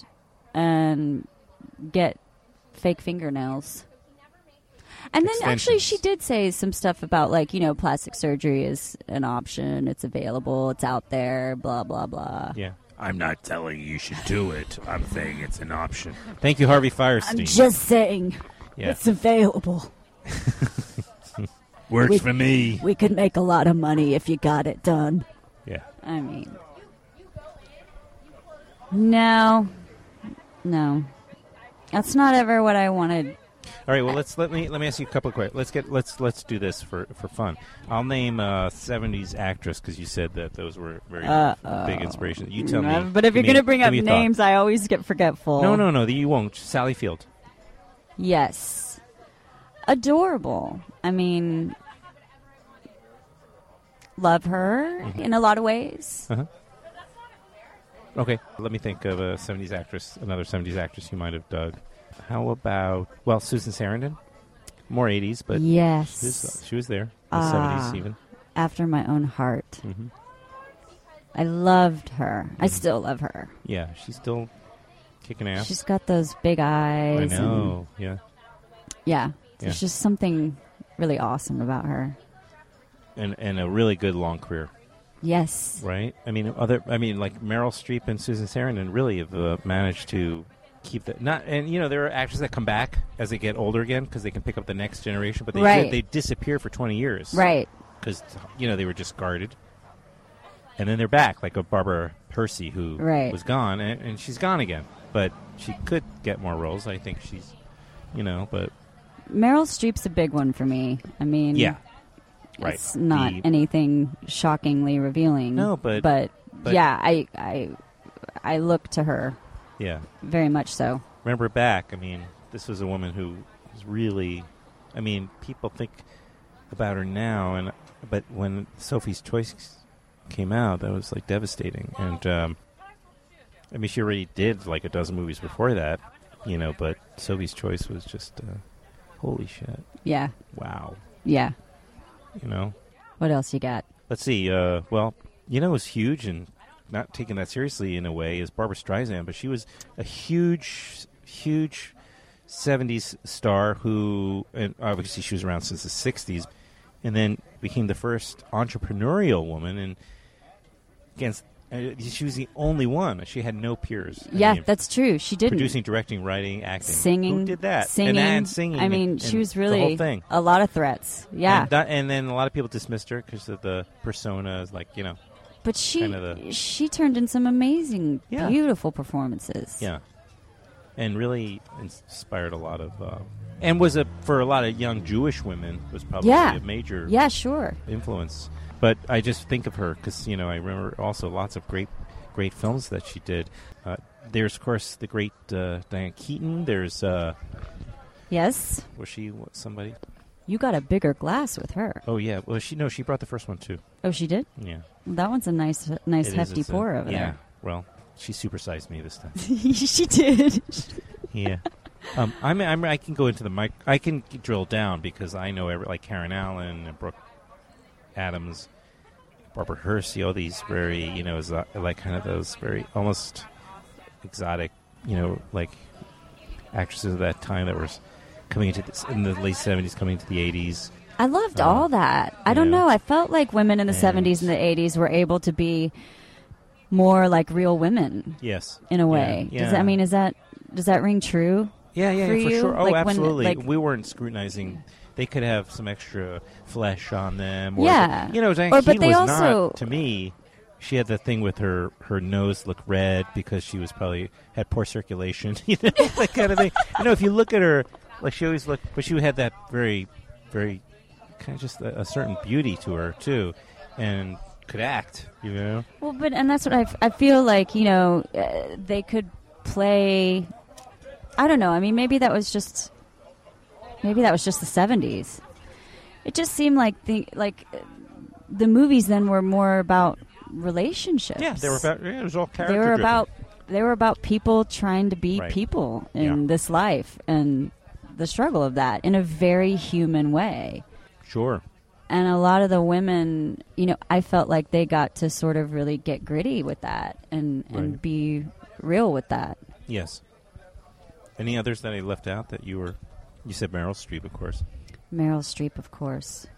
and get fake fingernails. And then actually she did say some stuff about, like, you know, plastic surgery is an option. It's available. It's out there, blah, blah, blah. Yeah. I'm not telling you you should do it. I'm saying it's an option. Thank you, Harvey Firestein. I'm just saying Yeah. it's available. Works We- for me. We could make a lot of money if you got it done. Yeah. I mean, no, no. That's not ever what I wanted. All right. Well, let's let me let me ask you a couple of questions. Let's get let's let's do this for, for fun. I'll name a seventies actress because you said that those were very Uh-oh. big inspirations. You tell me. Uh, but if Give you're me- going to bring give up me a thought. names, I always get forgetful. No, no, no. You won't. Sally Field. Yes. adorable. I mean, love her Mm-hmm. in a lot of ways. Uh-huh. Okay, let me think of a seventies actress, another seventies actress you might have dug. How about, well, Susan Sarandon? More eighties, but Yes. she was, she was there. The Ah. seventies even. After my own heart. Mm-hmm. I loved her. I still love her. Yeah, she's still kicking ass. She's got those big I eyes. know, yeah. And, yeah. Yeah. There's just something really awesome about her. And and a really good long career, Yes. right? I mean, other. I mean, like Meryl Streep and Susan Sarandon really have uh, managed to keep that. Not and you know there are actors that come back as they get older again because they can pick up the next generation, but they Right. they disappear for twenty years, Right. Because you know they were discarded, and then they're back, like a Barbara Hershey who Right. was gone, and, and she's gone again. But she could get more roles. I think she's, you know, but Meryl Streep's a big one for me. I mean, yeah, right. it's not The- anything shockingly revealing. No, but- but, but- yeah, I, I I look to her yeah. very much so. Remember back, I mean, this was a woman who was really, I mean, people think about her now, and but when Sophie's Choice came out, that was like devastating. And um, I mean, she already did like a dozen movies before that, you know. But Sophie's Choice was just uh, holy shit, Yeah, wow, yeah. you know. What else you got? Let's see. Uh, well, you know, it was huge and not taking that seriously in a way is Barbara Streisand, but she was a huge, huge seventies star who, and obviously she was around since the sixties, and then became the first entrepreneurial woman. And against, uh, she was the only one. She had no peers. I Yeah, mean, that's true. She didn't. producing, directing, writing, acting, Singing. Who did that? Singing. and, and singing. I mean, and- she was and really the whole thing. a lot of threats. Yeah. And, that, and then a lot of people dismissed her because of the persona, is like, you know. But she kinda the- she turned in some amazing, Yeah. beautiful performances. Yeah, and really inspired a lot of, uh, and was a for a lot of young Jewish women was probably Yeah. a major Yeah, sure. influence. But I just think of her because you know I remember also lots of great, great films that she did. Uh, there's of course the great uh, Diane Keaton. There's uh, Yes. was she what, somebody? You got a bigger glass with her. Oh yeah, well she no she brought the first one too. Oh, she did? Yeah, That one's a nice nice It is, hefty it's a- pour over yeah. Well, she supersized me this time. there. she did. Yeah. Um, I'm, I'm, I can go into the mic. I can drill down because I know every, like Karen Allen and Brooke Adams, Barbara Hershey, all these very, you know, is, uh, like kind of those very almost exotic, you know, like actresses of that time that were s- coming into this, in the late seventies, coming into the eighties. I loved Uh, all that. I don't yeah. know. I felt like women in the And- seventies and the eighties were able to be more like real women Yes. in a Yeah, way. Yeah. Does that, I mean, is that does that ring true? Yeah, yeah, for yeah, for you? sure. Oh, Like, when, absolutely. like- we weren't scrutinizing. They could have some extra flesh on them. Or Yeah. You know, Diane Or- but Keaton they was also- not, to me, she had the thing with her, her nose look red because she was probably had poor circulation. You know, that kind of thing. You know, if you look at her, like she always looked, but she had that very, very kind of just a, a certain beauty to her, too. And could act, you know? Well, but and that's what I, f- I feel like, you know, uh, they could play. I don't know. I mean, maybe that was just maybe that was just the seventies. It just seemed like the like uh, the movies then were more about relationships. Yeah, they were about, yeah, it was all character They were driven. about they were about people trying to be Right. people in Yeah. this life and the struggle of that in a very human way. Sure. And a lot of the women, you know, I felt like they got to sort of really get gritty with that and, and Right. be real with that. Yes. Any others that I left out that you were? You said Meryl Streep, of course. Meryl Streep, of course.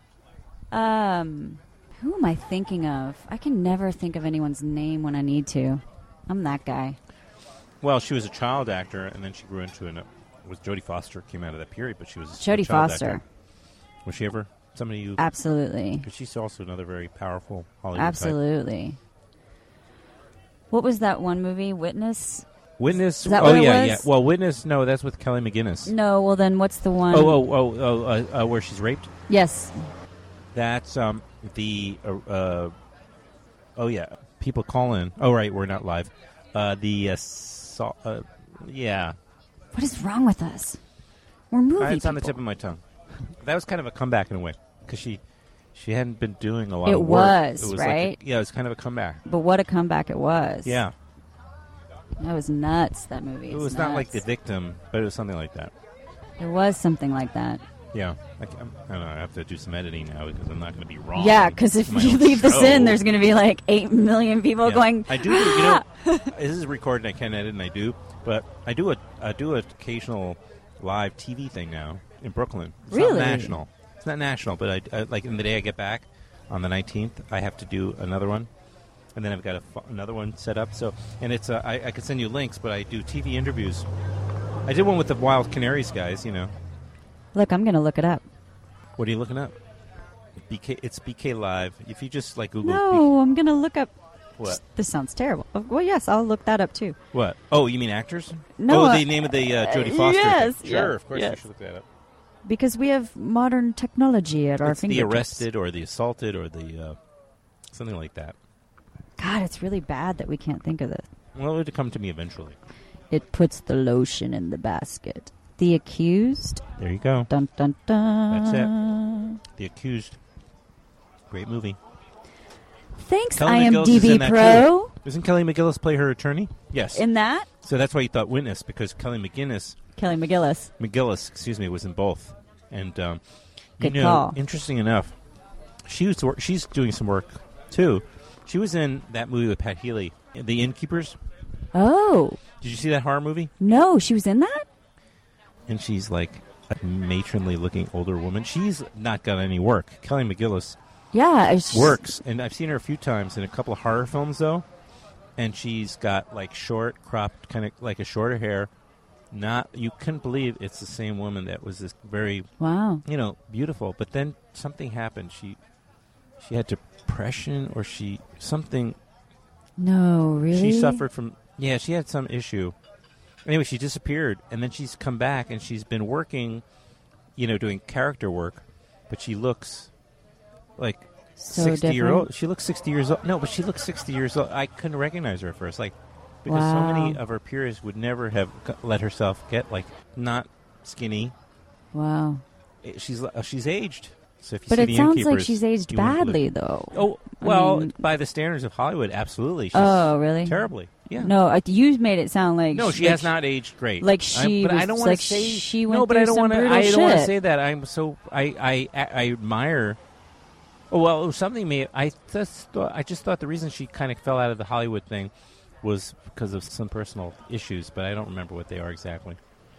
Um, who am I thinking of? I can never think of anyone's name when I need to. I'm that guy. Well, she was a child actor, and then she grew into an. Was Jodie Foster came out of that period, but she was a Jodie child Foster. actor. Was she ever somebody you? Absolutely. Because she's also another very powerful Hollywood type. Absolutely. What was that one movie? Witness? Witness. Is that oh what it yeah, was? yeah. Well, Witness. No, that's with Kelly McGinnis. No, well then what's the one? Oh, oh, oh, oh, uh, uh, where she's raped. Yes. That's um the. Uh, uh, oh yeah, people call in. Oh right, we're not live. Uh, the uh, so, uh, yeah. What is wrong with us? We're movie Uh, it's on the people. tip of my tongue. That was kind of a comeback in a way because she she hadn't been doing a lot It of work. was, it was right? Like a, yeah, it was kind of a comeback. But what a comeback it was. Yeah. That was nuts, that movie. It is was not like nuts. The Victim, but it was something like that. It was something like that. Yeah. Like, I'm, I don't know. I have to do some editing now because I'm not going to be wrong. Yeah, because if My you own leave this show. in, there's going to be like eight million people Yeah. going. I do, you know, this is recorded. I can edit, and I do, but I do a I do an occasional live T V thing now in Brooklyn. It's Really? not national. It's not national, but I, I like in the day I get back on the nineteenth, I have to do another one, and then I've got a, another one set up. So, and it's uh, I, I could send you links, but I do T V interviews. I did one with the Wild Canaries guys. You know, Look, I'm going to look it up. what are you looking up? B K, it's B K Live. If you just like Google, No, I'm going to look up. B- what? This sounds terrible. Oh, well, yes, I'll look that up too. What? Oh, you mean actors? No, Oh, uh, the name of the uh, Jodie Foster. yes, thing. Sure, yes, of course you yes. should look that up. Because we have modern technology at our It's the fingertips. arrested or the assaulted or the uh, something like that. God, it's really bad that we can't think of this. Well, it would come to me eventually. It puts the lotion in the basket. The Accused. There you go. Dun dun dun. That's it. The Accused. Great movie. Thanks, Kelly McGillis is IMDb in that Pro. too. Doesn't Kelly McGillis play her attorney? Yes. In that, so that's why you thought Witness, because Kelly McGinnis, Kelly McGillis. McGillis, excuse me, was in both. And um, you Good know, call. interesting enough, she was to work, she's doing some work too. She was in that movie with Pat Healy, The Innkeepers. Oh Did you see that horror movie? no, she was in that. And she's like a matronly looking older woman. She's not got any work. Kelly McGillis Yeah, it's just- works, and I've seen her a few times in a couple of horror films though. And she's got like short, cropped, kind of like a shorter hair. Not you couldn't believe it's the same woman that was this very, Wow. you know, beautiful. But then something happened. She she had depression, or she something. No, really. She suffered from yeah. She had some issue. Anyway, she disappeared, and then she's come back, and she's been working, you know, doing character work, but she looks like So sixty year different. old. She looks sixty years old. No, but she looks sixty years old. I couldn't recognize her at first, like because so many Wow. of her peers would never have g- let herself get like not skinny. Wow. Eh, She's uh, she's aged. So if you But see it the sounds like Innkeepers, she's aged you wouldn't badly, believe- though. Oh I well, mean- by the standards of Hollywood, absolutely. She's Oh, really? terribly. Yeah. No, uh, you made it sound like No, she like has not aged great. like I- she but I was- don't want like to say she no, went but through I don't some want to. brutal I don't want to shit. say that. I'm so I I I admire. Oh well, it was something me. I just thought. I just thought the reason she kind of fell out of the Hollywood thing was because of some personal issues, but I don't remember what they are exactly.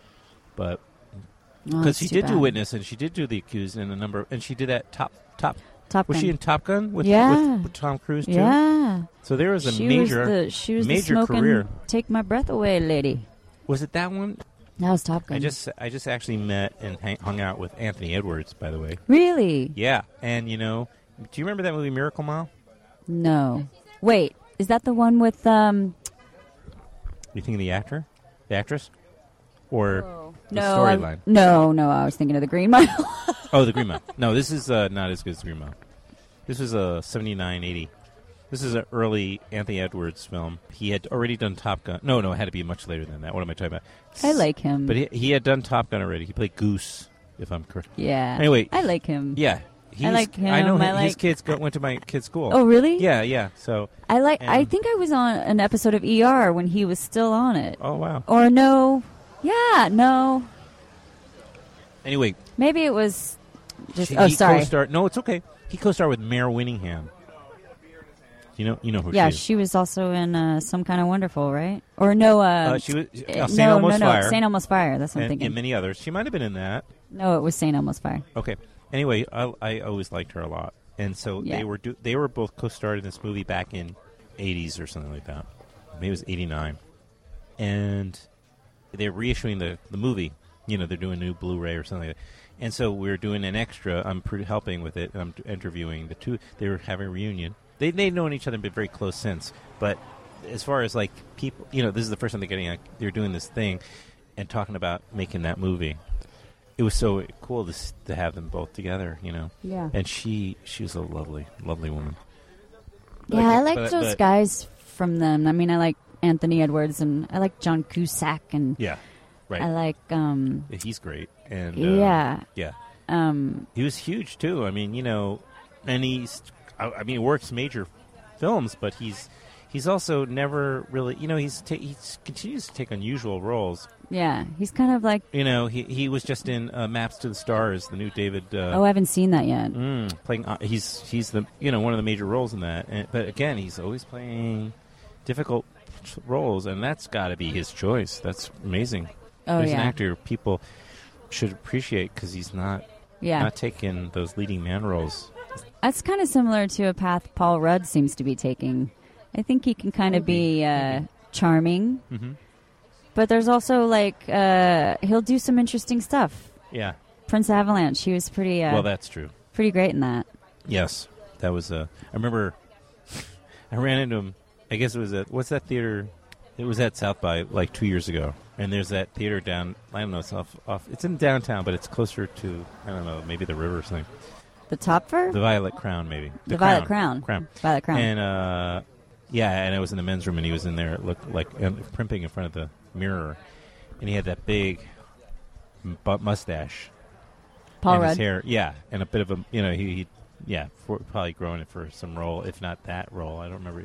But Oh, because that's she too did do bad. Witness, and she did do The Accused, and a number, and she did that top top. Top Was Gun. she in Top Gun with, Yeah. with, with Tom Cruise too? Yeah. So there was a she major was the, she was major the smoking, career. take my breath away lady. Was it that one? That was Top Gun. I just I just actually met and hang, hung out with Anthony Edwards, by the way. Really? Yeah, and you know, do you remember that movie Miracle Mile? No. Wait, is that the one with um? You think of the actor, the actress, or the No, storyline? I'm- no, no. I was thinking of the Green Mile. Oh, the Green Mile. No, this is uh, not as good as the Green Mile. This was a seventy-nine eighty. This is an early Anthony Edwards film. He had already done Top Gun. No, no, it had to be much later than that. What am I talking about? I like him. But he, he had done Top Gun already. He played Goose, if I'm correct. yeah. Anyway, I like him. Yeah. He's, like him. I know I him. like- His kids go, went to my kid's school. Oh, really? Yeah, yeah. So, I like. I And- think I was on an episode of E R when he was still on it. oh wow. Or no? Yeah, no. Anyway, Maybe it was just. She- oh, he sorry. Co-starred, no, it's okay. He co-starred with Mare Winningham. You know, you know who Yeah, she is. she was also in uh, Some Kind of Wonderful, right? Or no? Uh, Uh, she was uh, uh, Saint no, Elmo's no, no, Fire, Saint Elmo's Fire. That's what I'm and, thinking. and many others. She might have been in that. No, it was Saint Elmo's Fire. Okay. Anyway, I, I always liked her a lot, and so Yeah. they were do, they were both co-starred in this movie back in eighties or something like that. Maybe it was eighty-nine, and they're reissuing the the movie. You know, they're doing a new Blu-ray or something like that. And so we're doing an extra. I'm pre- helping with it, and I'm interviewing the two. They were having a reunion. They they've known each other and been very close since. But as far as like people, you know, this is the first time they're getting. A, they're doing this thing and talking about making that movie. It was so cool to s- to have them both together. You know. Yeah. And she she was a lovely lovely woman. Yeah, I like but- those but- guys from them. I mean, I like Anthony Edwards and I like John Cusack and Yeah. Right. I like um He's great. And uh, yeah. Yeah. um, He was huge too. I mean, you know, and he's, I, I mean, he works major films, but he's he's also never really, you know, he's ta- he continues to take unusual roles. yeah, he's kind of like. You know, he he was just in uh, Maps to the Stars, the new David. Uh, Oh, I haven't seen that yet. mm, playing, uh, he's he's the you know one of the major roles in that. And, but again, he's always playing difficult roles, and that's got to be his choice. That's amazing. Oh, He's yeah. an actor people should appreciate because he's not Yeah, not taking those leading man roles. that's kind of similar to a path Paul Rudd seems to be taking. I think he can kind of be uh, charming, Mm-hmm. but there's also like uh, he'll do some interesting stuff. Yeah. Prince Avalanche, he was pretty uh, Well, that's true. pretty great in that. Yes, that was. Uh, I remember. I ran into him. I guess it was at what's that theater? It was at South by like two years ago. And there's that theater down. I don't know. It's off. off it's in downtown, but it's closer to I don't know. Maybe the river or something. The Topfer? The Violet Crown, maybe. The Violet Crown. Crown. Violet Crown. And uh, yeah, and I was in the men's room, and he was in there, looked like um, primping in front of the mirror, and he had that big m- bu- mustache. Paul and Rudd. his hair, yeah, and a bit of a, you know, he, he yeah, for, probably growing it for some role, if not that role. I don't remember.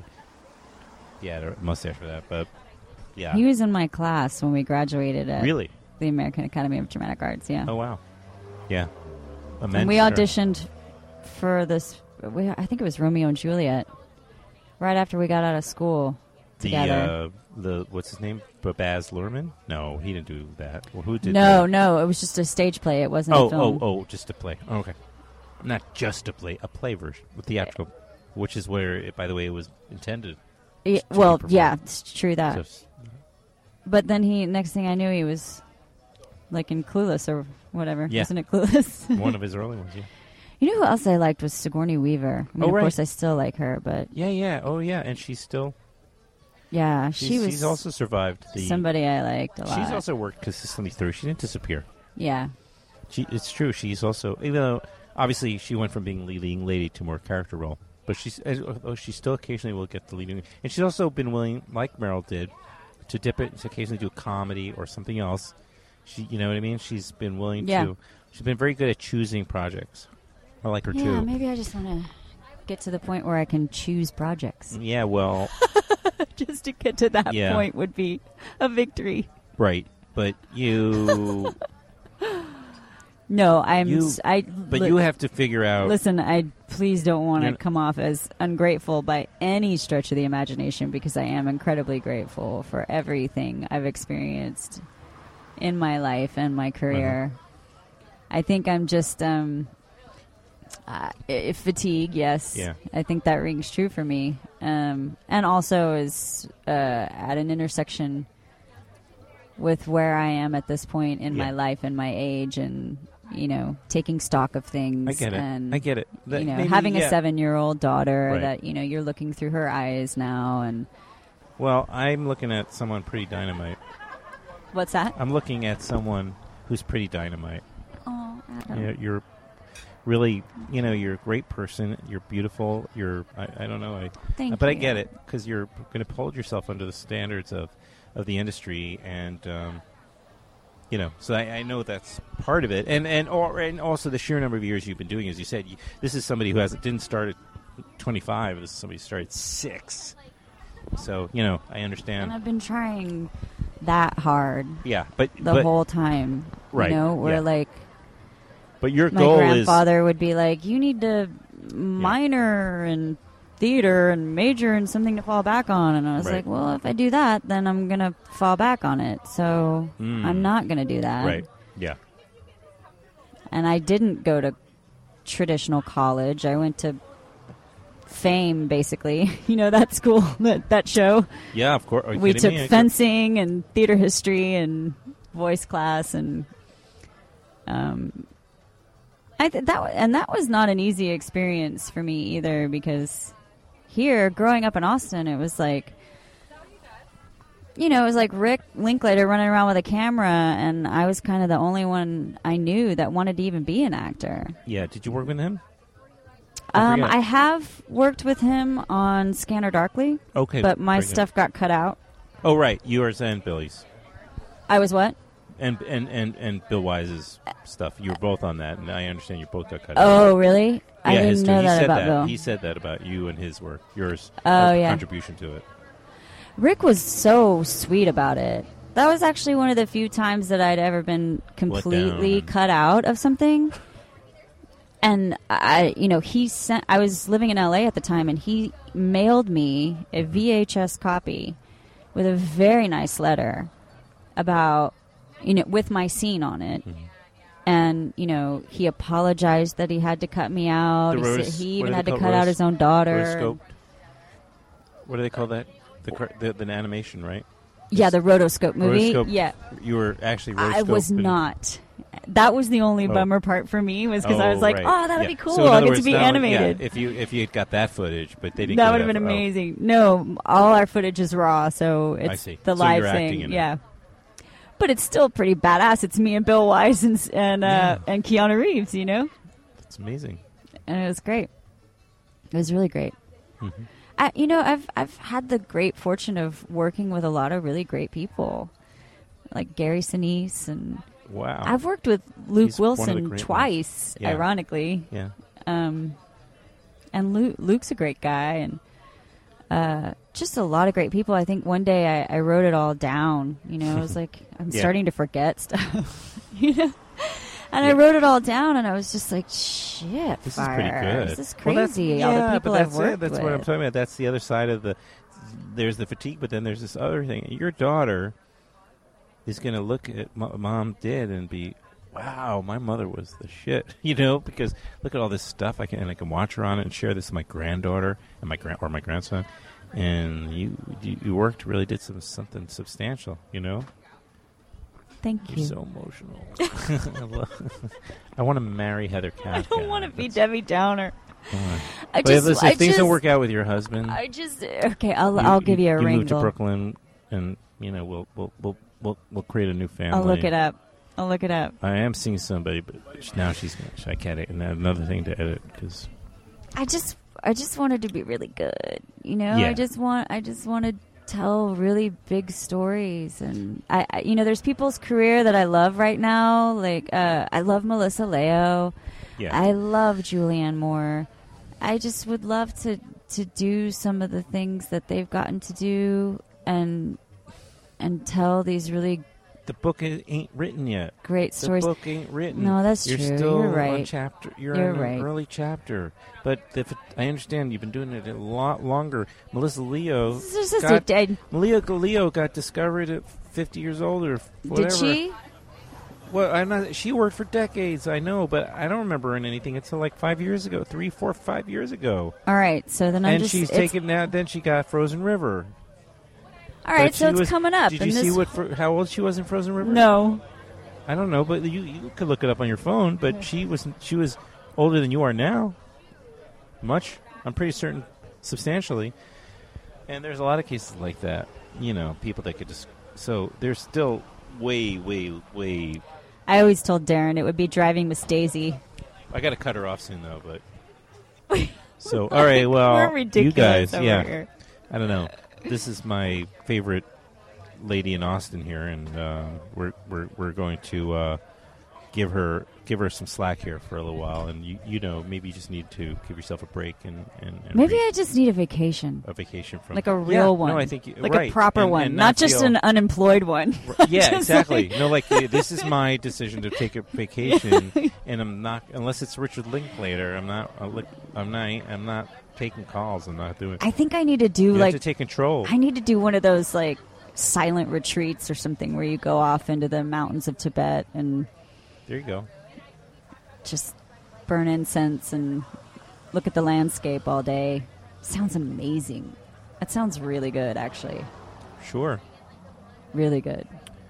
He had a mustache for that, but yeah. He was in my class when we graduated at Really? the American Academy of Dramatic Arts. Yeah. Oh wow. Yeah. A And we mentor. auditioned for this. We, I think it was Romeo and Juliet. Right after we got out of school The together. uh, the what's his name? B- Baz Luhrmann? No, he didn't do that. Well, who did? no, that? no, it was just a stage play. It wasn't Oh, a film. oh, oh, just a play. Oh, okay. Not just a play, a play version, a theatrical, which is where, it, by the way, it was intended. Yeah, to be well, performed. yeah, it's true that. So s- But then he, next thing I knew, he was like in Clueless or whatever. Yeah. Wasn't it Clueless? one of his early ones, yeah. You know who else I liked was Sigourney Weaver. I mean, Oh, of right. course, I still like her, but Yeah, yeah. Oh, yeah. And she's still. yeah, She's, she was she's also survived the. somebody I liked a lot. She's also worked consistently through. She didn't disappear. yeah, She, it's true. She's also, even though obviously she went from being leading lady to more character role, but she's oh, she still occasionally will get the leading. And she's also been willing, like Meryl did, to dip it to occasionally do a comedy or something else. She, you know what I mean? She's been willing Yeah. to. She's been very good at choosing projects. I like her yeah. too. Maybe I just want to get to the point where I can choose projects. Yeah, well, Just to get to that Yeah. point would be a victory. right, but you, No, I'm. You- s- I. but li- you have to figure out. Listen, I please don't want to You're- come off as ungrateful by any stretch of the imagination, because I am incredibly grateful for everything I've experienced in my life and my career. Uh-huh. I think I'm just um, uh, i- fatigue. Yes, Yeah. I think that rings true for me, um, and also is uh, at an intersection with where I am at this point in my Yeah. life and my age, and you know, taking stock of things. I get it. And, I get it. That you know, maybe- having yeah. a seven-year-old daughter Right. that you know you're looking through her eyes now, and Well, I'm looking at someone pretty dynamite. what's that? I'm looking at someone who's pretty dynamite. Oh, Adam. You're, you're really, you know, you're a great person. You're beautiful. You're, I, I don't know, I, Thank but I you. get it because you're going to hold yourself under the standards of, of the industry, and um, you know, so I, I know that's part of it, and and or, and also the sheer number of years you've been doing. As you said, you, this is somebody who has didn't start at twenty-five. This is somebody who started at six. So you know, I understand. And I've been trying that hard Yeah, but the but, whole time. Right, You know, where yeah. like but your my goal is grandfather would be like, "You need to minor in theater and major in something to fall back on," and I was Right. like, "Well, if I do that, then I'm gonna fall back on it. So Mm. I'm not gonna do that." right. Yeah. And I didn't go to traditional college. I went to Fame, basically. You know, that school, that that show. Yeah, of course. Are you We kidding took me? I- fencing and theater history and voice class, and um, I th- that wa- and that was not an easy experience for me either, because here, growing up in Austin, it was like, you know, it was like Rick Linklater running around with a camera, and I was kind of the only one I knew that wanted to even be an actor. Yeah. Did you work with him? I Um, forget. I have worked with him on Scanner Darkly, Okay. but my very good. stuff got cut out. Oh, right. Yours and Billy's. I was what? And, and and and Bill Wise's stuff. You were both on that, and I understand you both got cut. Oh, out. really? I yeah, didn't history. know he that said about that. Bill. He said that about you and his work, yours. Oh, uh, yeah. Contribution to it. Rick was so sweet about it. That was actually one of the few times that I'd ever been completely and- cut out of something. And I, you know, he sent. I was living in L A at the time, and he mailed me a V H S copy with a very nice letter about, you know, with my scene on it. Mm-hmm. And, you know, he apologized that he had to cut me out. The He, rose- said he what even do had they to call cut out rose- his own daughter. Rotoscoped? What do they call that? The car- the, the animation, right? Yeah, the rotoscope movie. Rotoscope. Yeah. You were actually I rotoscoped was and- not. That was the only Oh. bummer part for me, was because I was Oh, like, right. oh, that would Yeah. be cool. So in I'll other get words, to be not only- yeah, animated. if you if you had got that footage, but they didn't. That give would have it been up- oh. amazing. No, all our footage is raw, so it's see. the So live you're acting thing. in it. Yeah. But it's still pretty badass. It's me and Bill Wise and and, uh, and Keanu Reeves, you know? It's amazing. And it was great. It was really great. Mm-hmm. I, you know, I've I've had the great fortune of working with a lot of really great people, like Gary Sinise, and Wow. I've worked with Luke He's one of the Wilson great ones. twice, Yeah. ironically. Yeah. Um, and Luke, Luke's a great guy, and uh, just a lot of great people. I think one day I, I wrote it all down. You know, I was like, I'm Yeah. starting to forget stuff. You know. And Yeah. I wrote it all down, and I was just like, "Shit, This fire. is pretty good. This is Well, that's- crazy." yeah, all the but people that's I've worked it. That's with. what I'm talking about. That's the other side of the. There's the fatigue, but then there's this other thing. Your daughter is going to look at what mom did and be, "Wow, my mother was the shit," you know, because look at all this stuff I can and I can watch her on it and share this with my granddaughter and my grand or my grandson, and you you, you worked really did some something substantial, you know. Thank You're you. so emotional. I, love, I want to marry Heather Casca. I don't want to be That's- Debbie Downer. come on. I But just, listen, I if things just, don't work out with your husband, I just okay. I'll I'll give you a you ring. move to Bill. Brooklyn, and you know we'll we'll we'll we'll, we'll create a new family. I'll look it up. I'll look it up. I am seeing somebody, but now she's I can't edit. And another thing to edit because I just I just wanted to be really good. You know, Yeah. I just want I just want to tell really big stories, and I, I you know there's people's career that I love right now. Like uh, I love Melissa Leo. yeah, I love Julianne Moore. I just would love to to do some of the things that they've gotten to do, and and tell these really the book i- ain't written yet. great The stories. book ain't written. No, that's you're true. Still You're on right. chapter. You're, You're in right. an early chapter, but if it, I understand you've been doing it a lot longer. Melissa Leo. This is just got- a- I- Melissa Leo got discovered at fifty years old or whatever. Did she? Well, I'm not. She worked for decades, I know, but I don't remember her in anything until like five years ago, three, four, five years ago. All right, so then I'm and just. she's it's- taken now. Then she got Frozen River. all right, But so she it's was- coming up. Did and you see this, what? Fro- how old she was in Frozen River? No. I don't know, but you you could look it up on your phone. But she was she was older than you are now. Much, I'm pretty certain, substantially. And there's a lot of cases like that. You know, people that could just. So there's still way, way, way. I always told Darren it would be driving Miss Daisy. I got to cut her off soon, though. But so all right, well, We're you ridiculous guys, over yeah. here. I don't know. This is my favorite lady in Austin here, and uh, we're we're we're going to uh, give her give her some slack here for a little while. And you you know maybe you just need to give yourself a break and, and, and Maybe re- I just need a vacation. a vacation from Like a Yeah, real one. No, I think you, like right. a proper and, one. and not just feel- an unemployed one. Yeah, Just exactly. like- No, like uh, this is my decision to take a vacation, and I'm not unless it's Richard Linklater. I'm not. I'll look, I'm not. I'm not taking calls. I'm not doing. I think I need to do you like have to take control. I need to do one of those like silent retreats or something where you go off into the mountains of Tibet and There you go. just burn incense and look at the landscape all day. Sounds amazing. That sounds really good, actually. Sure. Really good.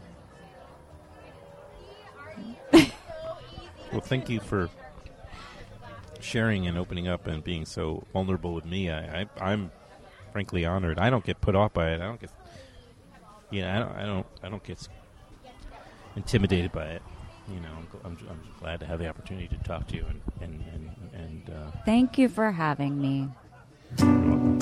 Well, thank you for sharing and opening up and being so vulnerable with me. I, I I'm frankly honored. I don't get put off by it. I don't get. Yeah, I don't. I don't. I don't get intimidated by it. You know, I'm, I'm, I'm glad to have the opportunity to talk to you and and and, and uh, Thank you for having me. you're welcome.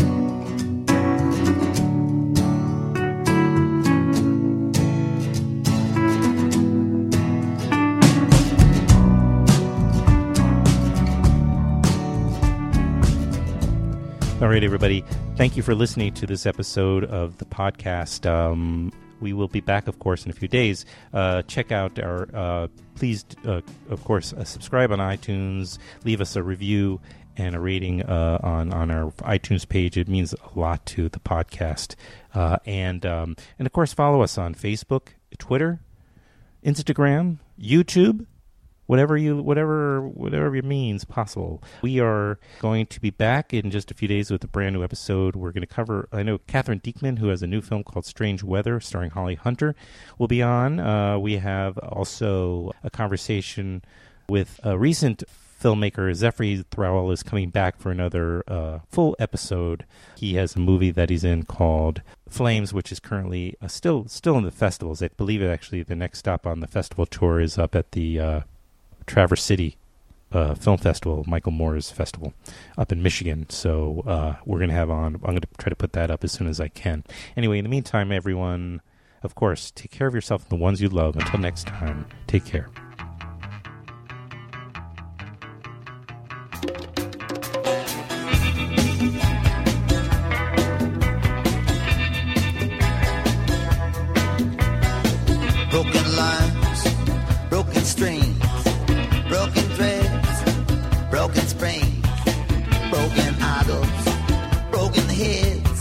All right, everybody. Thank you for listening to this episode of the podcast. Um, we will be back, of course, in a few days. Uh, check out our, uh, please, uh, of course, uh, subscribe on iTunes. Leave us a review and a rating uh, on, on our iTunes page. It means a lot to the podcast. Uh, and, um, and, of course, follow us on Facebook, Twitter, Instagram, YouTube. Whatever you, whatever, whatever means possible. We are going to be back in just a few days with a brand new episode. We're going to cover, I know Catherine Diekman, who has a new film called Strange Weather, starring Holly Hunter, will be on. Uh, we have also a conversation with a recent filmmaker, Zefri Throwell, is coming back for another uh, full episode. He has a movie that he's in called Flames, which is currently uh, still still in the festivals. I believe it actually the next stop on the festival tour is up at the uh, Traverse City uh, Film Festival, Michael Moore's festival up in Michigan. So uh, we're going to have on, I'm going to try to put that up as soon as I can. Anyway, in the meantime, everyone, of course, take care of yourself and the ones you love. Until next time, take care. Broken lines, broken strings, broken threads, broken springs, broken idols, broken heads,